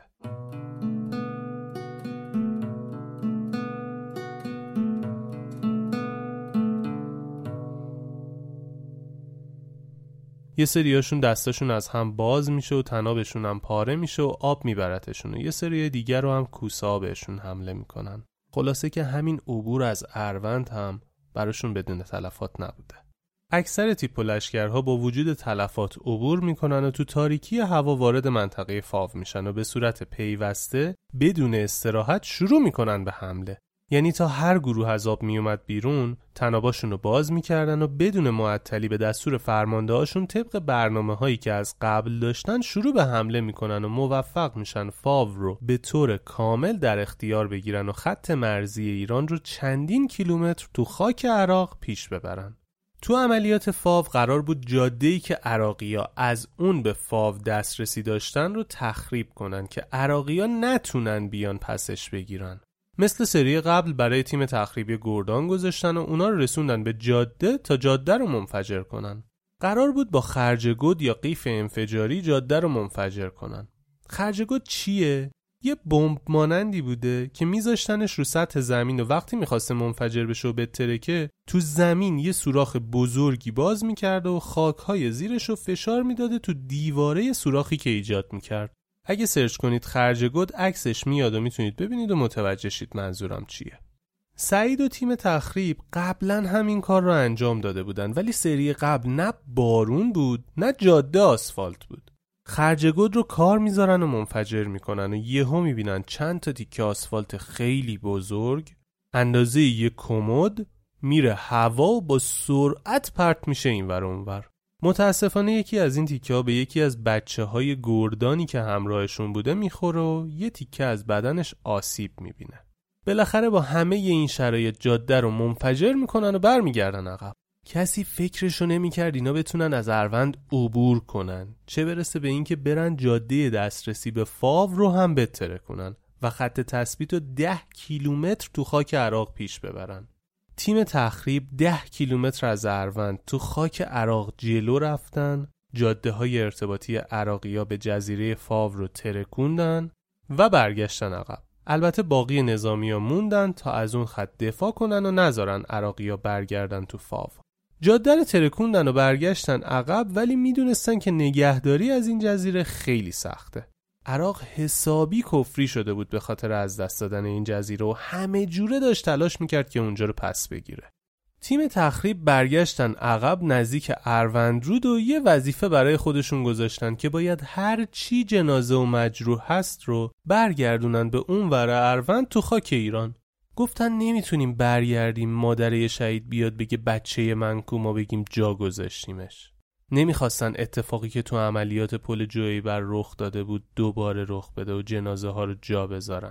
یه سریاشون دستاشون از هم باز میشه و تنابشون هم پاره میشه و آب میبرتشون و یه سری دیگر رو هم کوسا بهشون حمله میکنن. خلاصه که همین عبور از اروند هم براشون بدون تلفات نبوده. اکثر تیپ و لشکرها با وجود تلفات عبور میکنن و تو تاریکی هوا وارد منطقه فاو میشن و به صورت پیوسته بدون استراحت شروع میکنن به حمله. یعنی تا هر گروه از آب میومد بیرون تناباشون رو باز میکردن و بدون معطلی به دستور فرماندهاشون طبق برنامه هایی که از قبل داشتن شروع به حمله میکنن و موفق میشن فاو رو به طور کامل در اختیار بگیرن و خط مرزی ایران رو چندین کیلومتر تو خاک عراق پیش ببرن. تو عملیات فاو قرار بود جاده‌ای که عراقی‌ها از اون به فاو دسترسی داشتن رو تخریب کنن که عراقی‌ها نتونن بیان پسش بگیرن. مثل سری قبل برای تیم تخریبی گردان گذاشتن و اونا رو رسوندن به جاده تا جاده رو منفجر کنن. قرار بود با خرجگود یا قیف انفجاری جاده رو منفجر کنن. خرجگود چیه؟ یه بمب مانندی بوده که میذاشتنش رو سطح زمین و وقتی میخواسته منفجر بشه و بترکه تو زمین یه سوراخ بزرگی باز میکرده و خاکهای زیرش رو فشار میداده تو دیواره سوراخی که ایجاد میکرد. اگه سرچ کنید خرجگود عکسش میاد و میتونید ببینید و متوجه شید منظورم چیه. سعید و تیم تخریب قبلا همین کار رو انجام داده بودن ولی سری قبل نه بارون بود نه جاده آسفالت بود. خرجگود رو کار میذارن و منفجر میکنن و یهو میبینن چند تا تیکه آسفالت خیلی بزرگ اندازه یک کمد میره هوا و با سرعت پرت میشه اینور اونور. متاسفانه یکی از این تیکه ها به یکی از بچه‌های گردانی که همراهشون بوده میخوره و یه تیکه از بدنش آسیب میبینه. بالاخره با همه این شرایط جاده رو منفجر میکنن و برمیگردن عقب. کسی فکرشو نمیکرد اینا بتونن از اروند عبور کنن، چه برسه به اینکه برن جاده دسترسی به فاو رو هم بتره کنن و خط تثبیت رو 10 کیلومتر تو خاک عراق پیش ببرن. تیم تخریب 10 کیلومتر از اروند تو خاک عراق جلو رفتن، جاده های ارتباطی عراقی‌ها به جزیره فاو رو ترکوندن و برگشتن عقب. البته باقی نظامی‌ها موندن تا از اون خط دفاع کنن و نذارن عراقی‌ها برگردن تو فاو. جاده رو ترکوندن و برگشتن عقب ولی میدونستن که نگهداری از این جزیره خیلی سخته. عراق حسابی کفری شده بود به خاطر از دست دادن این جزیره و همه جوره داشت تلاش میکرد که اونجا رو پس بگیره. تیم تخریب برگشتن عقب نزدیک اروندرود و یه وظیفه برای خودشون گذاشتن که باید هر چی جنازه و مجروح هست رو برگردونن به اون ور اروند تو خاک ایران. گفتن نمیتونیم برگردیم مادر شهید بیاد بگه بچه من کو ما بگیم جا گذاشتیمش. نمیخواستن اتفاقی که تو عملیات پل جویبر رخ داده بود دوباره رخ بده و جنازه ها رو جا بذارن.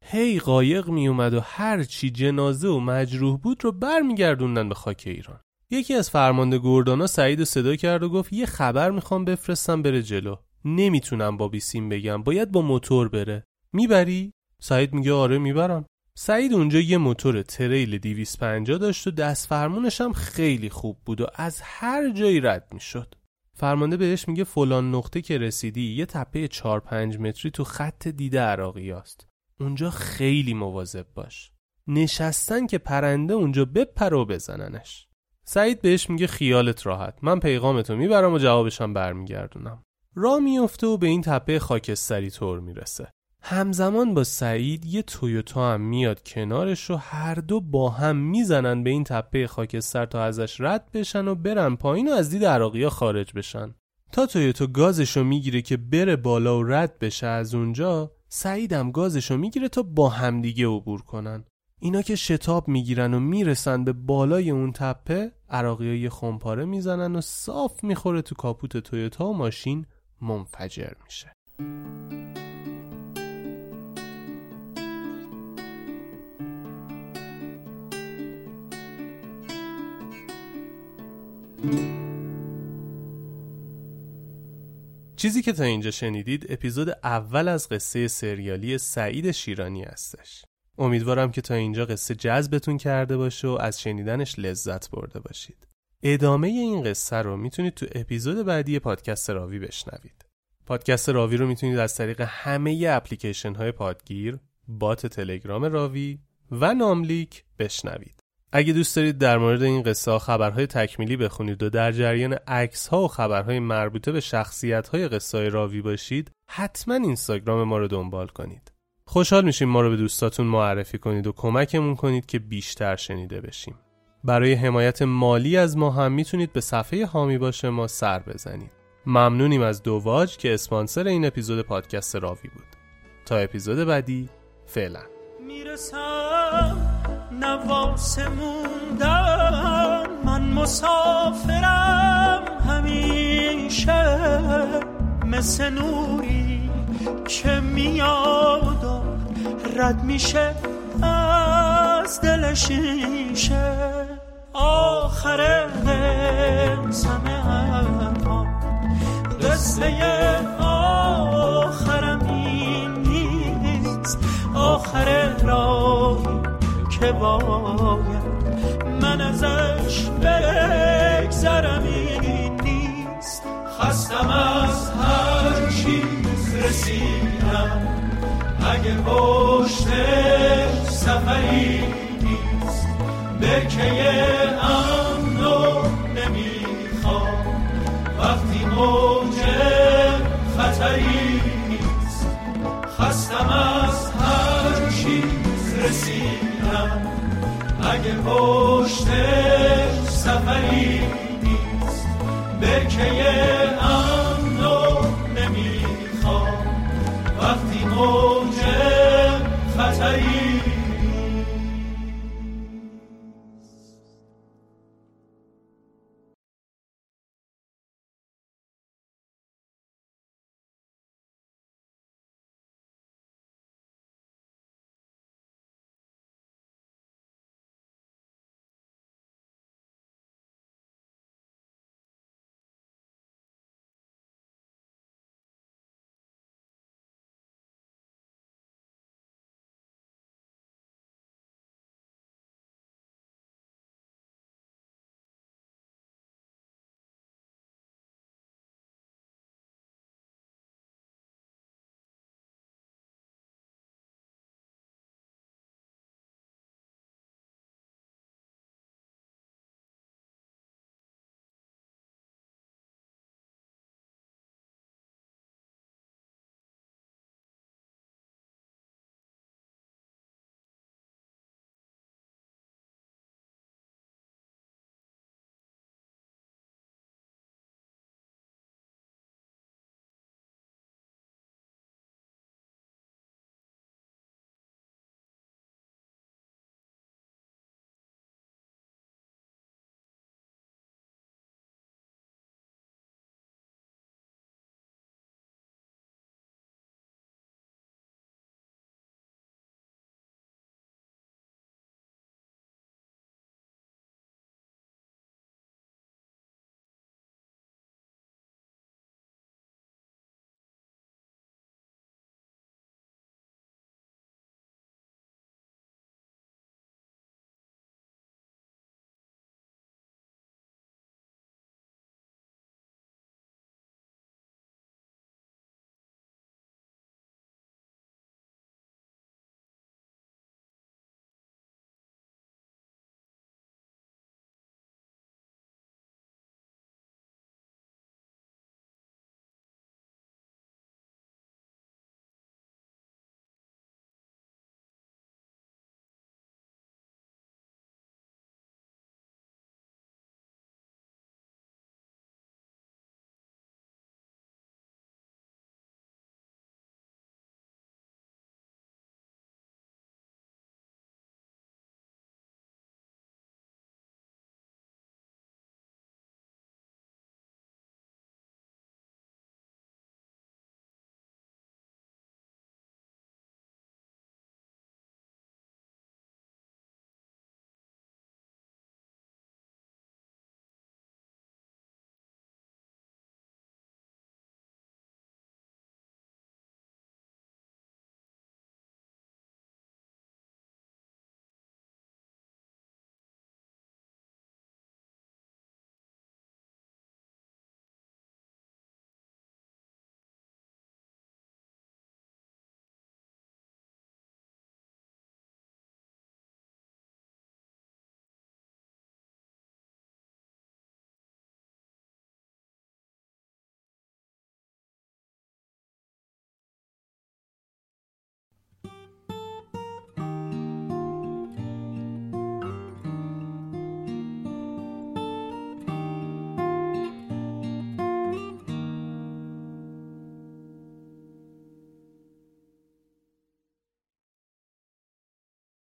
هی قایق می اومد و هر چی جنازه و مجروح بود رو برمیگردوندن به خاک ایران. یکی از فرمانده گردانا سعید صدا کرد و گفت یه خبر میخوام بفرستم بره جلو. نمیتونم با بیسیم بگم، باید با موتور بره. میبری؟ سعید میگه آره میبرم. سعید اونجا یه موتور تریل 250 داشت و دست فرمونش هم خیلی خوب بود و از هر جایی رد میشد. فرمانده بهش میگه فلان نقطه که رسیدی یه تپه 4-5 متری تو خط دیده عراقیاست. اونجا خیلی مواظب باش. نشستن که پرنده اونجا بپره و بزننش. سعید بهش میگه خیالت راحت، من پیغامتو میبرم و جوابشم برمیگردونم. راه میفته و به این تپه خاکستری طور میرسه. همزمان با سعید یه تویوتا هم میاد کنارش و هر دو با هم میزنن به این تپه خاکستر تا ازش رد بشن و برن پایین و از دید عراقی‌ها خارج بشن. تا تویوتا گازشو میگیره که بره بالا و رد بشه از اونجا، سعید هم گازشو میگیره تا با همدیگه عبور کنن. اینا که شتاب میگیرن و میرسن به بالای اون تپه، عراقی‌ها یه خمپاره میزنن و صاف میخوره تو کاپوت تویوتا و ماشین منفجر میشه. چیزی که تا اینجا شنیدید اپیزود اول از قصه سریالی سعید شیرانی هستش. امیدوارم که تا اینجا قصه جذبتون کرده باشه و از شنیدنش لذت برده باشید. ادامه این قصه رو میتونید تو اپیزود بعدی پادکست راوی بشنوید. پادکست راوی رو میتونید از طریق همه اپلیکیشن های پادگیر، بات تلگرام راوی و ناملیک بشنوید. اگه دوست دارید در مورد این قصه ها خبرهای تکمیلی بخونید و در جریان عکس ها و خبرهای مربوطه به شخصیت های قصه های راوی باشید، حتما اینستاگرام ما رو دنبال کنید. خوشحال میشیم ما رو به دوستاتون معرفی کنید و کمکمون کنید که بیشتر شنیده بشیم. برای حمایت مالی از ما هم میتونید به صفحه حامی باشه ما سر بزنید. ممنونیم از دواج که اسپانسر این اپیزود پادکست راوی بود. تا اپیزود بعدی، فعلا. میرسم نواس موندم، من مسافرم همیشه، مثل نوری که میاد و رد میشه از دل شیشه. آخر قسم حرفا قصه آخرم این نیست، آخر راهی که باید من ازش بگذرم این نیست. خستم از هر چیز رسیدم، اگه پشتش سفری نیست، برکه امنو نمیخوام وقتی موج خطری نیست. خستم از هر چیز رسیدم، اگه پشتش سفری نیست، برکه امنو نمیخوام وقتی موج خطری